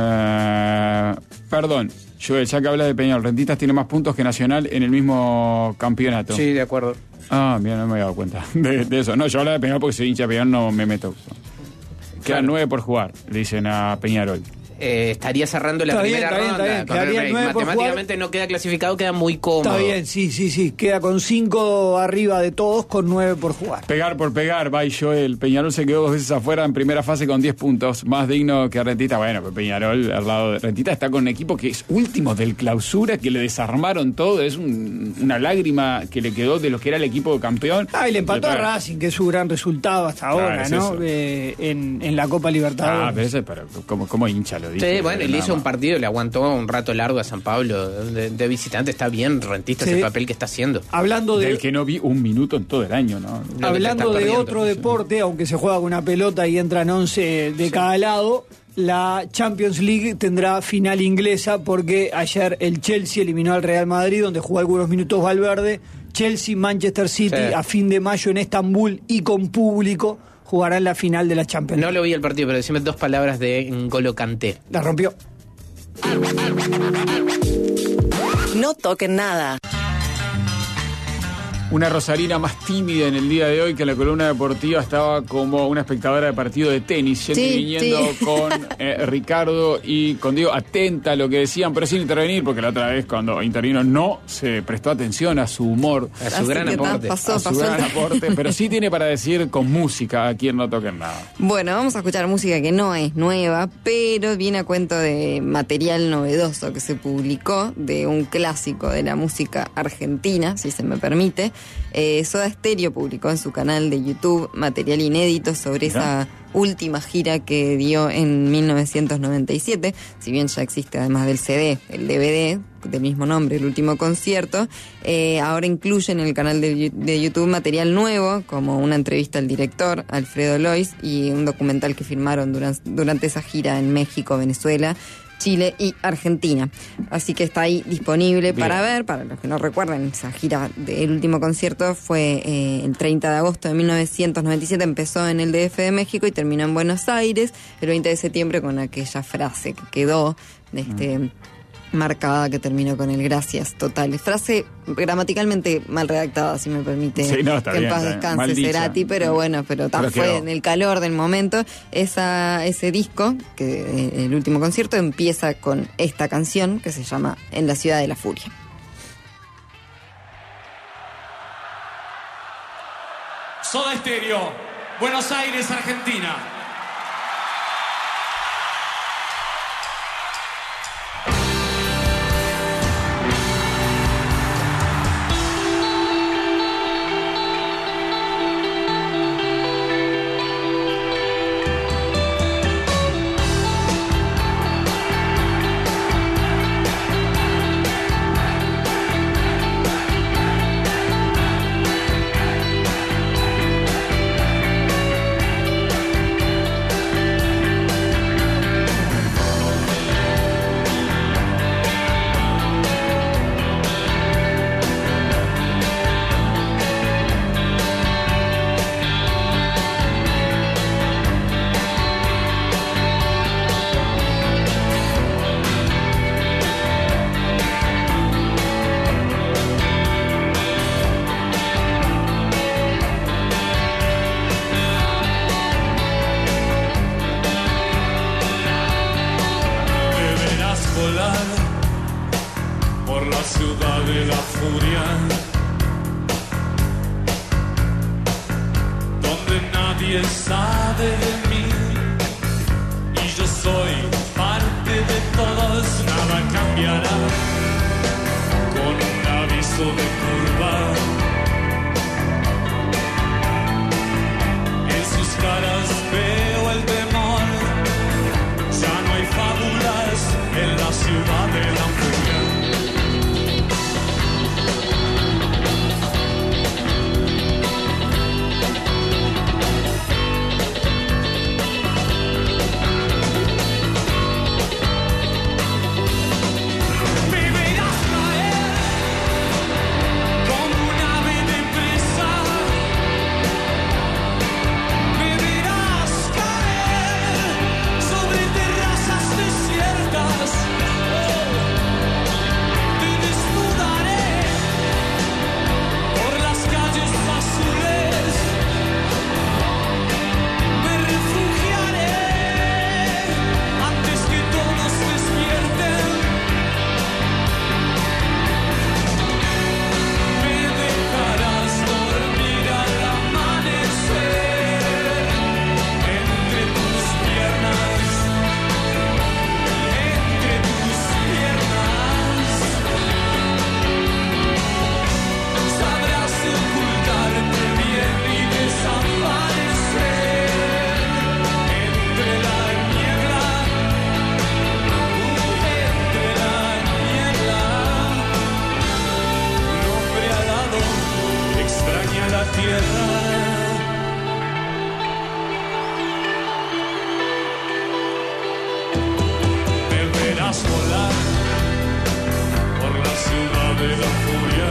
Perdón, Joel, ya que hablas de Peñarol, Rentistas tiene más puntos que Nacional en el mismo campeonato. Sí, de acuerdo. Ah, mira, no me había dado cuenta de eso. No, yo hablaba de Peñarol porque soy hincha de Peñarol, no me meto. Quedan 9 por jugar, le dicen a Peñarol. Estaría cerrando la primera ronda. Matemáticamente no queda clasificado, queda muy cómodo. Está bien, sí. Queda con 5 arriba de todos, con 9 por jugar. Pegar por pegar, va y Joel. Peñarol se quedó 2 veces afuera en primera fase con 10 puntos. Más digno que Rentista. Bueno, pero Peñarol al lado de Rentista está con un equipo que es último del clausura, que le desarmaron todo. Es una lágrima que le quedó de lo que era el equipo campeón. Y le empató a Racing, que es su gran resultado hasta ahora, ¿no? En la Copa Libertadores. Pero como hincha lo dice. Sí, bueno, y le hizo un partido, le aguantó un rato largo a San Pablo de visitante. Está bien, Rentista ese papel que está haciendo. Hablando del que no vi un minuto en todo el año, ¿no? Hablando de otro deporte, aunque se juega con una pelota y entran 11 de cada lado, la Champions League tendrá final inglesa porque ayer el Chelsea eliminó al Real Madrid, donde jugó algunos minutos Valverde. Chelsea, Manchester City, a fin de mayo en Estambul y con público jugarán la final de la Champions League. No lo vi el partido, pero decime 2 palabras de N'Golo Kanté. La rompió. No toquen nada. Una rosarina más tímida en el día de hoy, que en la columna deportiva estaba como una espectadora de partido de tenis, yendo y viniendo con Ricardo y con Diego, atenta a lo que decían, pero sin intervenir, porque la otra vez cuando intervino no se prestó atención a su humor, a su gran aporte. Gran aporte, pero sí tiene para decir con música a quien no toquen nada. Bueno, vamos a escuchar música que no es nueva, pero viene a cuento de material novedoso que se publicó de un clásico de la música argentina, si se me permite. Soda Stereo publicó en su canal de YouTube material inédito sobre esa última gira que dio en 1997, si bien ya existe además del CD, el DVD del mismo nombre, el último concierto. Ahora incluye en el canal de YouTube material nuevo, como una entrevista al director, Alfredo Lois, y un documental que filmaron durante esa gira en México, Venezuela, Chile y Argentina. Así que está ahí disponible para ver. Para los que no recuerden, esa gira del último concierto fue el 30 de agosto de 1997, empezó en el DF de México y terminó en Buenos Aires el 20 de septiembre con aquella frase que quedó marcada, que terminó con el gracias totales. Frase gramaticalmente mal redactada, si me permite, que en paz descanse Cerati, pero bueno, pero fue en el calor del momento. Ese disco, que el último concierto, empieza con esta canción que se llama En la ciudad de la furia. Soda Stereo, Buenos Aires, Argentina. vivirás volar por la ciudad de la furia,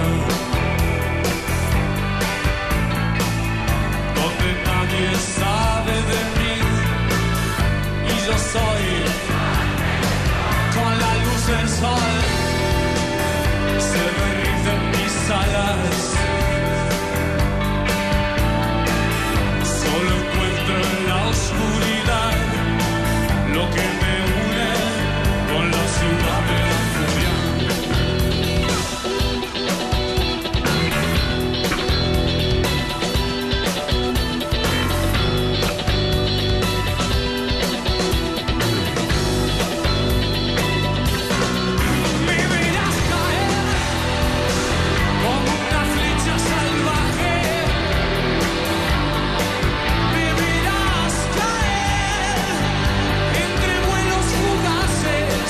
donde nadie sabe de mí y yo soy con la luz del sol, se derriten mis alas, solo encuentro en la oscuridad lo que me une con la ciudad de la furia. Me verás caer como una flecha salvaje, me verás caer entre vuelos fugaces.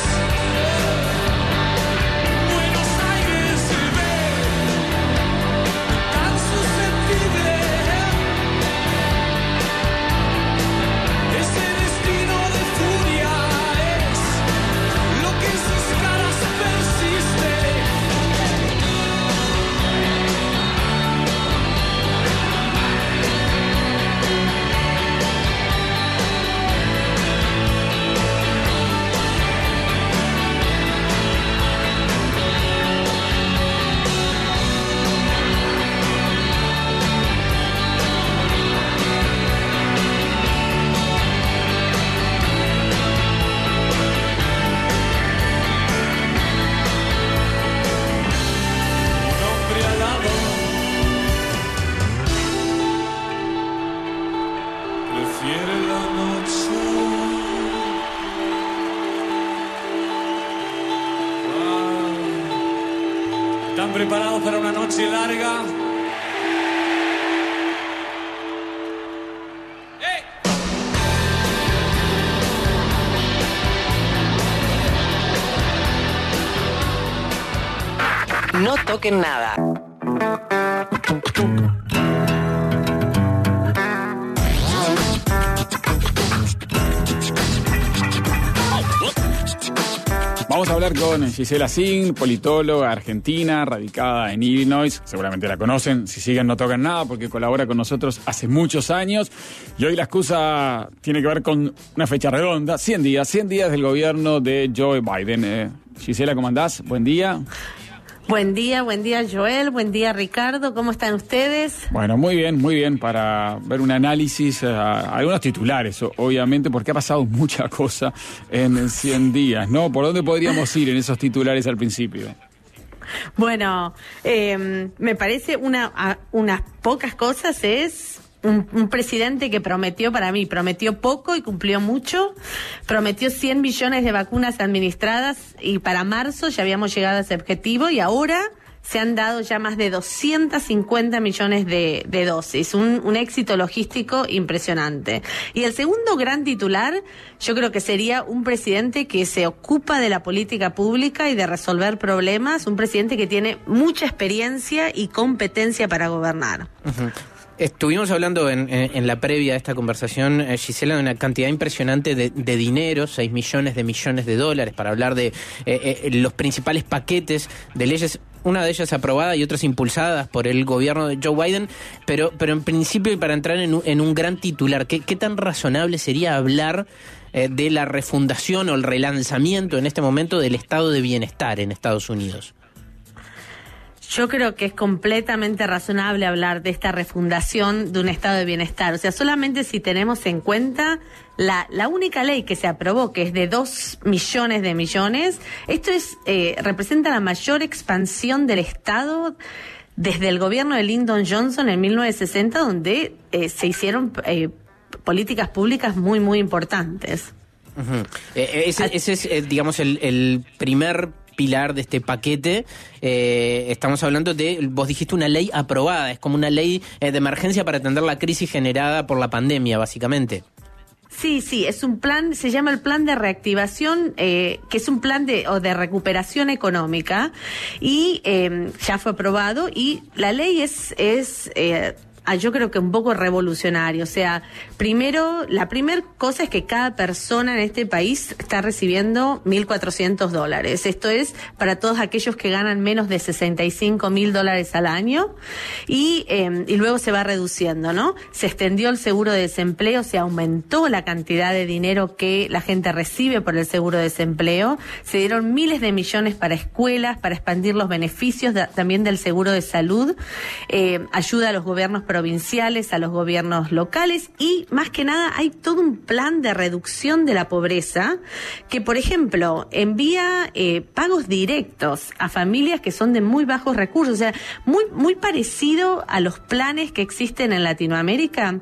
Buenos Aires se ve tan susceptible, ese destino de furia es lo que en sus caras persiste. Un hombre alado prefiere la noche. ¿Están preparados para una noche larga? No toquen nada. Vamos a hablar con Gisela Zin, politóloga argentina, radicada en Illinois. Seguramente la conocen, si siguen No Tocan Nada, porque colabora con nosotros hace muchos años. Y hoy la excusa tiene que ver con una fecha redonda, 100 días del gobierno de Joe Biden. Gisela, ¿cómo andás? Buen día. Buen día Joel, buen día Ricardo, ¿cómo están ustedes? Bueno, muy bien, para ver un análisis, algunos titulares, obviamente, porque ha pasado mucha cosa en 100 días, ¿no? ¿Por dónde podríamos ir en esos titulares al principio? Bueno, me parece unas pocas cosas es un presidente que prometió poco y cumplió mucho. Prometió 100 millones de vacunas administradas y para marzo ya habíamos llegado a ese objetivo y ahora se han dado ya más de 250 millones de dosis. Un éxito logístico impresionante. Y el segundo gran titular, yo creo que sería un presidente que se ocupa de la política pública y de resolver problemas, un presidente que tiene mucha experiencia y competencia para gobernar. Uh-huh. Estuvimos hablando en la previa de esta conversación, Gisela, de una cantidad impresionante de dinero, 6 millones de dólares, para hablar de los principales paquetes de leyes, una de ellas aprobada y otras impulsadas por el gobierno de Joe Biden, pero en principio, y para entrar en un gran titular, ¿qué tan razonable sería hablar de la refundación o el relanzamiento en este momento del estado de bienestar en Estados Unidos? Yo creo que es completamente razonable hablar de esta refundación de un estado de bienestar. O sea, solamente si tenemos en cuenta la única ley que se aprobó, que es de 2 millones de millones, esto representa la mayor expansión del Estado desde el gobierno de Lyndon Johnson en 1960, donde se hicieron políticas públicas muy, muy importantes. Uh-huh. Ese es, digamos, el primer pilar de este paquete. Estamos hablando de, vos dijiste, una ley aprobada, es como una ley de emergencia para atender la crisis generada por la pandemia, básicamente. Sí, es un plan, se llama el plan de reactivación, que es un plan de recuperación económica, y ya fue aprobado, y la ley es yo creo que un poco revolucionario. O sea, primero, la primera cosa es que cada persona en este país está recibiendo $1.400. Esto es para todos aquellos que ganan menos de $65.000 al año, y luego se va reduciendo, ¿no? Se extendió el seguro de desempleo, se aumentó la cantidad de dinero que la gente recibe por el seguro de desempleo, se dieron miles de millones para escuelas, para expandir los beneficios también del seguro de salud, ayuda a los gobiernos provinciales, a los gobiernos locales, y más que nada hay todo un plan de reducción de la pobreza que, por ejemplo, envía pagos directos a familias que son de muy bajos recursos, o sea, muy parecido a los planes que existen en Latinoamérica.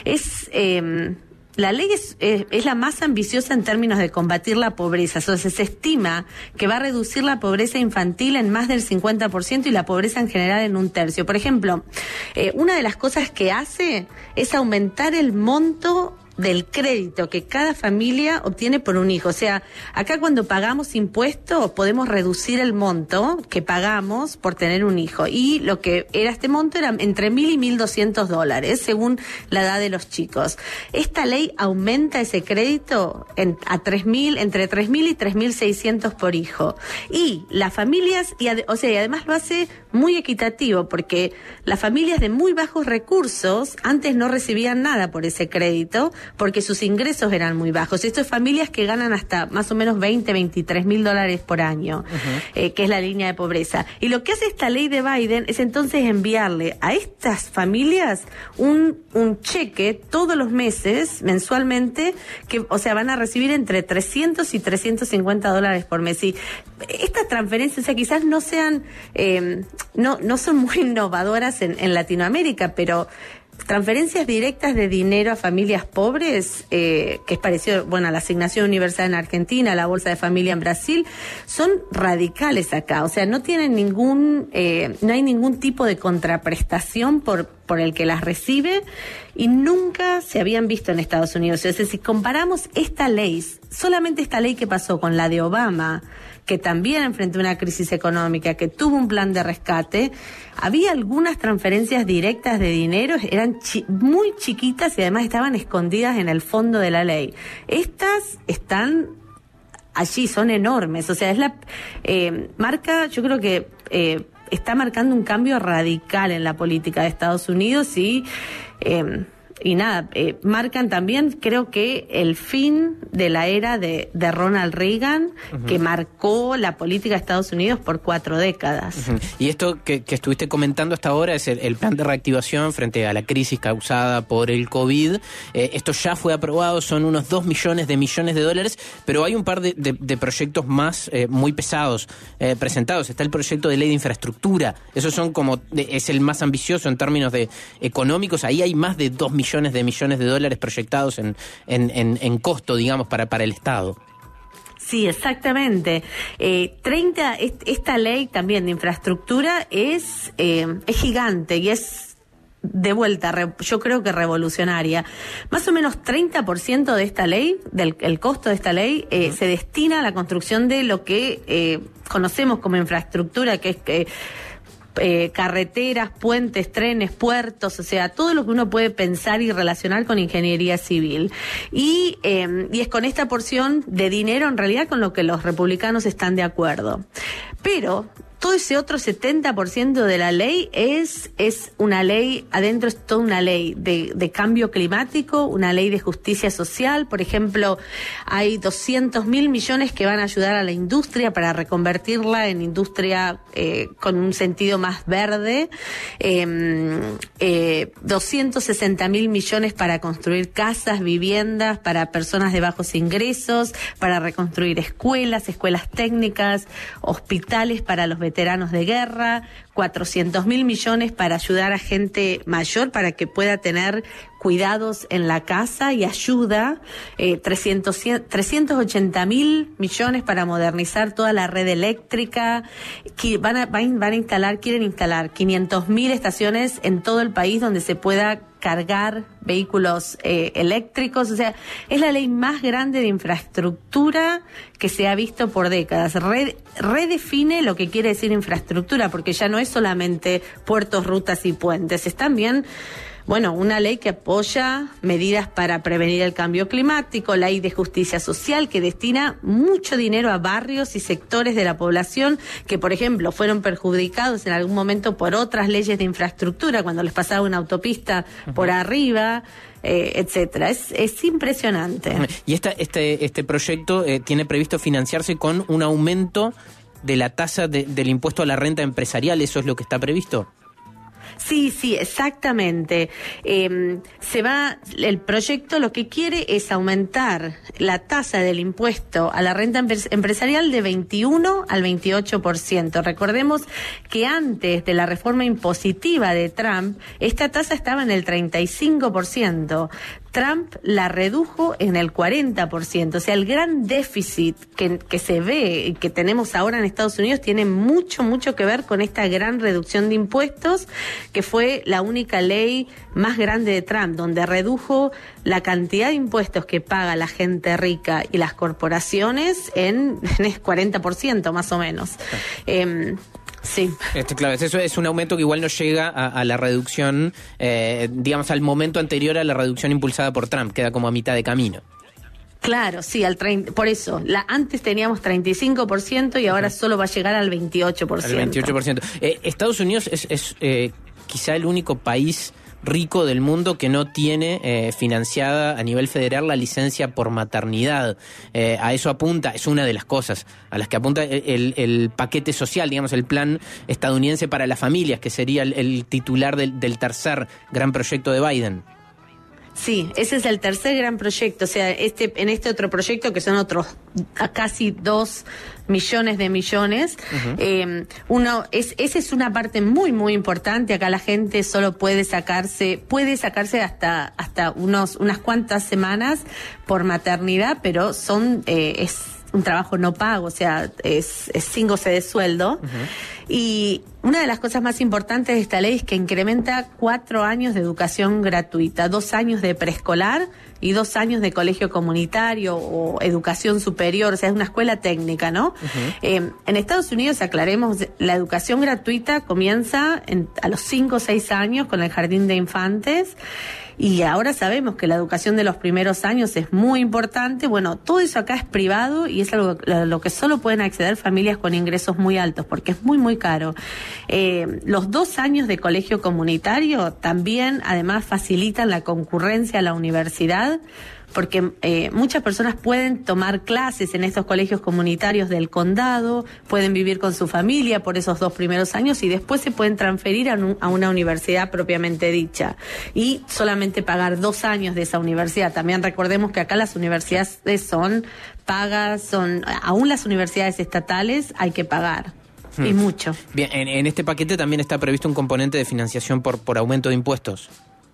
La ley es la más ambiciosa en términos de combatir la pobreza. Entonces, se estima que va a reducir la pobreza infantil en más del 50% y la pobreza en general en 1/3. Por ejemplo, una de las cosas que hace es aumentar el monto del crédito que cada familia obtiene por un hijo. O sea, acá cuando pagamos impuestos podemos reducir el monto que pagamos por tener un hijo. Y lo que era este monto era entre $1.000 y $1.200, según la edad de los chicos. Esta ley aumenta ese crédito a $3.000, entre $3.000 y $3.600 por hijo. Y las familias, y además lo hace muy equitativo, porque las familias de muy bajos recursos antes no recibían nada por ese crédito, porque sus ingresos eran muy bajos. Esto es familias que ganan hasta más o menos $23.000 por año, que es la línea de pobreza. Y lo que hace esta ley de Biden es entonces enviarle a estas familias un cheque todos los meses, mensualmente, que, o sea, van a recibir entre $300 y $350 por mes. Y estas transferencias, o sea, quizás no sean, no son muy innovadoras en Latinoamérica, pero transferencias directas de dinero a familias pobres, que es parecido, bueno, a la asignación universal en Argentina, a la bolsa de familia en Brasil, son radicales acá. O sea, no tienen no hay ningún tipo de contraprestación por el que las recibe, y nunca se habían visto en Estados Unidos. O sea, si comparamos esta ley, solamente esta ley que pasó con la de Obama, que también enfrentó una crisis económica, que tuvo un plan de rescate, había algunas transferencias directas de dinero, eran muy chiquitas y además estaban escondidas en el fondo de la ley. Estas están allí, son enormes. O sea, es marca, yo creo que está marcando un cambio radical en la política de Estados Unidos, y nada, marcan también, creo que, el fin de la era de Ronald Reagan, que marcó la política de Estados Unidos por 4 décadas. Y esto que estuviste comentando hasta ahora es el plan de reactivación frente a la crisis causada por el COVID. Esto ya fue aprobado, son unos $2 millones, pero hay un par de proyectos más muy pesados presentados. Está el proyecto de ley de infraestructura. Esos son es el más ambicioso en términos de económicos. Ahí hay más de $2 millones proyectados en costo, digamos, para el Estado. Sí, exactamente. Esta ley también de infraestructura es gigante y es, de vuelta, yo creo que revolucionaria. Más o menos 30% de esta ley, el costo de esta ley, se destina a la construcción de lo que conocemos como infraestructura, que es carreteras, puentes, trenes, puertos, o sea, todo lo que uno puede pensar y relacionar con ingeniería civil. Y es con esta porción de dinero, en realidad, con lo que los republicanos están de acuerdo. Pero todo ese otro 70% de la ley es una ley, adentro es toda una ley de cambio climático, una ley de justicia social. Por ejemplo, hay $200.000 millones que van a ayudar a la industria para reconvertirla en industria con un sentido más verde, 260.000 millones para construir casas, viviendas para personas de bajos ingresos, para reconstruir escuelas técnicas, hospitales para los veteranos de guerra, 400.000 millones para ayudar a gente mayor para que pueda tener cuidados en la casa y ayuda, 380.000 millones para modernizar toda la red eléctrica, quieren instalar 500.000 estaciones en todo el país donde se pueda cargar vehículos eléctricos. O sea, es la ley más grande de infraestructura que se ha visto por décadas. Redefine lo que quiere decir infraestructura, porque ya no es solamente puertos, rutas y puentes, es también... Bueno, una ley que apoya medidas para prevenir el cambio climático, ley de justicia social que destina mucho dinero a barrios y sectores de la población que, por ejemplo, fueron perjudicados en algún momento por otras leyes de infraestructura, cuando les pasaba una autopista por arriba, etcétera. Es impresionante. Y este proyecto tiene previsto financiarse con un aumento de la tasa del impuesto a la renta empresarial, ¿eso es lo que está previsto? Sí, exactamente. El proyecto lo que quiere es aumentar la tasa del impuesto a la renta empresarial de 21 al 28%. Recordemos que antes de la reforma impositiva de Trump, esta tasa estaba en el 35%. Trump la redujo en el 40%. O sea, el gran déficit que se ve, que tenemos ahora en Estados Unidos, tiene mucho que ver con esta gran reducción de impuestos, que fue la única ley más grande de Trump, donde redujo la cantidad de impuestos que paga la gente rica y las corporaciones en 40% más o menos. Sí. Claro, eso es un aumento que igual no llega a la reducción, digamos, al momento anterior a la reducción impulsada por Trump, queda como a mitad de camino. Claro, sí, por eso, antes teníamos 35% y ahora solo va a llegar al 28%. Al 28%. Estados Unidos es quizá el único país rico del mundo que no tiene financiada a nivel federal la licencia por maternidad. A eso apunta, es una de las cosas a las que apunta el paquete social, digamos, el plan estadounidense para las familias, que sería el titular del tercer gran proyecto de Biden. Sí, ese es el tercer gran proyecto. O sea, en este otro proyecto, que son otros casi 2 millones de millones, esa es una parte muy importante. Acá la gente solo puede sacarse hasta unas cuantas semanas por maternidad, pero es un trabajo no pago, o sea, es sin goce de sueldo. Y una de las cosas más importantes de esta ley es que incrementa 4 años de educación gratuita, 2 años de preescolar y 2 años de colegio comunitario o educación superior, o sea, es una escuela técnica, ¿no? En Estados Unidos, aclaremos, la educación gratuita comienza a los 5 o 6 años con el jardín de infantes. Y ahora sabemos que la educación de los primeros años es muy importante. Bueno, todo eso acá es privado y es algo a lo que solo pueden acceder familias con ingresos muy altos, porque es muy caro. Los 2 años de colegio comunitario también, además, facilitan la concurrencia a la universidad, porque muchas personas pueden tomar clases en estos colegios comunitarios del condado, pueden vivir con su familia por esos 2 primeros años y después se pueden transferir a una universidad propiamente dicha y solamente pagar 2 años de esa universidad. También recordemos que acá las universidades son pagas, aún las universidades estatales hay que pagar. Y mucho. Bien, en este paquete también está previsto un componente de financiación por aumento de impuestos.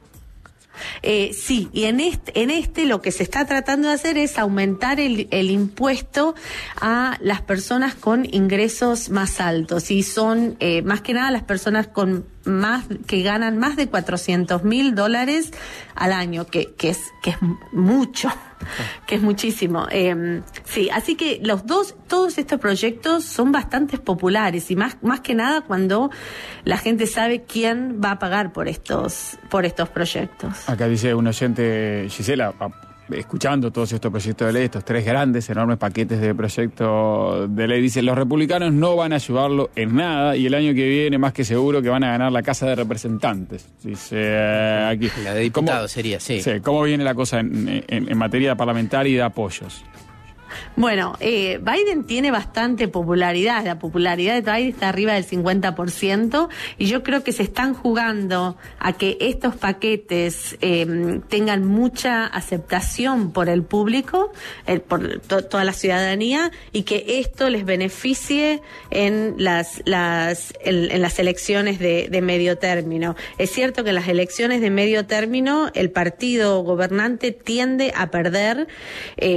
Sí, y en este lo que se está tratando de hacer es aumentar el impuesto a las personas con ingresos más altos, y son más que nada las personas que ganan más de $400,000 al año, que es mucho, que es muchísimo. Sí, así que todos estos proyectos son bastante populares, y más que nada cuando la gente sabe quién va a pagar por estos proyectos. Acá dice un oyente, Gisela, escuchando todos estos proyectos de ley, estos 3 grandes, enormes paquetes de proyectos de ley, dice, los republicanos no van a ayudarlo en nada y el año que viene más que seguro que van a ganar la Casa de Representantes. Dice aquí. La de diputados sería, sí. Sí, ¿cómo viene la cosa en materia parlamentaria y de apoyos? Bueno, Biden tiene bastante popularidad. La popularidad de Biden está arriba del 50%, y yo creo que se están jugando a que estos paquetes tengan mucha aceptación por el público, por toda la ciudadanía, y que esto les beneficie en las elecciones de medio término. Es cierto que en las elecciones de medio término el partido gobernante tiende a perder.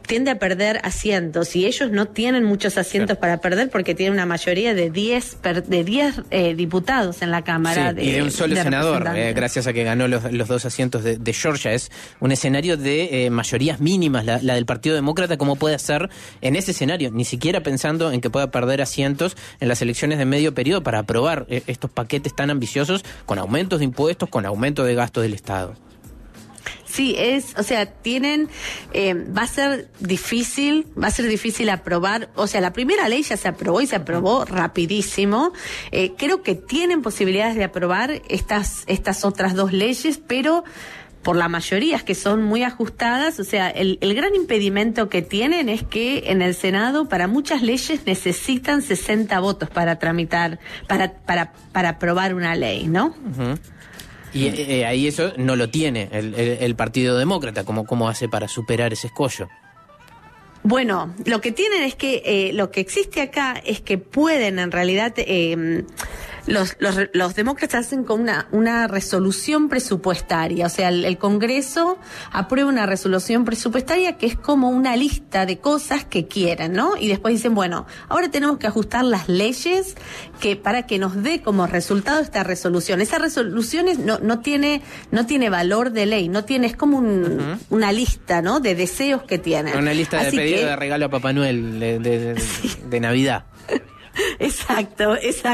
tiende a perder asientos y ellos no tienen muchos asientos para perder porque tienen una mayoría de 10 diputados en la Cámara. Sí, y de un solo senador, gracias a que ganó los 2 asientos de Georgia. Es un escenario de mayorías mínimas, la del Partido Demócrata. ¿Cómo puede hacer en ese escenario? Ni siquiera pensando en que pueda perder asientos en las elecciones de medio periodo para aprobar estos paquetes tan ambiciosos con aumentos de impuestos, con aumento de gastos del Estado. Sí, tienen, va a ser difícil aprobar, la primera ley ya se aprobó y se aprobó rapidísimo. Creo que tienen posibilidades de aprobar estas otras 2 leyes, pero por la mayoría que son muy ajustadas, el gran impedimento que tienen es que en el Senado para muchas leyes necesitan 60 votos para tramitar, para aprobar una ley, ¿no? Uh-huh. Y ahí eso no lo tiene el Partido Demócrata. ¿Cómo hace para superar ese escollo? Bueno, lo que tienen es que lo que existe acá es que pueden en realidad los demócratas hacen con una resolución presupuestaria, el Congreso aprueba una resolución presupuestaria que es como una lista de cosas que quieren, ¿no? Y después dicen, bueno, ahora tenemos que ajustar las leyes para que nos dé como resultado esta resolución. Esa resolución no tiene valor de ley, es como una lista, ¿no? De deseos que tienen. Una lista de pedidos de regalo a Papá Noel de Navidad. Exacto.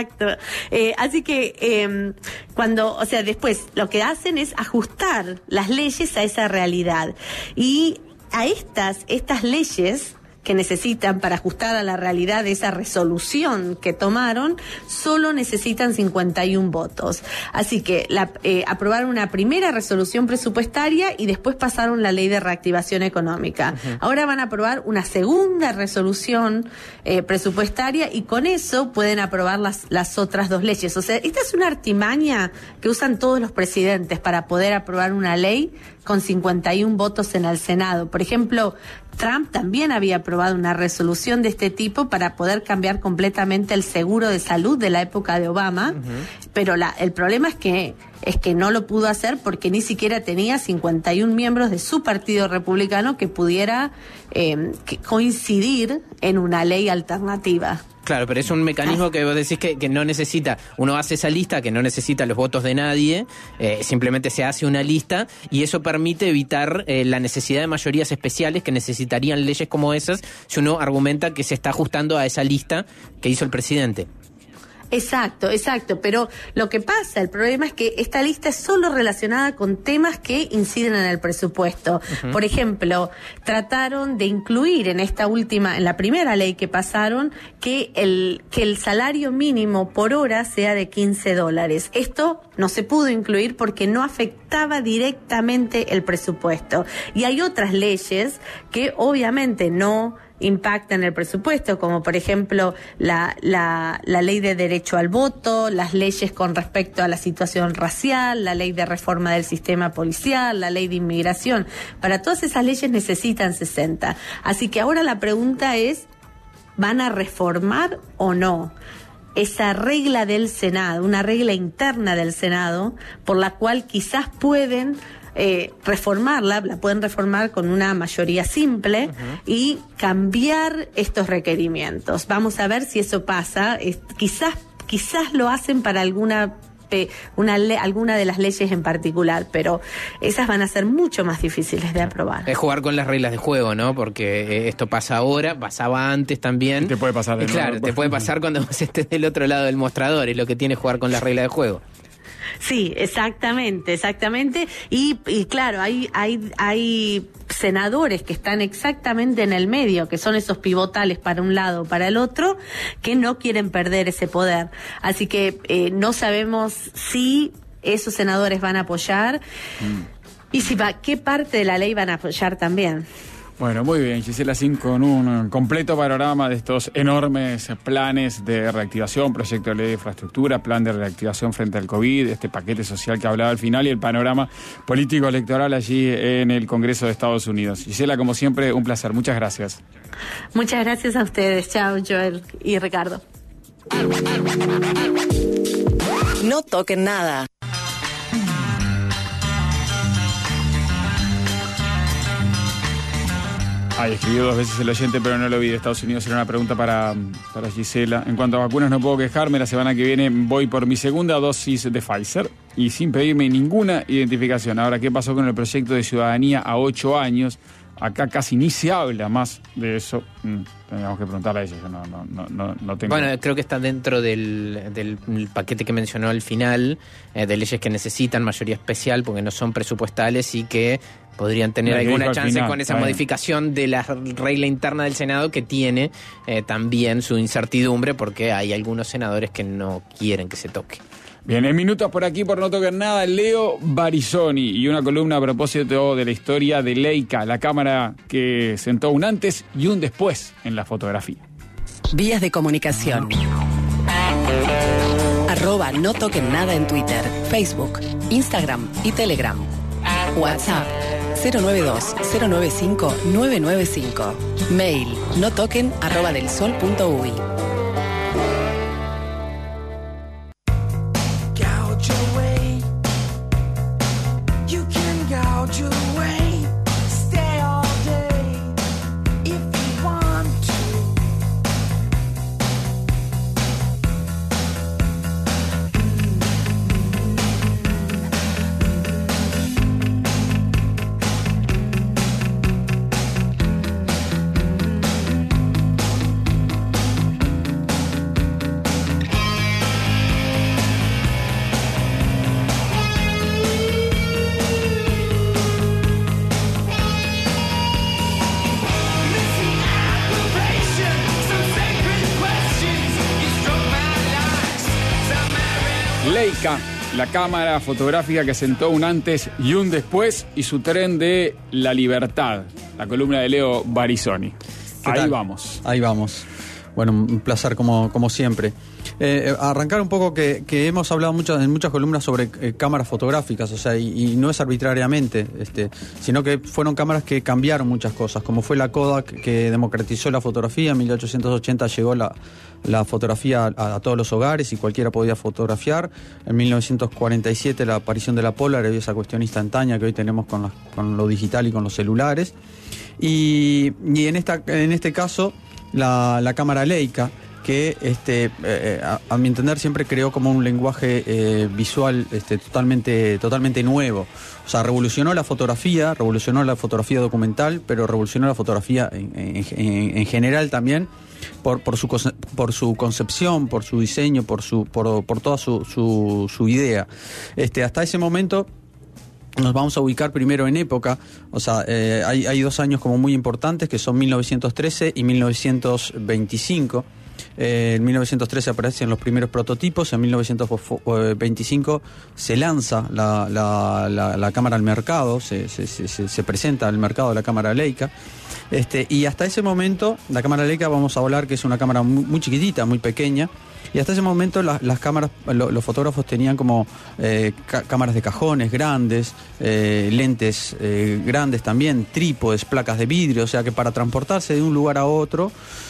Así que después lo que hacen es ajustar las leyes a esa realidad. Y a estas leyes que necesitan para ajustar a la realidad de esa resolución que tomaron, solo necesitan 51 votos. Así que aprobaron una primera resolución presupuestaria y después pasaron la ley de reactivación económica. Uh-huh. Ahora van a aprobar una segunda resolución presupuestaria y con eso pueden aprobar las otras 2 leyes. Esta es una artimaña que usan todos los presidentes para poder aprobar una ley con 51 votos en el Senado. Por ejemplo, Trump también había aprobado una resolución de este tipo para poder cambiar completamente el seguro de salud de la época de Obama, pero el problema es que no lo pudo hacer porque ni siquiera tenía 51 miembros de su partido republicano que pudiera coincidir en una ley alternativa. Claro, pero es un mecanismo que vos decís que no necesita, uno hace esa lista que no necesita los votos de nadie, simplemente se hace una lista y eso permite evitar la necesidad de mayorías especiales que necesitarían leyes como esas si uno argumenta que se está ajustando a esa lista que hizo el presidente. Exacto, pero lo que pasa, el problema es que esta lista es solo relacionada con temas que inciden en el presupuesto. Uh-huh. Por ejemplo, trataron de incluir en la primera ley que pasaron, que el salario mínimo por hora sea de $15. Esto no se pudo incluir porque no afectaba directamente el presupuesto. Y hay otras leyes que obviamente no impactan el presupuesto, como por ejemplo la ley de derecho al voto, las leyes con respecto a la situación racial, la ley de reforma del sistema policial, la ley de inmigración. Para todas esas leyes necesitan 60. Así que ahora la pregunta es, ¿van a reformar o no esa regla del Senado, una regla interna del Senado, por la cual quizás pueden reformarla, la pueden reformar con una mayoría simple y cambiar estos requerimientos? Vamos a ver si eso pasa. Quizás lo hacen para alguna de las leyes en particular, pero esas van a ser mucho más difíciles de aprobar. Es jugar con las reglas de juego, ¿no? Porque esto pasa ahora, pasaba antes también. Y te puede pasar de nuevo. Claro, te puede pasar cuando vos estés del otro lado del mostrador, es lo que tiene jugar con las reglas de juego. Sí, exactamente. Y claro, hay senadores que están exactamente en el medio, que son esos pivotales para un lado o para el otro, que no quieren perder ese poder. Así que no sabemos si esos senadores van a apoyar y qué parte de la ley van a apoyar también. Bueno, muy bien, Gisela Zin, con un completo panorama de estos enormes planes de reactivación, proyecto de ley de infraestructura, plan de reactivación frente al COVID, este paquete social que hablaba al final y el panorama político electoral allí en el Congreso de Estados Unidos. Gisela, como siempre, un placer. Muchas gracias. Muchas gracias a ustedes. Chao, Joel y Ricardo. No toquen nada. Ay, escribió 2 veces el oyente, pero no lo vi. De Estados Unidos era una pregunta para Gisela. En cuanto a vacunas, no puedo quejarme. La semana que viene voy por mi segunda dosis de Pfizer y sin pedirme ninguna identificación. Ahora, ¿qué pasó con el proyecto de ciudadanía a 8 años? Acá casi ni se habla más de eso. Tendríamos que preguntarle a ellos. Yo no tengo... Bueno, creo que está dentro del paquete que mencionó al final, de leyes que necesitan mayoría especial porque no son presupuestales y que podrían tener alguna chance con esa modificación de la regla interna del Senado, que tiene también su incertidumbre porque hay algunos senadores que no quieren que se toque. Bien, en minutos por aquí, por No Toquen Nada, Leo Barisoni y una columna a propósito de la historia de Leica, la cámara que sentó un antes y un después en la fotografía. Vías de comunicación. @No Toquen Nada en Twitter, Facebook, Instagram y Telegram. WhatsApp 092-095-995. Mail notoquen@delsol.uy. Leica, la cámara fotográfica que sentó un antes y un después, y su tren de la libertad. La columna de Leo Barisoni. Ahí vamos. Ahí vamos. Bueno, un placer como siempre. Arrancar un poco que hemos hablado en muchas columnas sobre cámaras fotográficas, o sea, y no es arbitrariamente, sino que fueron cámaras que cambiaron muchas cosas, como fue la Kodak, que democratizó la fotografía. En 1880 llegó la fotografía a todos los hogares y cualquiera podía fotografiar. En 1947 la aparición de la Polaroid, esa cuestión instantánea que hoy tenemos con lo digital y con los celulares. Y en este caso la cámara Leica, que a mi entender siempre creó como un lenguaje visual totalmente nuevo. O sea, revolucionó la fotografía documental, pero revolucionó la fotografía en general también por su concepción, por su diseño, por toda su idea. Hasta ese momento nos vamos a ubicar primero en época. O sea, hay 2 años como muy importantes, que son 1913 y 1925. En 1913 aparecen los primeros prototipos, en 1925 se lanza la cámara al mercado, se presenta al mercado la cámara Leica. Y hasta ese momento, la cámara Leica, vamos a hablar que es una cámara muy chiquitita, muy pequeña. Y hasta ese momento las cámaras, los fotógrafos tenían como cámaras de cajones grandes, lentes grandes también, trípodes, placas de vidrio, o sea que para transportarse de un lugar a otro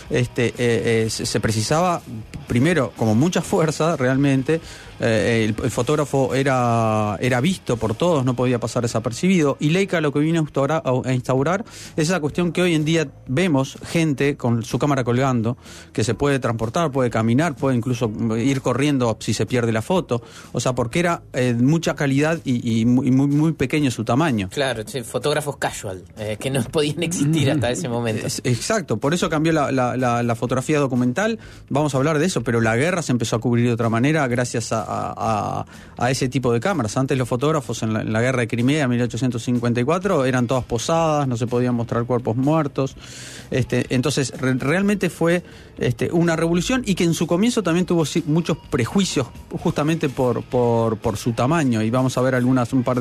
se precisaba primero como mucha fuerza realmente. El fotógrafo era visto por todos, no podía pasar desapercibido, y Leica lo que vino a instaurar es esa cuestión que hoy en día vemos gente con su cámara colgando, que se puede transportar, puede caminar, puede incluso ir corriendo si se pierde la foto, o sea, porque era mucha calidad y muy pequeño su tamaño. Claro, fotógrafos casual, que no podían existir hasta ese momento. Exacto, por eso cambió la fotografía documental. Vamos a hablar de eso, pero la guerra se empezó a cubrir de otra manera gracias a ese tipo de cámaras. Antes los fotógrafos en la guerra de Crimea en 1854 eran todas posadas, no se podían mostrar cuerpos muertos. Entonces realmente fue una revolución, y que en su comienzo también tuvo muchos prejuicios justamente por su tamaño, y vamos a ver un par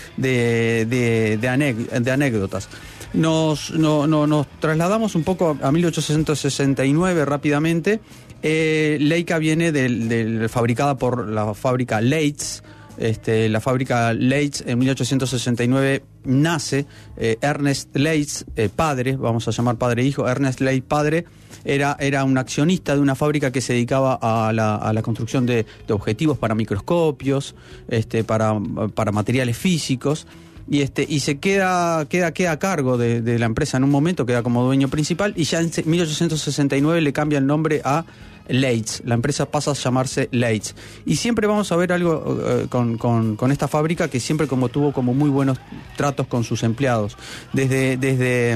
de anécdotas. Nos trasladamos un poco a 1869 rápidamente. Leica viene fabricada por la fábrica Leitz. La fábrica Leitz en 1869 nace. Ernest Leitz, padre, vamos a llamar padre e hijo. Ernest Leitz, padre, era un accionista de una fábrica que se dedicaba a la construcción de objetivos para microscopios, para materiales físicos. y se queda a cargo de la empresa en un momento, queda como dueño principal, y ya en 1869 le cambia el nombre a Leitz. La empresa pasa a llamarse Leitz. Y siempre vamos a ver algo con esta fábrica, que siempre tuvo como muy buenos tratos con sus empleados. Desde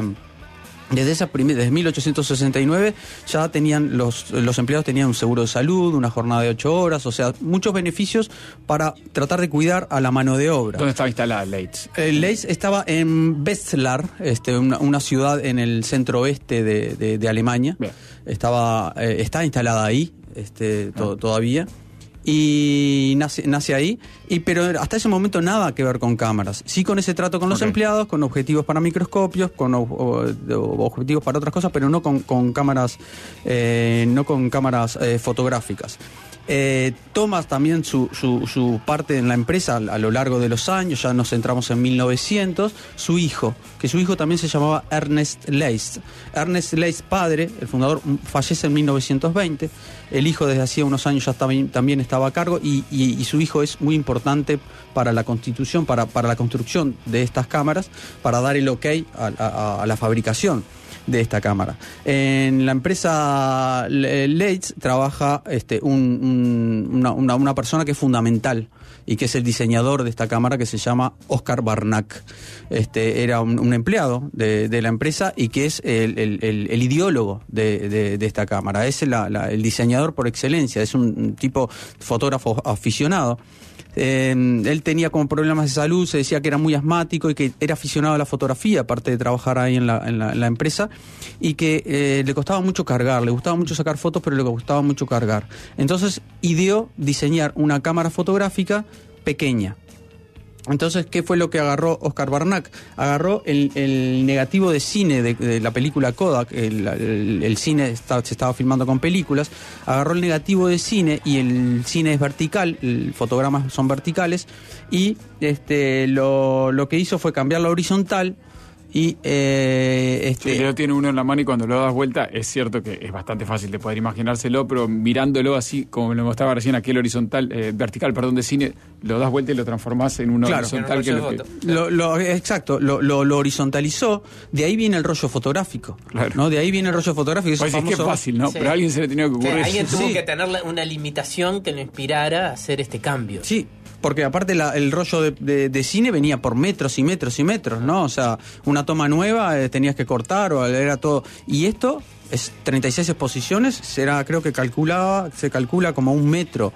1869 ya tenían los empleados tenían un seguro de salud, una jornada de 8 horas, o sea, muchos beneficios para tratar de cuidar a la mano de obra. ¿Dónde estaba instalada Leitz? Leitz estaba en Wetzlar, una ciudad en el centro oeste de Alemania. Bien. Está instalada ahí todavía. Y nace ahí, pero hasta ese momento nada que ver con cámaras. Sí, con ese trato con los empleados, con objetivos para microscopios, con objetivos para otras cosas, pero no con cámaras, fotográficas. Toma también su parte en la empresa a lo largo de los años. Ya nos centramos en 1900. Su hijo también se llamaba Ernest Leitz. Ernest Leitz, padre, el fundador, fallece en 1920. El hijo desde hacía unos años ya también estaba a cargo, y su hijo es muy importante para la constitución, para la construcción de estas cámaras, para dar el ok a la fabricación de esta cámara. En la empresa Leitz trabaja una persona que es fundamental y que es el diseñador de esta cámara, que se llama Oskar Barnack. Era un empleado de la empresa y que es el ideólogo de esta cámara. Es el diseñador por excelencia, es un tipo fotógrafo aficionado. Él tenía como problemas de salud, se decía que era muy asmático y que era aficionado a la fotografía, aparte de trabajar ahí en la empresa, y que le costaba mucho cargar, le gustaba mucho sacar fotos, pero le costaba mucho cargar. Entonces ideó diseñar una cámara fotográfica pequeña. Entonces, ¿qué fue lo que agarró Oskar Barnack? Agarró el negativo de cine de la película Kodak. El cine se estaba filmando con películas. Agarró el negativo de cine, y el cine es vertical, el fotogramas son verticales, y lo que hizo fue cambiar la horizontal. Y sí, lo tiene uno en la mano, y cuando lo das vuelta es cierto que es bastante fácil de poder imaginárselo, pero mirándolo así como me lo mostraba recién, aquel vertical de cine, lo das vuelta y lo transformás en una horizontal. Exacto, lo horizontalizó. De ahí viene el rollo fotográfico. Claro. ¿No? De ahí viene el rollo fotográfico. Pues es que es fácil, ¿no? Sí. Pero a alguien se le tenía que ocurrir. Alguien tuvo que tener una limitación que lo inspirara a hacer este cambio. Sí. Porque aparte el rollo de cine venía por metros y metros y metros, ¿no? O sea, una toma nueva tenías que cortar, o era todo. Y esto es 36 exposiciones, creo que se calcula como 1 metro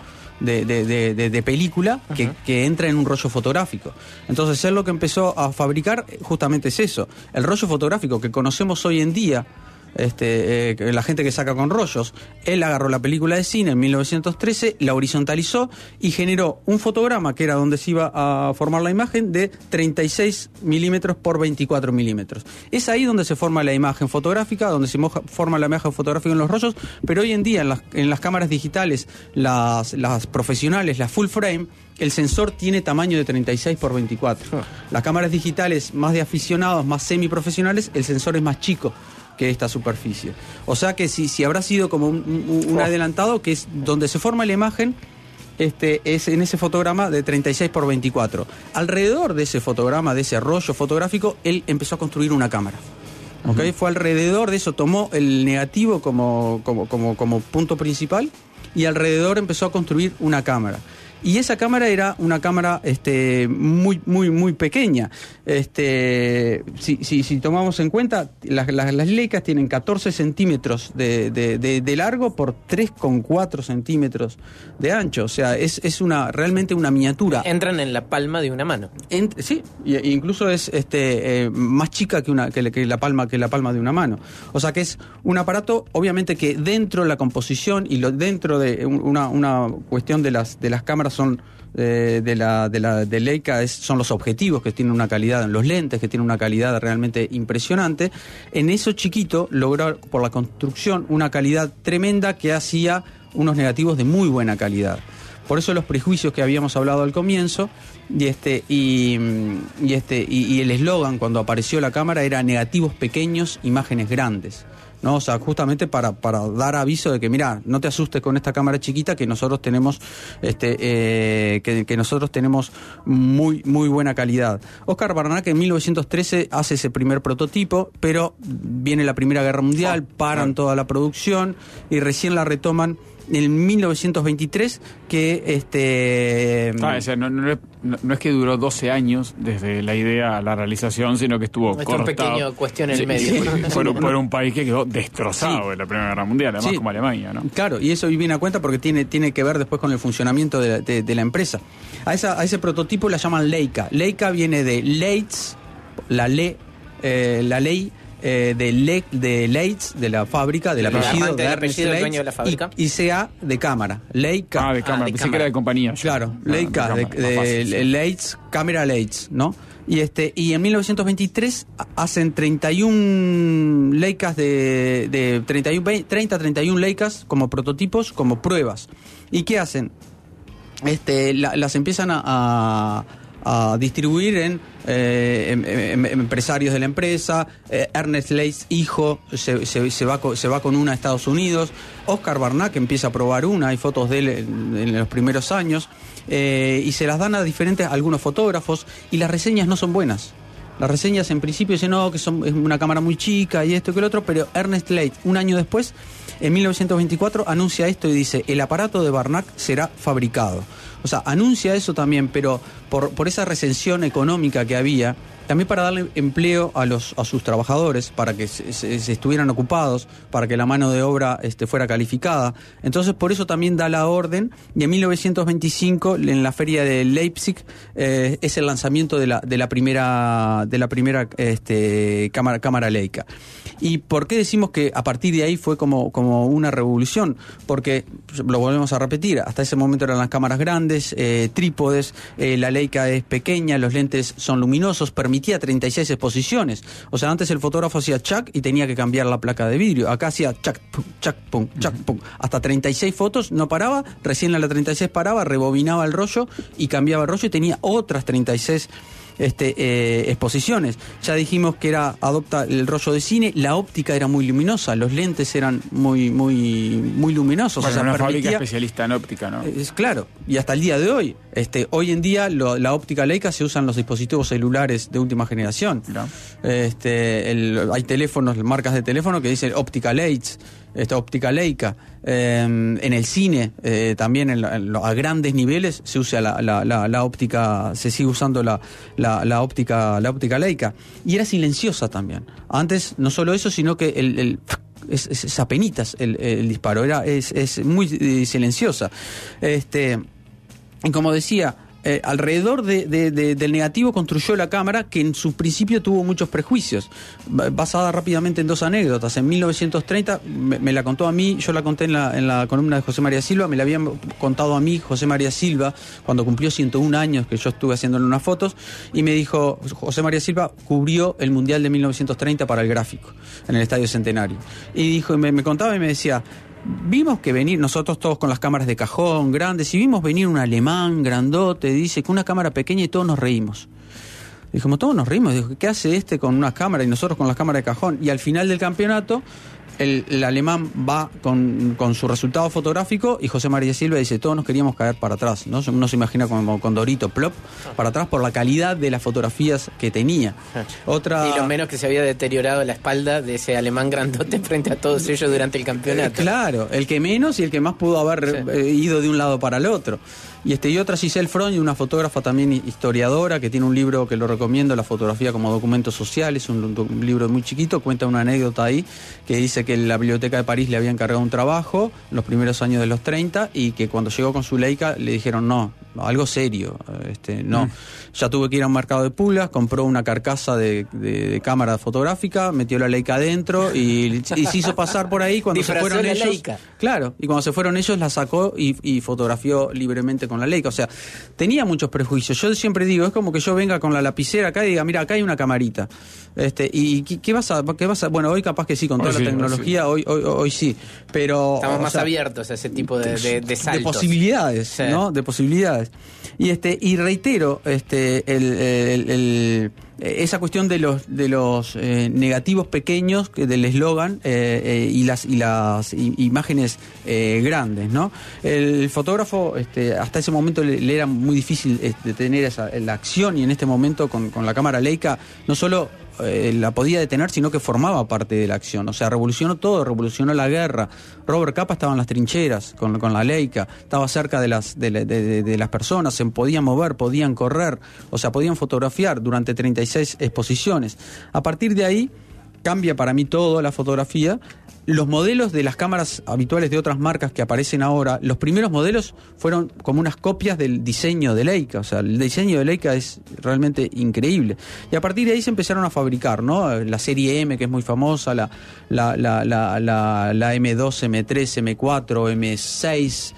de película que entra en un rollo fotográfico. Entonces él lo que empezó a fabricar justamente es eso. El rollo fotográfico que conocemos hoy en día, la gente que saca con rollos. Él agarró la película de cine en 1913, la horizontalizó y generó un fotograma, que era donde se iba a formar la imagen, de 36 milímetros por 24 milímetros. Es ahí donde se forma la imagen fotográfica, donde se forma la imagen fotográfica en los rollos. Pero hoy en día en las cámaras digitales, las profesionales, las full frame, el sensor tiene tamaño de 36 por 24. Las cámaras digitales más de aficionados, más semiprofesionales, el sensor es más chico que esta superficie. O sea que si habrá sido como un adelantado, que es donde se forma la imagen, es en ese fotograma de 36 por 24. Alrededor de ese fotograma, de ese rollo fotográfico, él empezó a construir una cámara. ¿Okay? Fue alrededor de eso, tomó el negativo como punto principal, y alrededor empezó a construir una cámara. Y esa cámara era una cámara muy, muy, muy pequeña. Si tomamos en cuenta, las Leicas tienen 14 centímetros de largo por 3,4 centímetros de ancho. O sea, es realmente una miniatura. Entran en la palma de una mano. Sí, incluso es más chica que la palma de una mano. O sea que es un aparato, obviamente, que dentro de la composición y dentro de una cuestión de las cámaras son de Leica son los objetivos, que tienen una calidad, los lentes que tienen una calidad realmente impresionante. En eso chiquito logró por la construcción una calidad tremenda que hacía unos negativos de muy buena calidad. Por eso los prejuicios que habíamos hablado al comienzo, y el eslogan cuando apareció la cámara era negativos pequeños, imágenes grandes. ¿no? O sea, justamente para dar aviso de que, mira, no te asustes con esta cámara chiquita, que nosotros tenemos que nosotros tenemos muy buena calidad. Oscar Barnack en 1913 hace ese primer prototipo, pero viene la Primera Guerra Mundial, paran toda la producción y recién la retoman en 1923, que no es que duró 12 años desde la idea a la realización, sino que estuvo cortado. Un pequeño cuestión en el medio. Por un país que quedó destrozado de la Primera Guerra Mundial, además como Alemania, ¿no? Claro, y eso viene a cuenta porque tiene que ver después con el funcionamiento de la empresa. A ese prototipo la llaman Leica. Leica viene de Leitz, la ley de Leitz, de la fábrica, del apellido de Ernest Leitz, dueño de la fábrica. y CA de cámara. Leica. De cámara, pensé que era de compañía. Claro, Leica, de Leitz, cámara Leitz, ¿no? Y en 1923 hacen 31 Leicas de 31 Leicas como prototipos, como pruebas. ¿Y qué hacen? Las empiezan a distribuir en empresarios de la empresa. Ernest Leitz, hijo, se va con una a Estados Unidos. Oscar Barnack empieza a probar una, hay fotos de él en los primeros años, y se las dan a algunos fotógrafos, y las reseñas no son buenas. Las reseñas en principio dicen que es una cámara muy chica y esto que lo otro, pero Ernest Leitz, un año después, en 1924, anuncia esto y dice: el aparato de Barnack será fabricado. O sea, anuncia eso también, pero por esa recensión económica que había, también para darle empleo a sus trabajadores, para que se estuvieran ocupados, para que la mano de obra fuera calificada. Entonces, por eso también da la orden, y en 1925, en la feria de Leipzig, es el lanzamiento de la primera cámara Leica. ¿Y por qué decimos que a partir de ahí fue como una revolución? Porque, lo volvemos a repetir, hasta ese momento eran las cámaras grandes, trípodes, la Leica es pequeña, los lentes son luminosos, permitía 36 exposiciones. O sea, antes el fotógrafo hacía chac y tenía que cambiar la placa de vidrio. Acá hacía chac, pum, chac, pum, chac, pum. Hasta 36 fotos, no paraba, recién a la 36 paraba, rebobinaba el rollo y cambiaba el rollo y tenía otras 36 exposiciones. Ya dijimos que adopta el rollo de cine, la óptica era muy luminosa, los lentes eran muy luminosos. Bueno, o sea, una fábrica especialista en óptica, ¿no? Claro, y hasta el día de hoy. Hoy en día la óptica Leica se usa en los dispositivos celulares de última generación. No. Hay teléfonos, marcas de teléfono que dicen óptica Leitz, óptica Leica. En el cine también a grandes niveles se usa la óptica, se sigue usando la óptica Leica, y era silenciosa también. Antes no solo eso, sino que es apenitas el disparo, es muy silenciosa. Y como decía, alrededor del negativo construyó la cámara, que en su principio tuvo muchos prejuicios, basada rápidamente en dos anécdotas. En 1930 me la contó a mí, yo la conté en la columna de José María Silva, me la habían contado a mí José María Silva cuando cumplió 101 años, que yo estuve haciéndole unas fotos, y me dijo: José María Silva cubrió el Mundial de 1930 para el Gráfico, en el Estadio Centenario, y me contaba y me decía: vimos que venir, nosotros todos con las cámaras de cajón grandes, y vimos venir un alemán grandote, dice, con una cámara pequeña, y todos nos reímos. Dijimos, todos nos reímos. Dijo, ¿qué hace con una cámara y nosotros con las cámaras de cajón? Y al final del campeonato, el alemán va con su resultado fotográfico, y José María Silva dice: todos nos queríamos caer para atrás, ¿no? Uno se imagina como con Dorito, plop, para atrás, por la calidad de las fotografías que tenía. Y lo menos que se había deteriorado la espalda de ese alemán grandote frente a todos ellos durante el campeonato. Claro, el que menos y el que más pudo haber ido de un lado para el otro. Y otra, Giselle Freund, una fotógrafa también historiadora, que tiene un libro que lo recomiendo, La fotografía como documento social, es un libro muy chiquito, cuenta una anécdota ahí, que dice que la Biblioteca de París le había encargado un trabajo en los primeros años de los 30, y que cuando llegó con su Leica le dijeron no, algo serio, ya tuve que ir a un mercado de pulgas, compró una carcasa de cámara fotográfica, metió la Leica adentro y se hizo pasar por ahí. Cuando se fueron ellos, Leica. Claro, y cuando se fueron ellos la sacó y fotografió libremente con la Leica. O sea, tenía muchos prejuicios. Yo siempre digo, es como que yo venga con la lapicera acá y diga, mira, acá hay una camarita. ¿Y qué vas a? Bueno, hoy capaz que sí, con toda la tecnología, hoy sí, pero estamos más abiertos a ese tipo de saltos. De posibilidades, ¿no? De posibilidades. Y reitero, esa cuestión de los negativos pequeños del eslogan y las imágenes grandes, ¿no? El fotógrafo hasta ese momento le era muy difícil detener la acción, y en este momento con la cámara Leica no solo la podía detener, sino que formaba parte de la acción. O sea, revolucionó todo, revolucionó la guerra. Robert Capa estaba en las trincheras con la Leica, estaba cerca de las personas, se podían mover, podían correr, o sea, podían fotografiar durante 36 exposiciones. A partir de ahí cambia para mí todo la fotografía. Los modelos de las cámaras habituales de otras marcas que aparecen ahora, los primeros modelos fueron como unas copias del diseño de Leica. O sea, el diseño de Leica es realmente increíble. Y a partir de ahí se empezaron a fabricar, ¿no? La serie M, que es muy famosa, la M2, M3, M4, M6...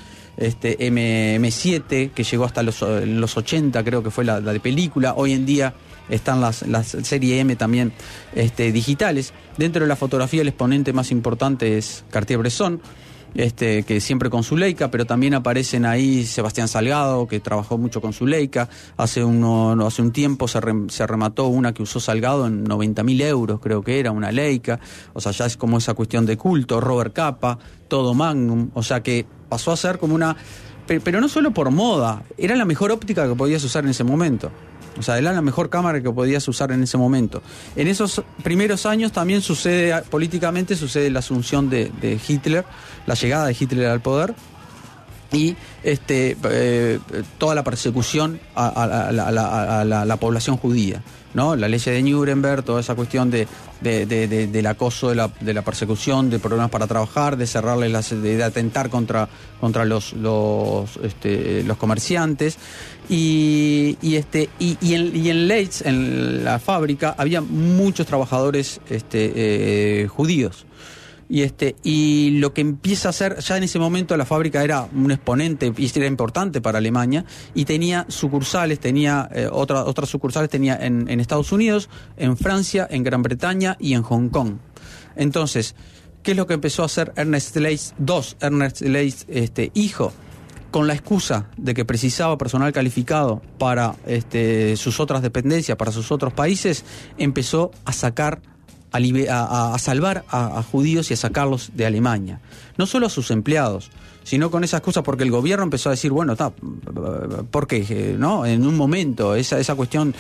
M7, que llegó hasta los 80, creo que fue la de película. Hoy en día están las serie M también digitales. Dentro de la fotografía el exponente más importante es Cartier-Bresson, que siempre con su Leica, pero también aparecen ahí Sebastián Salgado, que trabajó mucho con su Leica. Hace un tiempo se remató una que usó Salgado en 90.000 euros, creo que era una Leica. O sea, ya es como esa cuestión de culto. Robert Capa, todo Magnum, o sea que pasó a ser como una... Pero no solo por moda, era la mejor óptica que podías usar en ese momento. O sea, era la mejor cámara que podías usar en ese momento. En esos primeros años también políticamente sucede la asunción de Hitler, la llegada de Hitler al poder, y toda la persecución a la población judía, ¿no? La ley de Nuremberg, toda esa cuestión del acoso, de la persecución, de problemas para trabajar, de cerrarles de atentar contra los comerciantes, y en Leitz, en la fábrica, había muchos trabajadores judíos. Y lo que empieza a hacer, ya en ese momento la fábrica era un exponente y era importante para Alemania, y tenía sucursales, otras sucursales tenía en Estados Unidos, en Francia, en Gran Bretaña y en Hong Kong. Entonces, ¿qué es lo que empezó a hacer Ernest Leitz hijo? Con la excusa de que precisaba personal calificado para sus otras dependencias, para sus otros países, empezó a sacar a salvar a judíos y a sacarlos de Alemania. No solo a sus empleados, sino con esas cosas, porque el gobierno empezó a decir, bueno, ¿por qué? ¿No? En un momento, esa cuestión...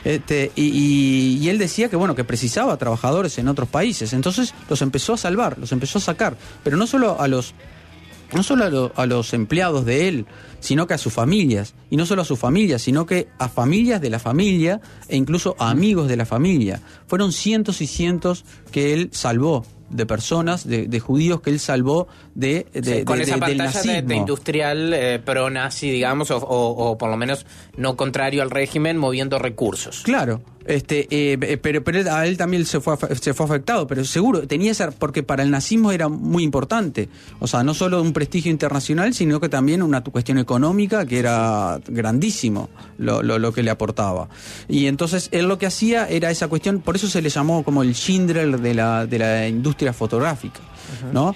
y él decía que, bueno, que precisaba trabajadores en otros países. Entonces los empezó a salvar, los empezó a sacar. Pero no solo a los empleados de él, sino que a sus familias. Y no solo a sus familias, sino que a familias de la familia e incluso a amigos de la familia. Fueron cientos y cientos que él salvó, de personas, de judíos que él salvó con esa del pantalla nazismo. de industrial pro-nazi, digamos, o por lo menos no contrario al régimen, moviendo recursos. Claro. Pero a él también se fue afectado, pero seguro tenía porque para el nazismo era muy importante, o sea, no solo un prestigio internacional, sino que también una cuestión económica que era grandísimo lo que le aportaba. Y entonces él lo que hacía era esa cuestión, por eso se le llamó como el Schindler de la industria fotográfica, ¿no?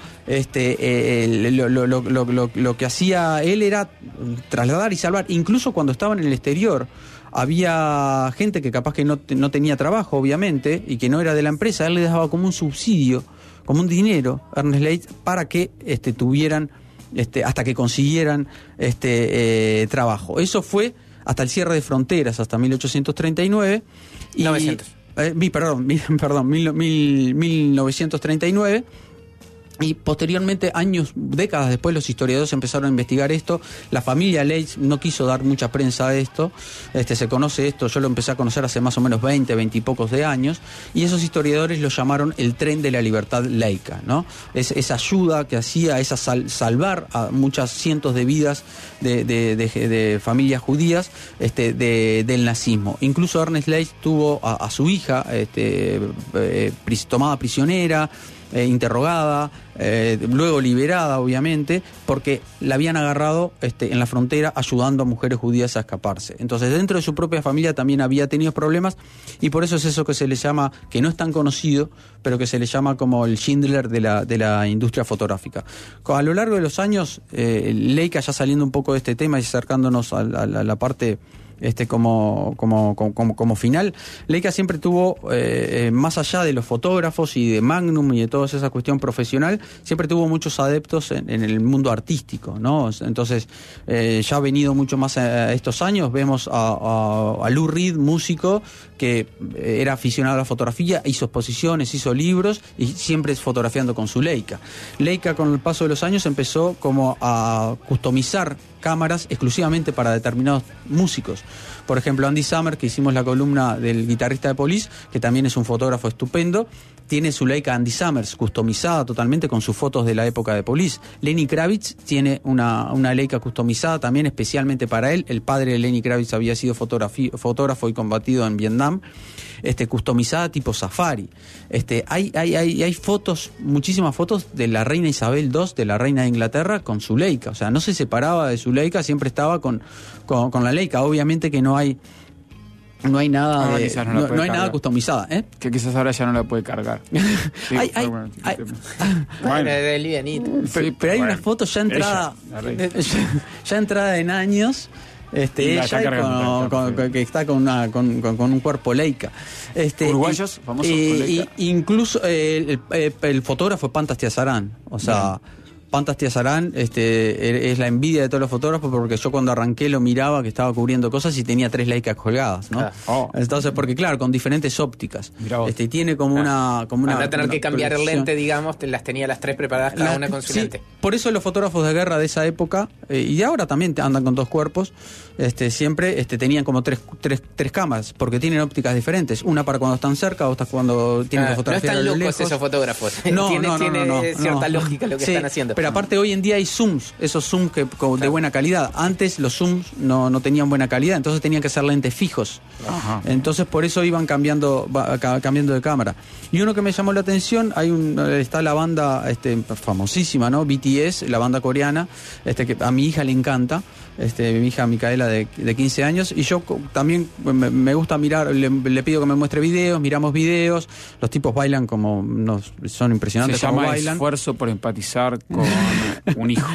Lo que hacía él era trasladar y salvar, incluso cuando estaban en el exterior. Había gente que capaz que no tenía trabajo, obviamente, y que no era de la empresa. Él les daba como un subsidio, como un dinero, Ernest Leitz, para que tuvieran, hasta que consiguieran trabajo. Eso fue hasta el cierre de fronteras, hasta 1839. 1939. Y posteriormente, décadas después, los historiadores empezaron a investigar esto. La familia Leitz no quiso dar mucha prensa a esto. Se conoce esto, yo lo empecé a conocer hace más o menos 20 y pocos de años. Y esos historiadores lo llamaron el tren de la libertad Leica, ¿no? Esa ayuda que hacía, esa salvar a muchas cientos de vidas de familias judías del nazismo. Incluso Ernest Leitz tuvo a su hija tomada prisionera, interrogada, luego liberada, obviamente, porque la habían agarrado en la frontera ayudando a mujeres judías a escaparse. Entonces, dentro de su propia familia también había tenido problemas, y por eso es eso que se le llama, que no es tan conocido, pero que se le llama como el Schindler de la industria fotográfica. A lo largo de los años, Leica, ya saliendo un poco de este tema y acercándonos a la parte como final. Leica siempre tuvo, más allá de los fotógrafos y de Magnum y de toda esa cuestión profesional, siempre tuvo muchos adeptos en el mundo artístico, ¿no? Entonces, ya ha venido mucho más a estos años. Vemos a Lou Reed, músico, que era aficionado a la fotografía, hizo exposiciones, hizo libros y siempre fotografiando con su Leica. Leica, con el paso de los años, empezó como a customizar cámaras exclusivamente para determinados músicos. Por ejemplo, Andy Summer, que hicimos la columna del guitarrista de Police, que también es un fotógrafo estupendo, tiene su Leica Andy Summers customizada totalmente con sus fotos de la época de Police. Lenny Kravitz tiene una Leica customizada también especialmente para él. El padre de Lenny Kravitz había sido fotógrafo y combatido en Vietnam. Customizada tipo safari. Hay fotos, muchísimas fotos de la reina Isabel II, de la reina de Inglaterra, con su Leica. O sea, no se separaba de su Leica, siempre estaba con la Leica. Obviamente que no hay nada no hay nada customizada, que quizás ahora ya no la puede cargar. Sí, bueno, del livianito. Pero hay una foto ya entrada ya entrada en años. Ella que está con un cuerpo Leica. Uruguayos famosos con Leica. Incluso el fotógrafo es Pantas Tiazarán. O sea, Pantas Tiazarán es la envidia de todos los fotógrafos, porque yo cuando arranqué lo miraba que estaba cubriendo cosas y tenía 3 Leicas colgadas, ¿no? Entonces, porque claro, con diferentes ópticas. Tiene como una para no tener que cambiar el lente, digamos, las tenía las 3 preparadas cada una con su lente. Por eso los fotógrafos de guerra de esa época, y de ahora también andan con 2 cuerpos, siempre tenían como tres cámaras, porque tienen ópticas diferentes. Una para cuando están cerca, otra cuando tienen que fotografiar a lo lejos. No están locos esos fotógrafos. Tiene cierta lógica lo que están haciendo. Pero aparte hoy en día hay zooms, esos zooms de buena calidad. Antes los zooms no tenían buena calidad, entonces tenían que ser lentes fijos. Ajá. Entonces por eso iban cambiando de cámara. Y uno que me llamó la atención, está la banda famosísima, ¿no? BTS, la banda coreana, que a mi hija le encanta. Mi hija Micaela de 15 años, y yo también me gusta mirar, le pido que me muestre videos, miramos videos, los tipos bailan son impresionantes. Se llama bailan. Esfuerzo por empatizar con un hijo.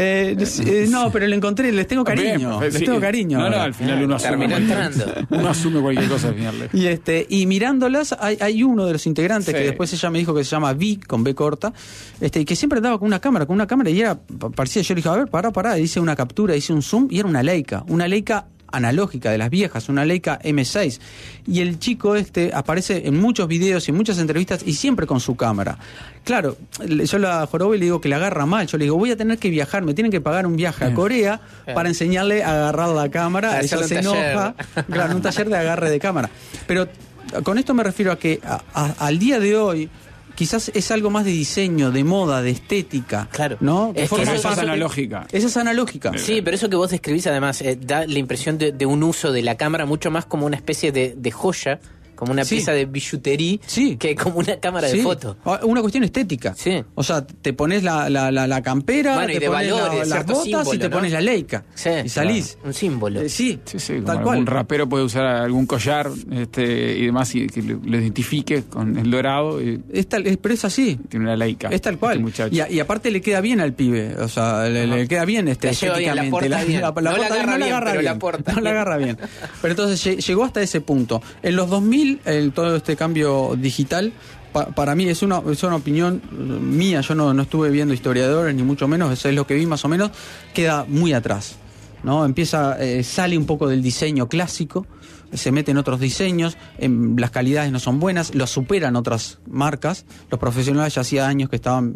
No, pero les tengo cariño. Bien, tengo cariño. No, al final uno asume cualquier cosa al final. Y mirándolas, hay uno de los integrantes que después ella me dijo que se llama Vi, con B corta, que siempre andaba con una cámara, y parecía, yo le dije, a ver, pará, hice una captura, hice un zoom, y era una Leica analógica de las viejas, una Leica M6, y el chico aparece en muchos videos y en muchas entrevistas y siempre con su cámara. Claro, yo la jorobo y le digo que la agarra mal. Yo le digo, voy a tener que viajar, me tienen que pagar un viaje a Corea para enseñarle a agarrar la cámara. Ella se enoja, claro, un taller de agarre de cámara. Pero con esto me refiero a que al día de hoy quizás es algo más de diseño, de moda, de estética. Claro. ¿No? Esa es analógica. Esa es analógica. Sí, pero eso que vos describís además da la impresión de un uso de la cámara mucho más como una especie de joya, como una pieza de billutería, que como una cámara de foto. Una cuestión estética. Sí. O sea, te pones la campera, te pones valores, las botas símbolo, y te pones la Leica. Sí, y salís. Claro. Un símbolo. Sí, tal cual. Un rapero puede usar algún collar y demás y que lo identifique con el dorado. Pero es así. Tiene una Leica. Es tal cual. Y aparte le queda bien al pibe. O sea, le queda bien estéticamente. La agarra bien. No la agarra bien. Pero entonces llegó hasta ese punto. En los 2000, todo este cambio digital, para mí es una opinión mía. Yo no estuve viendo historiadores ni mucho menos, eso es lo que vi más o menos, queda muy atrás, ¿no? Sale un poco del diseño clásico, se mete en otros diseños, las calidades no son buenas, lo superan otras marcas. Los profesionales ya hacía años que estaban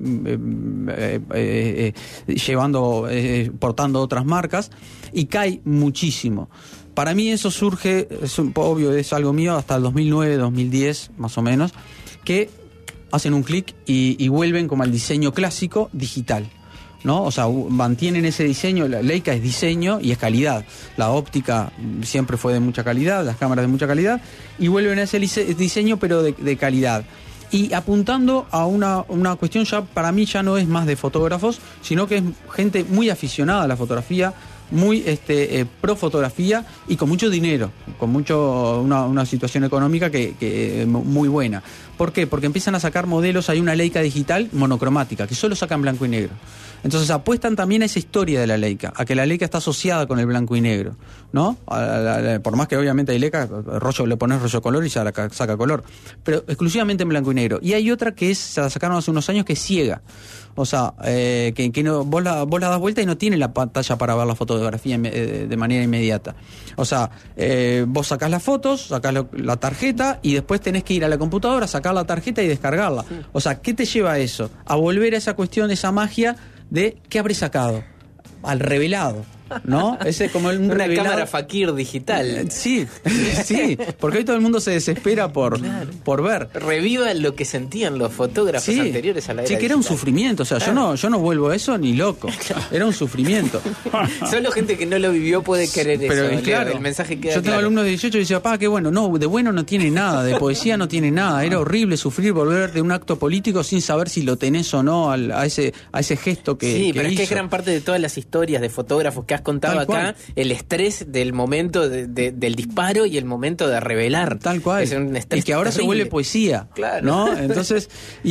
portando otras marcas, y cae muchísimo. Para mí eso surge, obvio, es algo mío, hasta el 2009, 2010, más o menos, que hacen un clic y vuelven como al diseño clásico digital, ¿no? O sea, mantienen ese diseño. La Leica es diseño y es calidad. La óptica siempre fue de mucha calidad, las cámaras de mucha calidad, y vuelven a ese diseño, pero de calidad. Y apuntando a una cuestión, ya para mí ya no es más de fotógrafos, sino que es gente muy aficionada a la fotografía, muy pro fotografía y con mucho dinero, con una situación económica que muy buena. ¿Por qué? Porque empiezan a sacar modelos, hay una Leica digital monocromática, que solo sacan blanco y negro. Entonces apuestan también a esa historia de la Leica, a que la Leica está asociada con el blanco y negro, ¿no? Por más que obviamente hay Leica, le pones rollo color y ya saca color, pero exclusivamente en blanco y negro. Y hay otra que se la sacaron hace unos años, que es ciega. O sea, que no, vos la das vuelta y no tiene la pantalla para ver la fotografía de manera inmediata. O sea, vos sacás las fotos, sacás la tarjeta y después tenés que ir a la computadora, sacar la tarjeta y descargarla. O sea, ¿qué te lleva a eso? A volver a esa cuestión, esa magia de ¿qué habré sacado? Al revelado, ¿no? Ese es como una revelado. Cámara Fakir digital. Sí, porque hoy todo el mundo se desespera por ver. Reviva lo que sentían los fotógrafos anteriores a la era que era un sufrimiento, o sea, yo no vuelvo a eso ni loco. Era un sufrimiento. Solo gente que no lo vivió puede querer pero eso. Claro, el mensaje queda yo tengo alumnos de 18 y decía, qué bueno. No, de bueno no tiene nada, de poesía no tiene nada. Era horrible sufrir, volver de un acto político sin saber si lo tenés o no a ese gesto que sí, pero hizo. Es que gran parte de todas las historias de fotógrafos que has contado acá, cual. El estrés del momento del disparo y el momento de revelar. Tal cual. Es un estrés y que ahora terrible. Se vuelve poesía. Claro. ¿No? Entonces,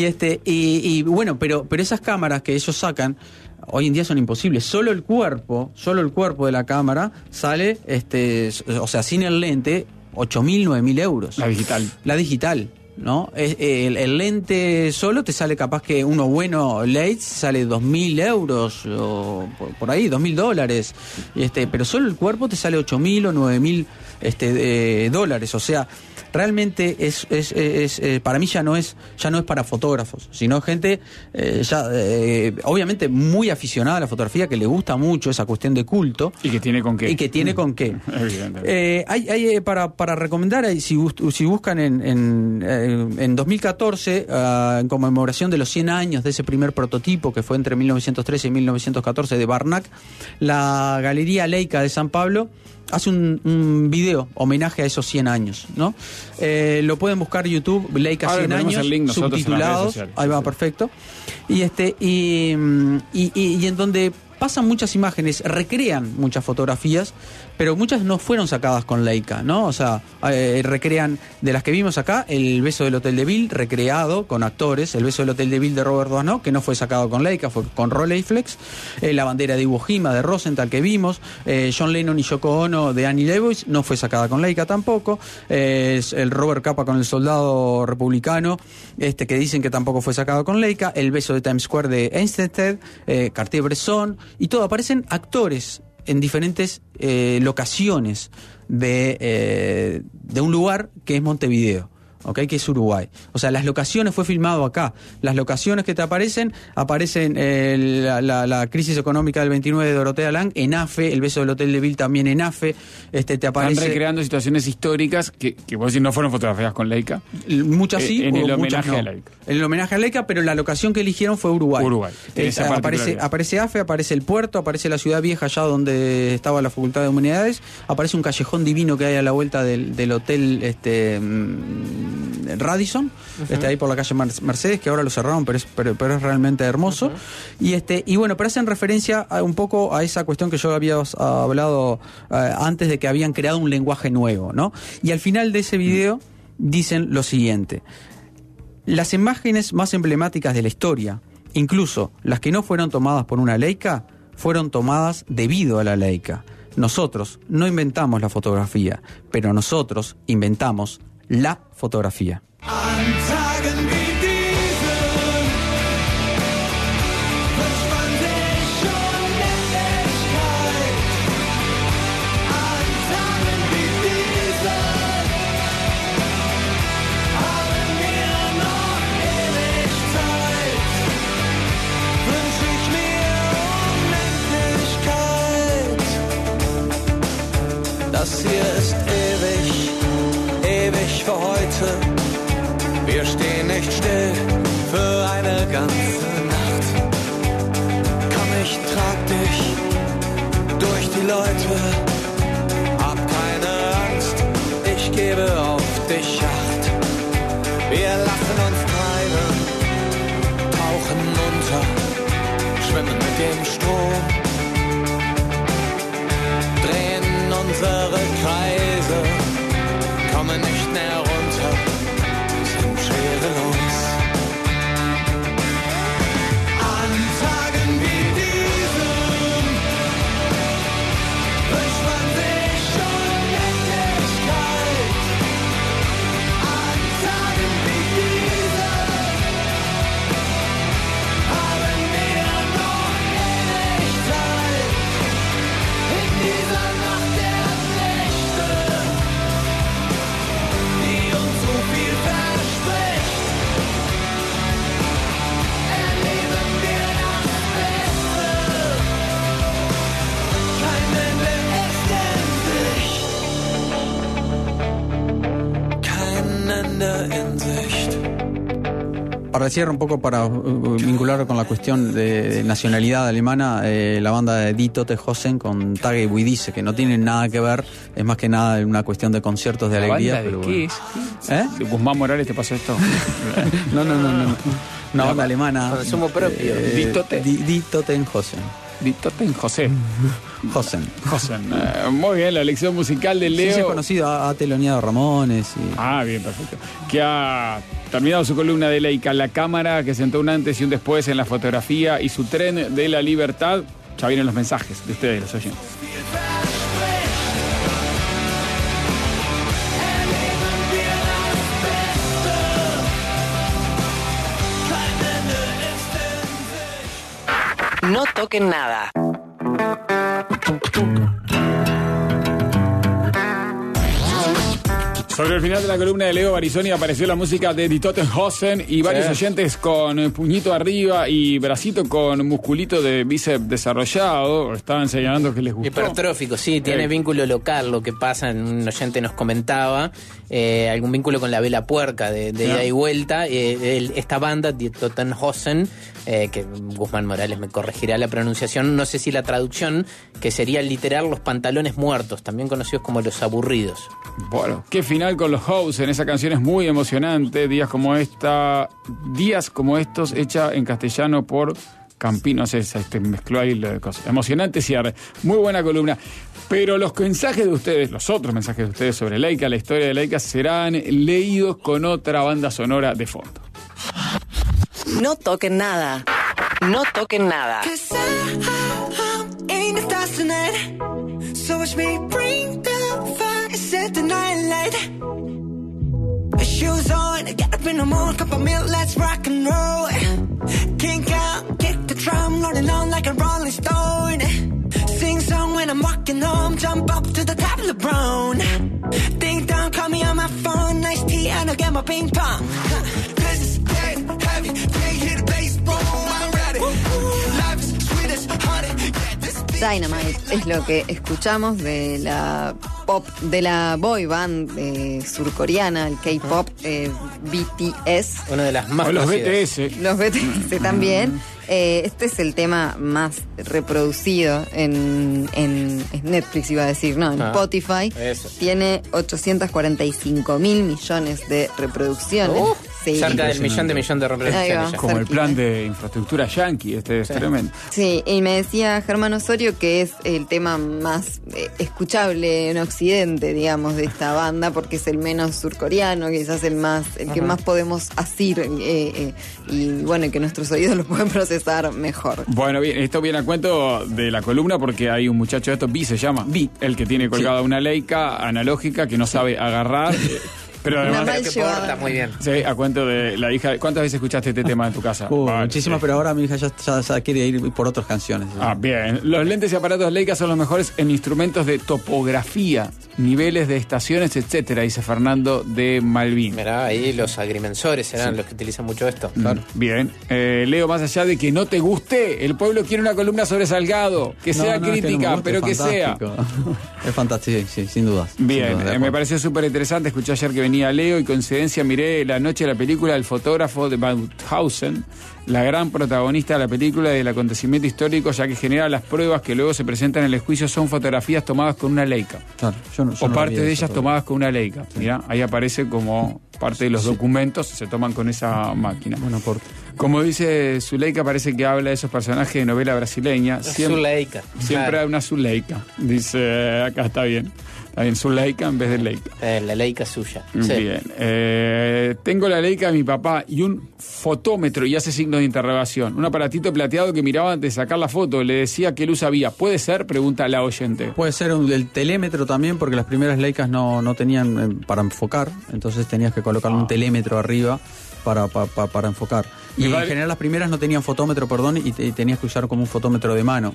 y bueno, pero esas cámaras que ellos sacan hoy en día son imposibles. Solo el cuerpo de la cámara sale, o sea, sin el lente, 8.000, 9.000 euros. La digital. ¿No? El lente solo te sale capaz que uno bueno Leitz sale 2.000 euros o por ahí, $2.000, pero solo el cuerpo te sale 8.000 o 9.000 dólares. O sea, realmente es para mí ya no es para fotógrafos, sino gente obviamente muy aficionada a la fotografía, que le gusta mucho esa cuestión de culto y que tiene con qué. Hay para recomendar, si buscan en 2014, en conmemoración de los 100 años de ese primer prototipo que fue entre 1913 y 1914 de Barnack, la Galería Leica de San Pablo hace un video homenaje a esos 100 años, ¿no? Lo pueden buscar en YouTube, Leica 100 años, subtitulados, ahí va, perfecto. Y en donde pasan muchas imágenes, recrean muchas fotografías, pero muchas no fueron sacadas con Leica, ¿no? O sea, recrean, de las que vimos acá, el beso del Hotel de Ville, recreado con actores, el beso del Hotel de Ville de Robert Doisneau, que no fue sacado con Leica, fue con Rolleiflex, la bandera de Iwo Jima de Rosenthal que vimos, John Lennon y Yoko Ono de Annie Leibovitz, no fue sacada con Leica tampoco, el Robert Capa con el soldado republicano, que dicen que tampoco fue sacado con Leica, el beso de Times Square de Eisenstedt, Cartier-Bresson, y todo, aparecen actores en diferentes locaciones de un lugar que es Montevideo, ¿okay? Que es Uruguay. O sea, las locaciones fue filmado acá. Las locaciones que te aparecen la crisis económica del 29 de Dorotea Lang en AFE, el beso del Hotel de Ville también en AFE. Te aparece. Están recreando situaciones históricas que vos decís no fueron fotografiadas con Leica. Muchas sí, en el muchas homenaje no. a Leica. En el homenaje a Leica, pero la locación que eligieron fue Uruguay. Aparece AFE, aparece el puerto, aparece la ciudad vieja allá donde estaba la Facultad de Humanidades, aparece un callejón divino que hay a la vuelta del hotel Radisson, ahí por la calle Mercedes, que ahora lo cerraron, pero es realmente hermoso. Y bueno, pero hacen referencia un poco a esa cuestión que yo había hablado antes, de que habían creado un lenguaje nuevo, ¿no? Y al final de ese video dicen lo siguiente: las imágenes más emblemáticas de la historia, incluso las que no fueron tomadas por una Leica, fueron tomadas debido a la Leica. Nosotros no inventamos la fotografía, pero nosotros inventamos la fotografía. Das hier ist ewig für heute. Wir stehen nicht still für eine ganze Nacht. Komm, ich trag dich durch die Leute. Hab keine Angst, ich gebe auf dich Acht. Wir lassen uns treiben, tauchen unter, schwimmen mit dem Strom. keine Insicht. Para el cierre, un poco para vincular con la cuestión de nacionalidad alemana, la banda de Die Toten Hosen con Tage Buidice, que no tienen nada que ver, es más que nada una cuestión de conciertos de alegría. ¿Banda de pero qué bueno. es? ¿De Guzmán Morales te pasó esto? No. Una banda alemana. Con sumo propio. Die Toten Hosen. Die Toten Hosen. Hosen. Muy bien, la elección musical de Leo. Sí, es conocido, ha teloneado Ramones. Ah, bien, perfecto. Que ha terminado su columna de Leica, la cámara que sentó un antes y un después en la fotografía y su tren de la libertad. Ya vienen los mensajes de ustedes, los oyentes. No toquen nada. Sobre el final de la columna de Leo Barizoni apareció la música de Die Toten Hosen y varios oyentes con puñito arriba y bracito con musculito de bíceps desarrollado. Estaban señalando que les gustó. Hipertrófico, sí, tiene vínculo local. Lo que pasa, un oyente nos comentaba, algún vínculo con la Vela Puerca de ida y vuelta. Esta banda, Die Toten Hosen, que Guzmán Morales me corregirá la pronunciación, no sé si la traducción, que sería literal los pantalones muertos, también conocidos como los aburridos. Bueno, qué final con los Hosen. Esa canción es muy emocionante. Días como estos, hecha en castellano por Campino. Mezcló ahí la cosa. Emocionante cierre. Muy buena columna. Pero los mensajes de ustedes, los otros mensajes de ustedes sobre Leica, la historia de Leica, serán leídos con otra banda sonora de fondo. No toquen nada. No toquen nada. Set the night light. Shoes on, get up in the morning, cup of milk, let's rock and roll. Kink out, kick the drum, rolling on like a rolling stone. Sing song when I'm walking home, jump up to the top of the brown. Ding dong, call me on my phone, nice tea and I'll get my ping pong. This is dead heavy, can't hear the bass, boom, I'm ready. Life is sweet as honey. Dynamite es lo que escuchamos de la pop, de la boy band surcoreana, el K-pop, BTS. Una de las más o los conocidas. BTS. Los BTS también. Este es el tema más reproducido en Netflix, iba a decir, no, en Spotify. Eso. Tiene 845 mil millones de reproducciones. Sí. Cerca del millón de reproducciones. Como el plan de infraestructura yankee, es tremendo. Sí, y me decía Germán Osorio que es el tema más escuchable en Occidente, digamos, de esta banda, porque es el menos surcoreano, quizás el que más podemos asir y bueno, que nuestros oídos lo pueden procesar mejor. Bueno, bien, esto viene a cuento de la columna porque hay un muchacho de estos, Vi se llama, el que tiene colgada una Leica analógica que no sabe agarrar. Pero además que porta muy bien. Sí, a cuento de la hija. ¿Cuántas veces escuchaste este tema en tu casa? Muchísimas, pero ahora mi hija ya quiere ir por otras canciones. Ah, bien. Los lentes y aparatos Leica son los mejores en instrumentos de topografía, niveles de estaciones, etcétera, dice Fernando de Malvin. Mirá, ahí los agrimensores serán los que utilizan mucho esto. Claro. Bien. Leo, más allá de que no te guste, el pueblo quiere una columna sobre Salgado, que sea crítica, pero que sea. Es fantástico, sí, sin dudas. Bien, sin duda, me pareció súper interesante. Escuché ayer que venía Leo y coincidencia miré la noche de la película El fotógrafo de Mauthausen, la gran protagonista de la película y del acontecimiento histórico, ya que genera las pruebas que luego se presentan en el juicio son fotografías tomadas con una Leica. Claro, yo o parte de ellas tomadas con una Leica. Sí. Mirá, ahí aparece como parte de los documentos se toman con esa máquina. Buen aporte. Como dice Zuleika, parece que habla de esos personajes de novela brasileña. Zuleika. Siempre hay una Zuleika. Dice, acá está bien. Está bien, Zuleika en vez de Leica. La Leica suya. Bien. Tengo la Leica de mi papá y un fotómetro, y hace signos de interrogación. Un aparatito plateado que miraba antes de sacar la foto. Le decía qué luz había. ¿Puede ser? Pregunta la oyente. Puede ser el telémetro también, porque las primeras Leicas no tenían para enfocar. Entonces tenías que colocar un telémetro arriba para enfocar. Y en general las primeras no tenían fotómetro, y tenías que usar como un fotómetro de mano.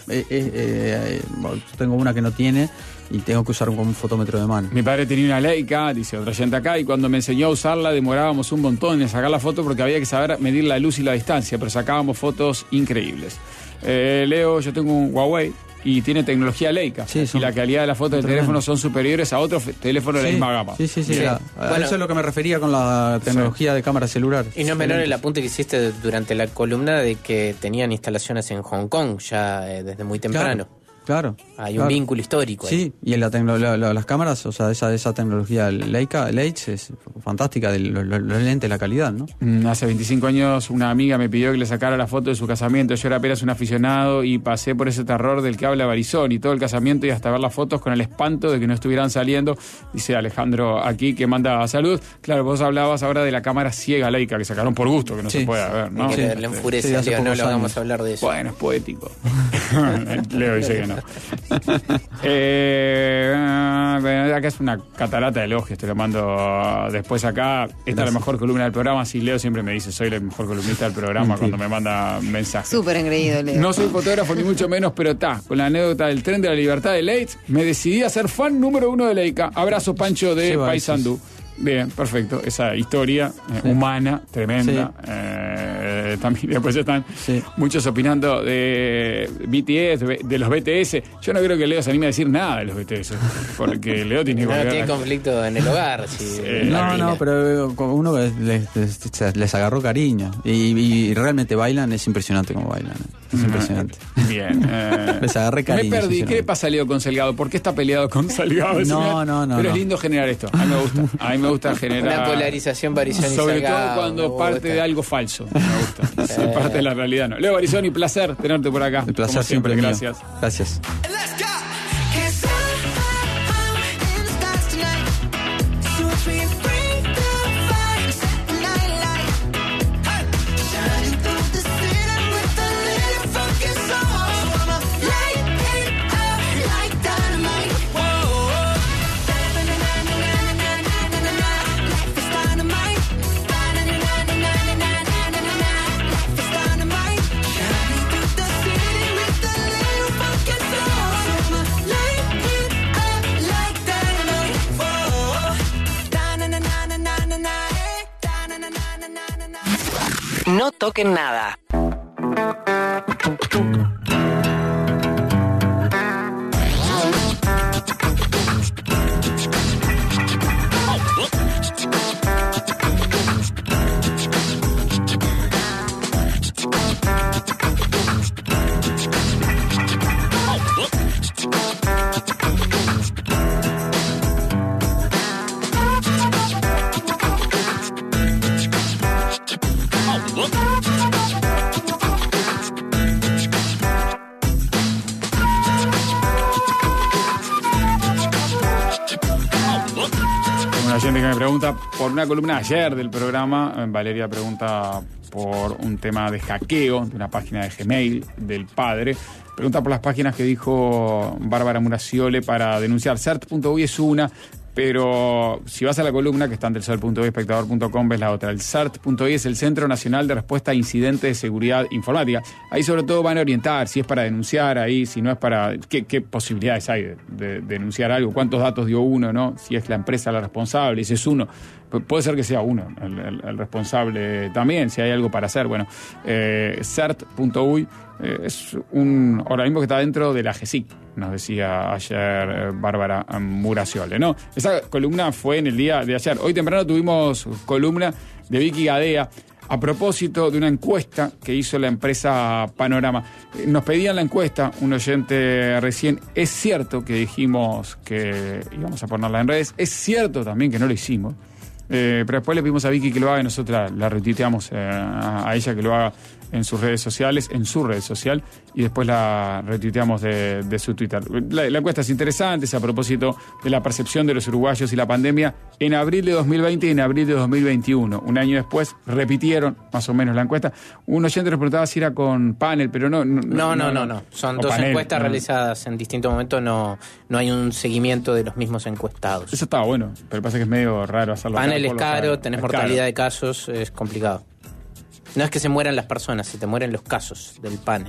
Yo tengo una que no tiene y tengo que usar como un fotómetro de mano. Mi padre tenía una Leica, dice otra gente acá, y cuando me enseñó a usarla demorábamos un montón en sacar la foto porque había que saber medir la luz y la distancia, pero sacábamos fotos increíbles. Leo, yo tengo un Huawei y tiene tecnología Leica. Y la calidad de las fotos del teléfono son superiores a otros teléfonos de la misma gama. Sí. Bueno, eso es lo que me refería con la tecnología de cámara celular. Y no es menor el apunte que hiciste durante la columna de que tenían instalaciones en Hong Kong ya desde muy temprano. Claro. Hay un vínculo histórico ahí. Sí, y en las cámaras, o sea, esa tecnología Leica es fantástica, los lentes, la calidad, ¿no? Hace 25 años una amiga me pidió que le sacara la foto de su casamiento. Yo era apenas un aficionado y pasé por ese terror del que habla Barizón y todo el casamiento y hasta ver las fotos con el espanto de que no estuvieran saliendo. Dice Alejandro aquí que manda salud. Claro, vos hablabas ahora de la cámara ciega Leica que sacaron por gusto, que no se puede ver, ¿no? Que le enfurece a Leo, no lo vamos a hablar de eso. Bueno, es poético. Leo dice que no. Acá es una catarata de elogios, te lo mando después acá. Esta es la mejor columna del programa. Si Leo siempre me dice, soy el mejor columnista del programa cuando me manda mensajes. Súper engreído, Leo. No soy fotógrafo ni mucho menos, pero con la anécdota del tren de la libertad de Leitz, me decidí a ser fan número 1 de Leica. Abrazo, Pancho de Paysandú. Bien, perfecto. Esa historia humana, tremenda. También después están muchos opinando de BTS, de los BTS. Yo no creo que Leo se anime a decir nada de los BTS, porque Leo tiene tiene conflicto en el hogar. No, pero uno les agarró cariño y realmente bailan, es impresionante cómo bailan. Es impresionante. Bien. Les agarré cariño. Me perdí. ¿Qué le pasa a Leo con Salgado? ¿Por qué está peleado con Salgado? No. Pero es lindo generar esto. A mí me gusta. A mí me gusta generar una polarización Barizón y sobre Salgado. todo cuando parte de algo falso. Me gusta. Parte de la realidad, no. Leo Barizoni, placer tenerte por acá. El placer como siempre. Gracias. Mío. Gracias. No toquen nada. Gente que me pregunta por una columna ayer del programa. Valeria pregunta por un tema de hackeo de una página de Gmail del padre. Pregunta por las páginas que dijo Bárbara Muraciole para denunciar. CERT.uy es una, pero si vas a la columna que está en delsol.uy, espectador.com, ves la otra. El CERT.uy es el Centro Nacional de Respuesta a Incidentes de Seguridad Informática. Ahí sobre todo van a orientar si es para denunciar, ahí si no es para... ¿Qué posibilidades hay de denunciar algo? ¿Cuántos datos dio uno, no? Si es la empresa la responsable, si es uno. Puede ser que sea uno el responsable también, si hay algo para hacer. Bueno, CERT.uy es un organismo que está dentro de la GESIC, nos decía ayer Bárbara Muraciole, ¿no? Esa columna fue en el día de ayer. Hoy temprano tuvimos columna de Vicky Gadea a propósito de una encuesta que hizo la empresa Panorama. Nos pedían la encuesta, un oyente recién. Es cierto que dijimos que íbamos a ponerla en redes, es cierto también que no lo hicimos. Pero después le pedimos a Vicky que lo haga y nosotros la retuiteamos a ella que lo haga en sus redes sociales, en su red social, y después la retuiteamos de su Twitter. La encuesta es interesante, es a propósito de la percepción de los uruguayos y la pandemia en abril de 2020 y en abril de 2021. Un año después repitieron más o menos la encuesta. Un oyente nos preguntaba si era con panel, pero no. Son dos panel, encuestas realizadas en distintos momentos, no hay un seguimiento de los mismos encuestados. Eso estaba bueno, pero pasa que es medio raro hacerlo. Panel es caro, tenés mortalidad de casos, es complicado. No es que se mueran las personas, se te mueren los casos del panel.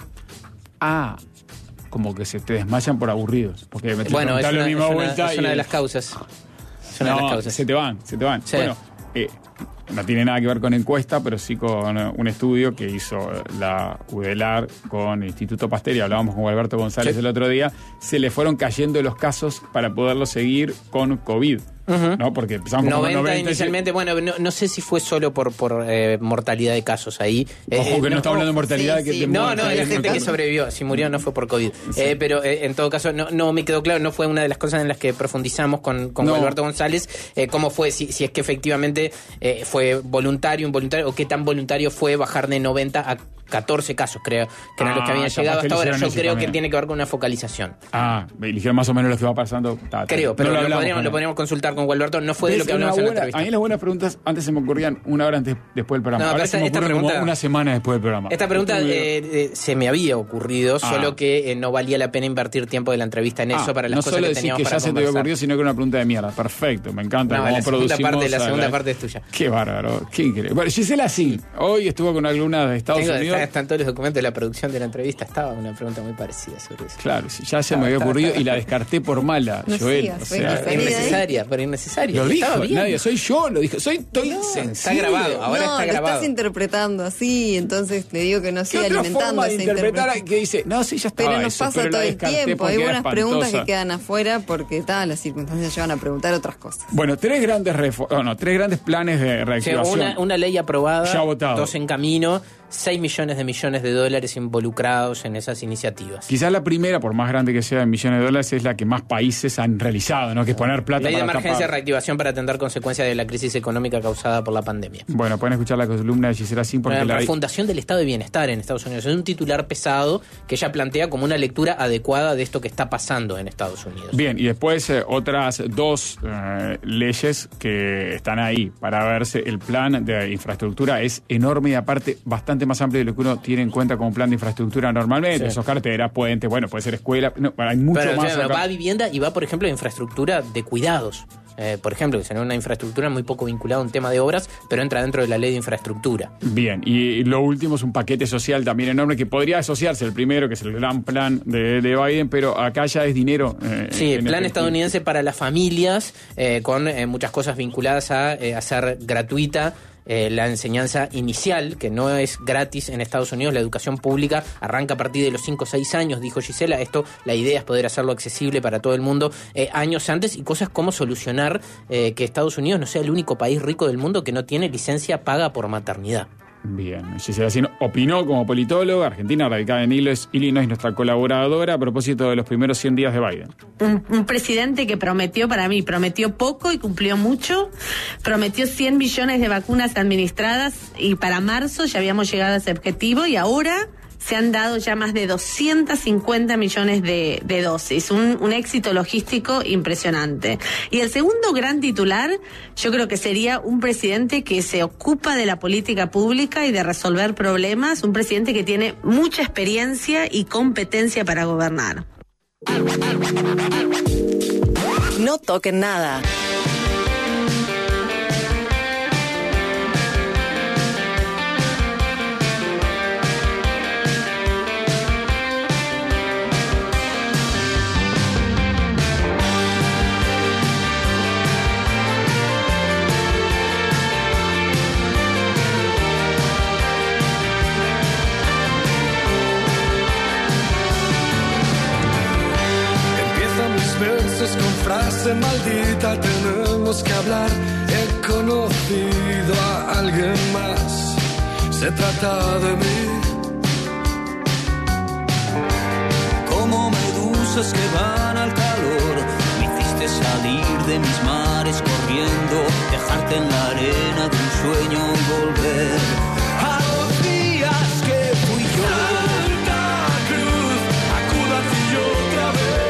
Ah, como que se te desmayan por aburridos. Porque me es una de las causas. Se te van. Sí. Bueno, no tiene nada que ver con encuesta, pero sí con un estudio que hizo la UDELAR con el Instituto Pasteur, y hablábamos con Alberto González el otro día, se le fueron cayendo los casos para poderlo seguir con COVID. ¿No? Porque empezamos con 90 inicialmente, bueno, no sé si fue solo por mortalidad de casos ahí. Ojo que no está hablando de mortalidad. No, la gente que sobrevivió, si murió no fue por COVID. Pero en todo caso, no me quedó claro, no fue una de las cosas en las que profundizamos con Alberto González, cómo fue, si es que efectivamente fue voluntario, involuntario, o qué tan voluntario fue bajar de 90 a 14 casos, creo, que eran los que habían llegado hasta ahora. Yo creo que tiene que ver con una focalización. Eligieron más o menos lo que va pasando. Creo, pero lo podríamos consultar con Gualberto. No fue de lo que hablamos en la entrevista. A mí las buenas preguntas antes se me ocurrían una hora después del programa. Ahora se me ocurre como una semana después del programa. Esta pregunta se me había ocurrido, solo que no valía la pena invertir tiempo de la entrevista en eso para las cosas que teníamos para conversar. No solo decir que ya se te había ocurrido, sino que era una pregunta de mierda. Perfecto, me encanta cómo producimos. La segunda parte es tuya. Qué bárbaro, qué increíble. Bueno, Gisela sí, hoy estuvo con una alumna de Estados Unidos. Están todos los documentos de la producción de la entrevista. Estaba una pregunta muy parecida sobre eso. Claro, ya se me había ocurrido y la descarté por mala, Joel. Innecesaria, pero innecesaria. Lo dijo nadie, soy yo, lo dijo. Estoy insensible. Está grabado, ahora está grabado. Lo estás interpretando así, entonces le digo que no siga alimentando esa interpretación. Que dice, no, sí, ya estaba. Pero nos pasa todo el tiempo. Hay buenas preguntas que quedan afuera porque las circunstancias llevan a preguntar otras cosas. Bueno, tres grandes planes de reactivación. Una ley aprobada, ya votado. 2 en camino, 6 millones de dólares involucrados en esas iniciativas. Quizás la primera, por más grande que sea en millones de dólares, es la que más países han realizado, ¿no? Que es poner plata ley para de emergencia de reactivación para atender consecuencias de la crisis económica causada por la pandemia. Bueno, pueden escuchar la columna de Gisela Sin porque la refundación del estado de bienestar en Estados Unidos es un titular pesado que ella plantea como una lectura adecuada de esto que está pasando en Estados Unidos. Bien, y después otras 2 leyes que están ahí para verse. El plan de infraestructura es enorme y aparte bastante más amplio de lo que uno tiene en cuenta como plan de infraestructura normalmente. Esos carreteras, puentes, bueno, puede ser escuela, hay mucho más. Pero va a vivienda y va, por ejemplo, a infraestructura de cuidados. Por ejemplo, que será una infraestructura muy poco vinculada a un tema de obras, pero entra dentro de la ley de infraestructura. Bien, y lo último es un paquete social también enorme que podría asociarse el primero, que es el gran plan de Biden, pero acá ya es dinero. Sí, el plan estadounidense para las familias, con muchas cosas vinculadas a hacer gratuita la enseñanza inicial, que no es gratis en Estados Unidos. La educación pública arranca a partir de los 5 o 6 años, dijo Gisela. La idea es poder hacerlo accesible para todo el mundo años antes, y cosas como solucionar que Estados Unidos no sea el único país rico del mundo que no tiene licencia paga por maternidad. Bien, Gisela Sin opinó como politóloga argentina radicada en Illinois, nuestra colaboradora, a propósito de los primeros 100 días de Biden. Un presidente que prometió poco y cumplió mucho. Prometió 100 millones de vacunas administradas y para marzo ya habíamos llegado a ese objetivo, y ahora se han dado ya más de 250 millones de dosis, un éxito logístico impresionante. Y el segundo gran titular, yo creo que sería un presidente que se ocupa de la política pública y de resolver problemas, un presidente que tiene mucha experiencia y competencia para gobernar. No toquen nada. Con frase maldita tenemos que hablar. He conocido a alguien más. Se trata de mí. Como medusas que van al calor, me hiciste salir de mis mares corriendo, dejarte en la arena de un sueño y volver a los días que fui yo. Santa Cruz, acuda y otra vez.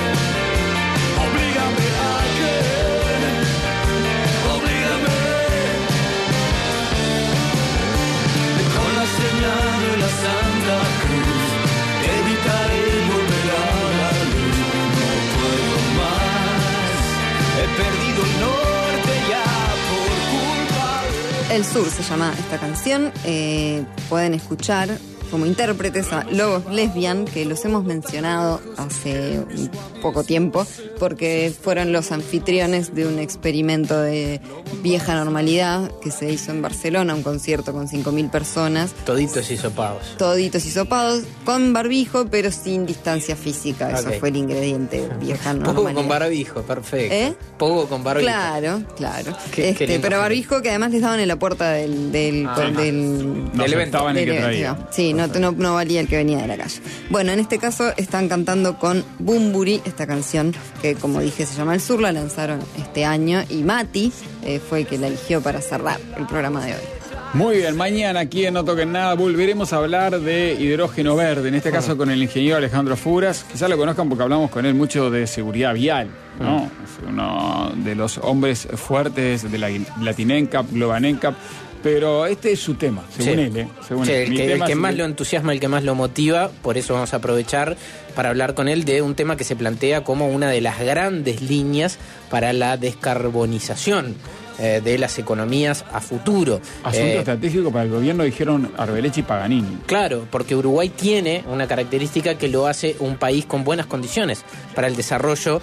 Señal la Santa Cruz, evitaré volver a la luz. No puedo más, he perdido el norte ya por culpa de... El Sur se llama esta canción. Pueden escuchar como intérpretes a Logos Lesbian, que los hemos mencionado hace un poco tiempo, porque fueron los anfitriones de un experimento de vieja normalidad que se hizo en Barcelona, un concierto con 5.000 personas. Toditos hisopados. Toditos hisopados, con barbijo, pero sin distancia física. Eso fue el ingrediente vieja normalidad. Pogo con barbijo, perfecto. Pogo con barbijo. Claro. Qué Pero barbijo que además les daban en la puerta del evento. el que traía. Sí, no valía el que venía de la calle. Bueno, en este caso están cantando con Bumburi, esta canción que, como dije, se llama El Sur, la lanzaron este año, y Mati fue el que la eligió para cerrar el programa de hoy. Muy bien, mañana aquí en No Toquen Nada volveremos a hablar de hidrógeno verde, en este caso con el ingeniero Alejandro Furas. Quizás lo conozcan porque hablamos con él mucho de seguridad vial, ¿no? Es uno de los hombres fuertes de la Latinencap, Globanencap. Pero este es su tema, según él. Según él. El que más lo entusiasma, el que más lo motiva, por eso vamos a aprovechar para hablar con él de un tema que se plantea como una de las grandes líneas para la descarbonización de las economías a futuro. Asunto estratégico para el gobierno, dijeron Arbeleche y Paganini. Claro, porque Uruguay tiene una característica que lo hace un país con buenas condiciones para el desarrollo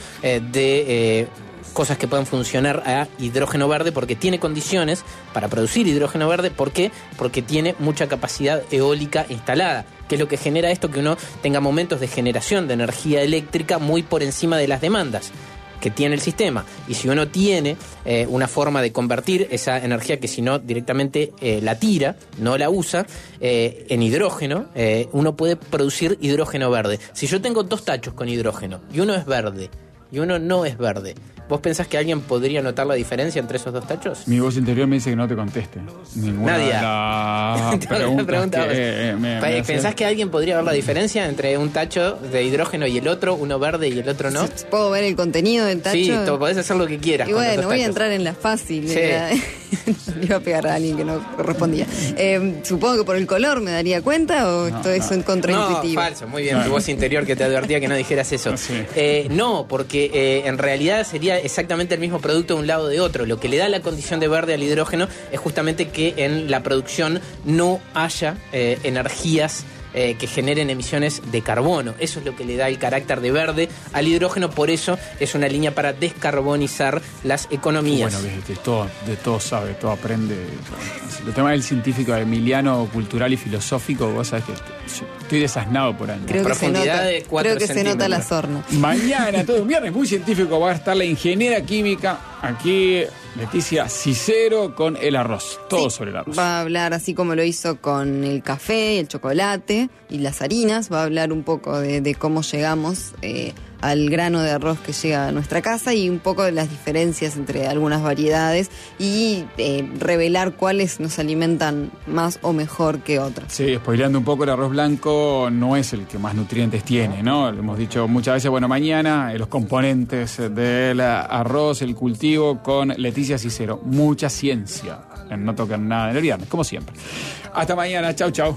de cosas que puedan funcionar a hidrógeno verde, porque tiene condiciones para producir hidrógeno verde. ¿Por qué? Porque tiene mucha capacidad eólica instalada, que es lo que genera esto, que uno tenga momentos de generación de energía eléctrica muy por encima de las demandas que tiene el sistema. Y si uno tiene una forma de convertir esa energía, que si no directamente la tira, no la usa, en hidrógeno, uno puede producir hidrógeno verde. Si yo tengo 2 tachos con hidrógeno y uno es verde y uno no es verde, ¿vos pensás que alguien podría notar la diferencia entre esos 2 tachos? Mi voz interior me dice que no te conteste ninguna Nadie. de las preguntas que ¿Pensás que alguien podría ver la diferencia entre un tacho de hidrógeno y el otro, uno verde y el otro no? ¿Puedo ver el contenido del tacho? Sí, podés hacer lo que quieras. Y bueno, voy a entrar en la fácil. Sí. Le iba a pegar a alguien que no correspondía. Supongo que por el color me daría cuenta, o esto es un contraintuitivo. No, falso, muy bien. Tu voz interior que te advertía que no dijeras eso. Sí. No, porque en realidad sería exactamente el mismo producto de un lado o de otro. Lo que le da la condición de verde al hidrógeno es justamente que en la producción no haya energías que generen emisiones de carbono. Eso es lo que le da el carácter de verde al hidrógeno. Por eso es una línea para descarbonizar las economías. Bueno, de todo sabe, todo aprende. El tema del científico, Emiliano, cultural y filosófico, vos sabés que estoy desasnado por años. Creo que se nota la sorna. Mañana, todo un viernes muy científico, va a estar la ingeniera química aquí, Leticia Cicero, con el arroz. Todo sobre el arroz. Va a hablar, así como lo hizo con el café, el chocolate y las harinas, va a hablar un poco de cómo llegamos al grano de arroz que llega a nuestra casa, y un poco de las diferencias entre algunas variedades, y revelar cuáles nos alimentan más o mejor que otras. Sí, spoileando un poco, el arroz blanco no es el que más nutrientes tiene, ¿no? Lo hemos dicho muchas veces. Bueno, mañana los componentes del arroz, el cultivo, con Leticia Cicero. Mucha ciencia en No Toquen Nada en el viernes, como siempre. Hasta mañana, chau, chau.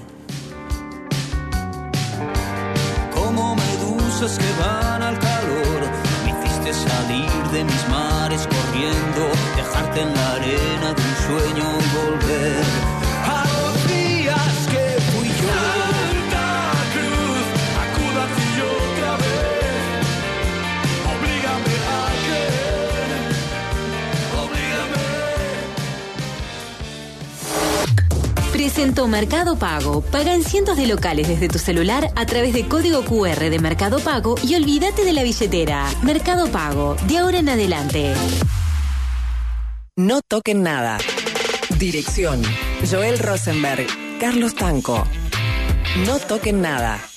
Como medusas que van al calor, me hiciste salir de mis mares corriendo, dejarte en la arena de un sueño y volver a los días que fui yo. Santa Cruz, acuda y otra vez, oblígame a creer, oblígame. Presentó Mercado Pago. Paga en cientos de locales desde tu celular a través de código QR de Mercado Pago y olvídate de la billetera. Mercado Pago, de ahora en adelante. No Toquen Nada. Dirección: Joel Rosenberg, Carlos Tanco. No Toquen Nada.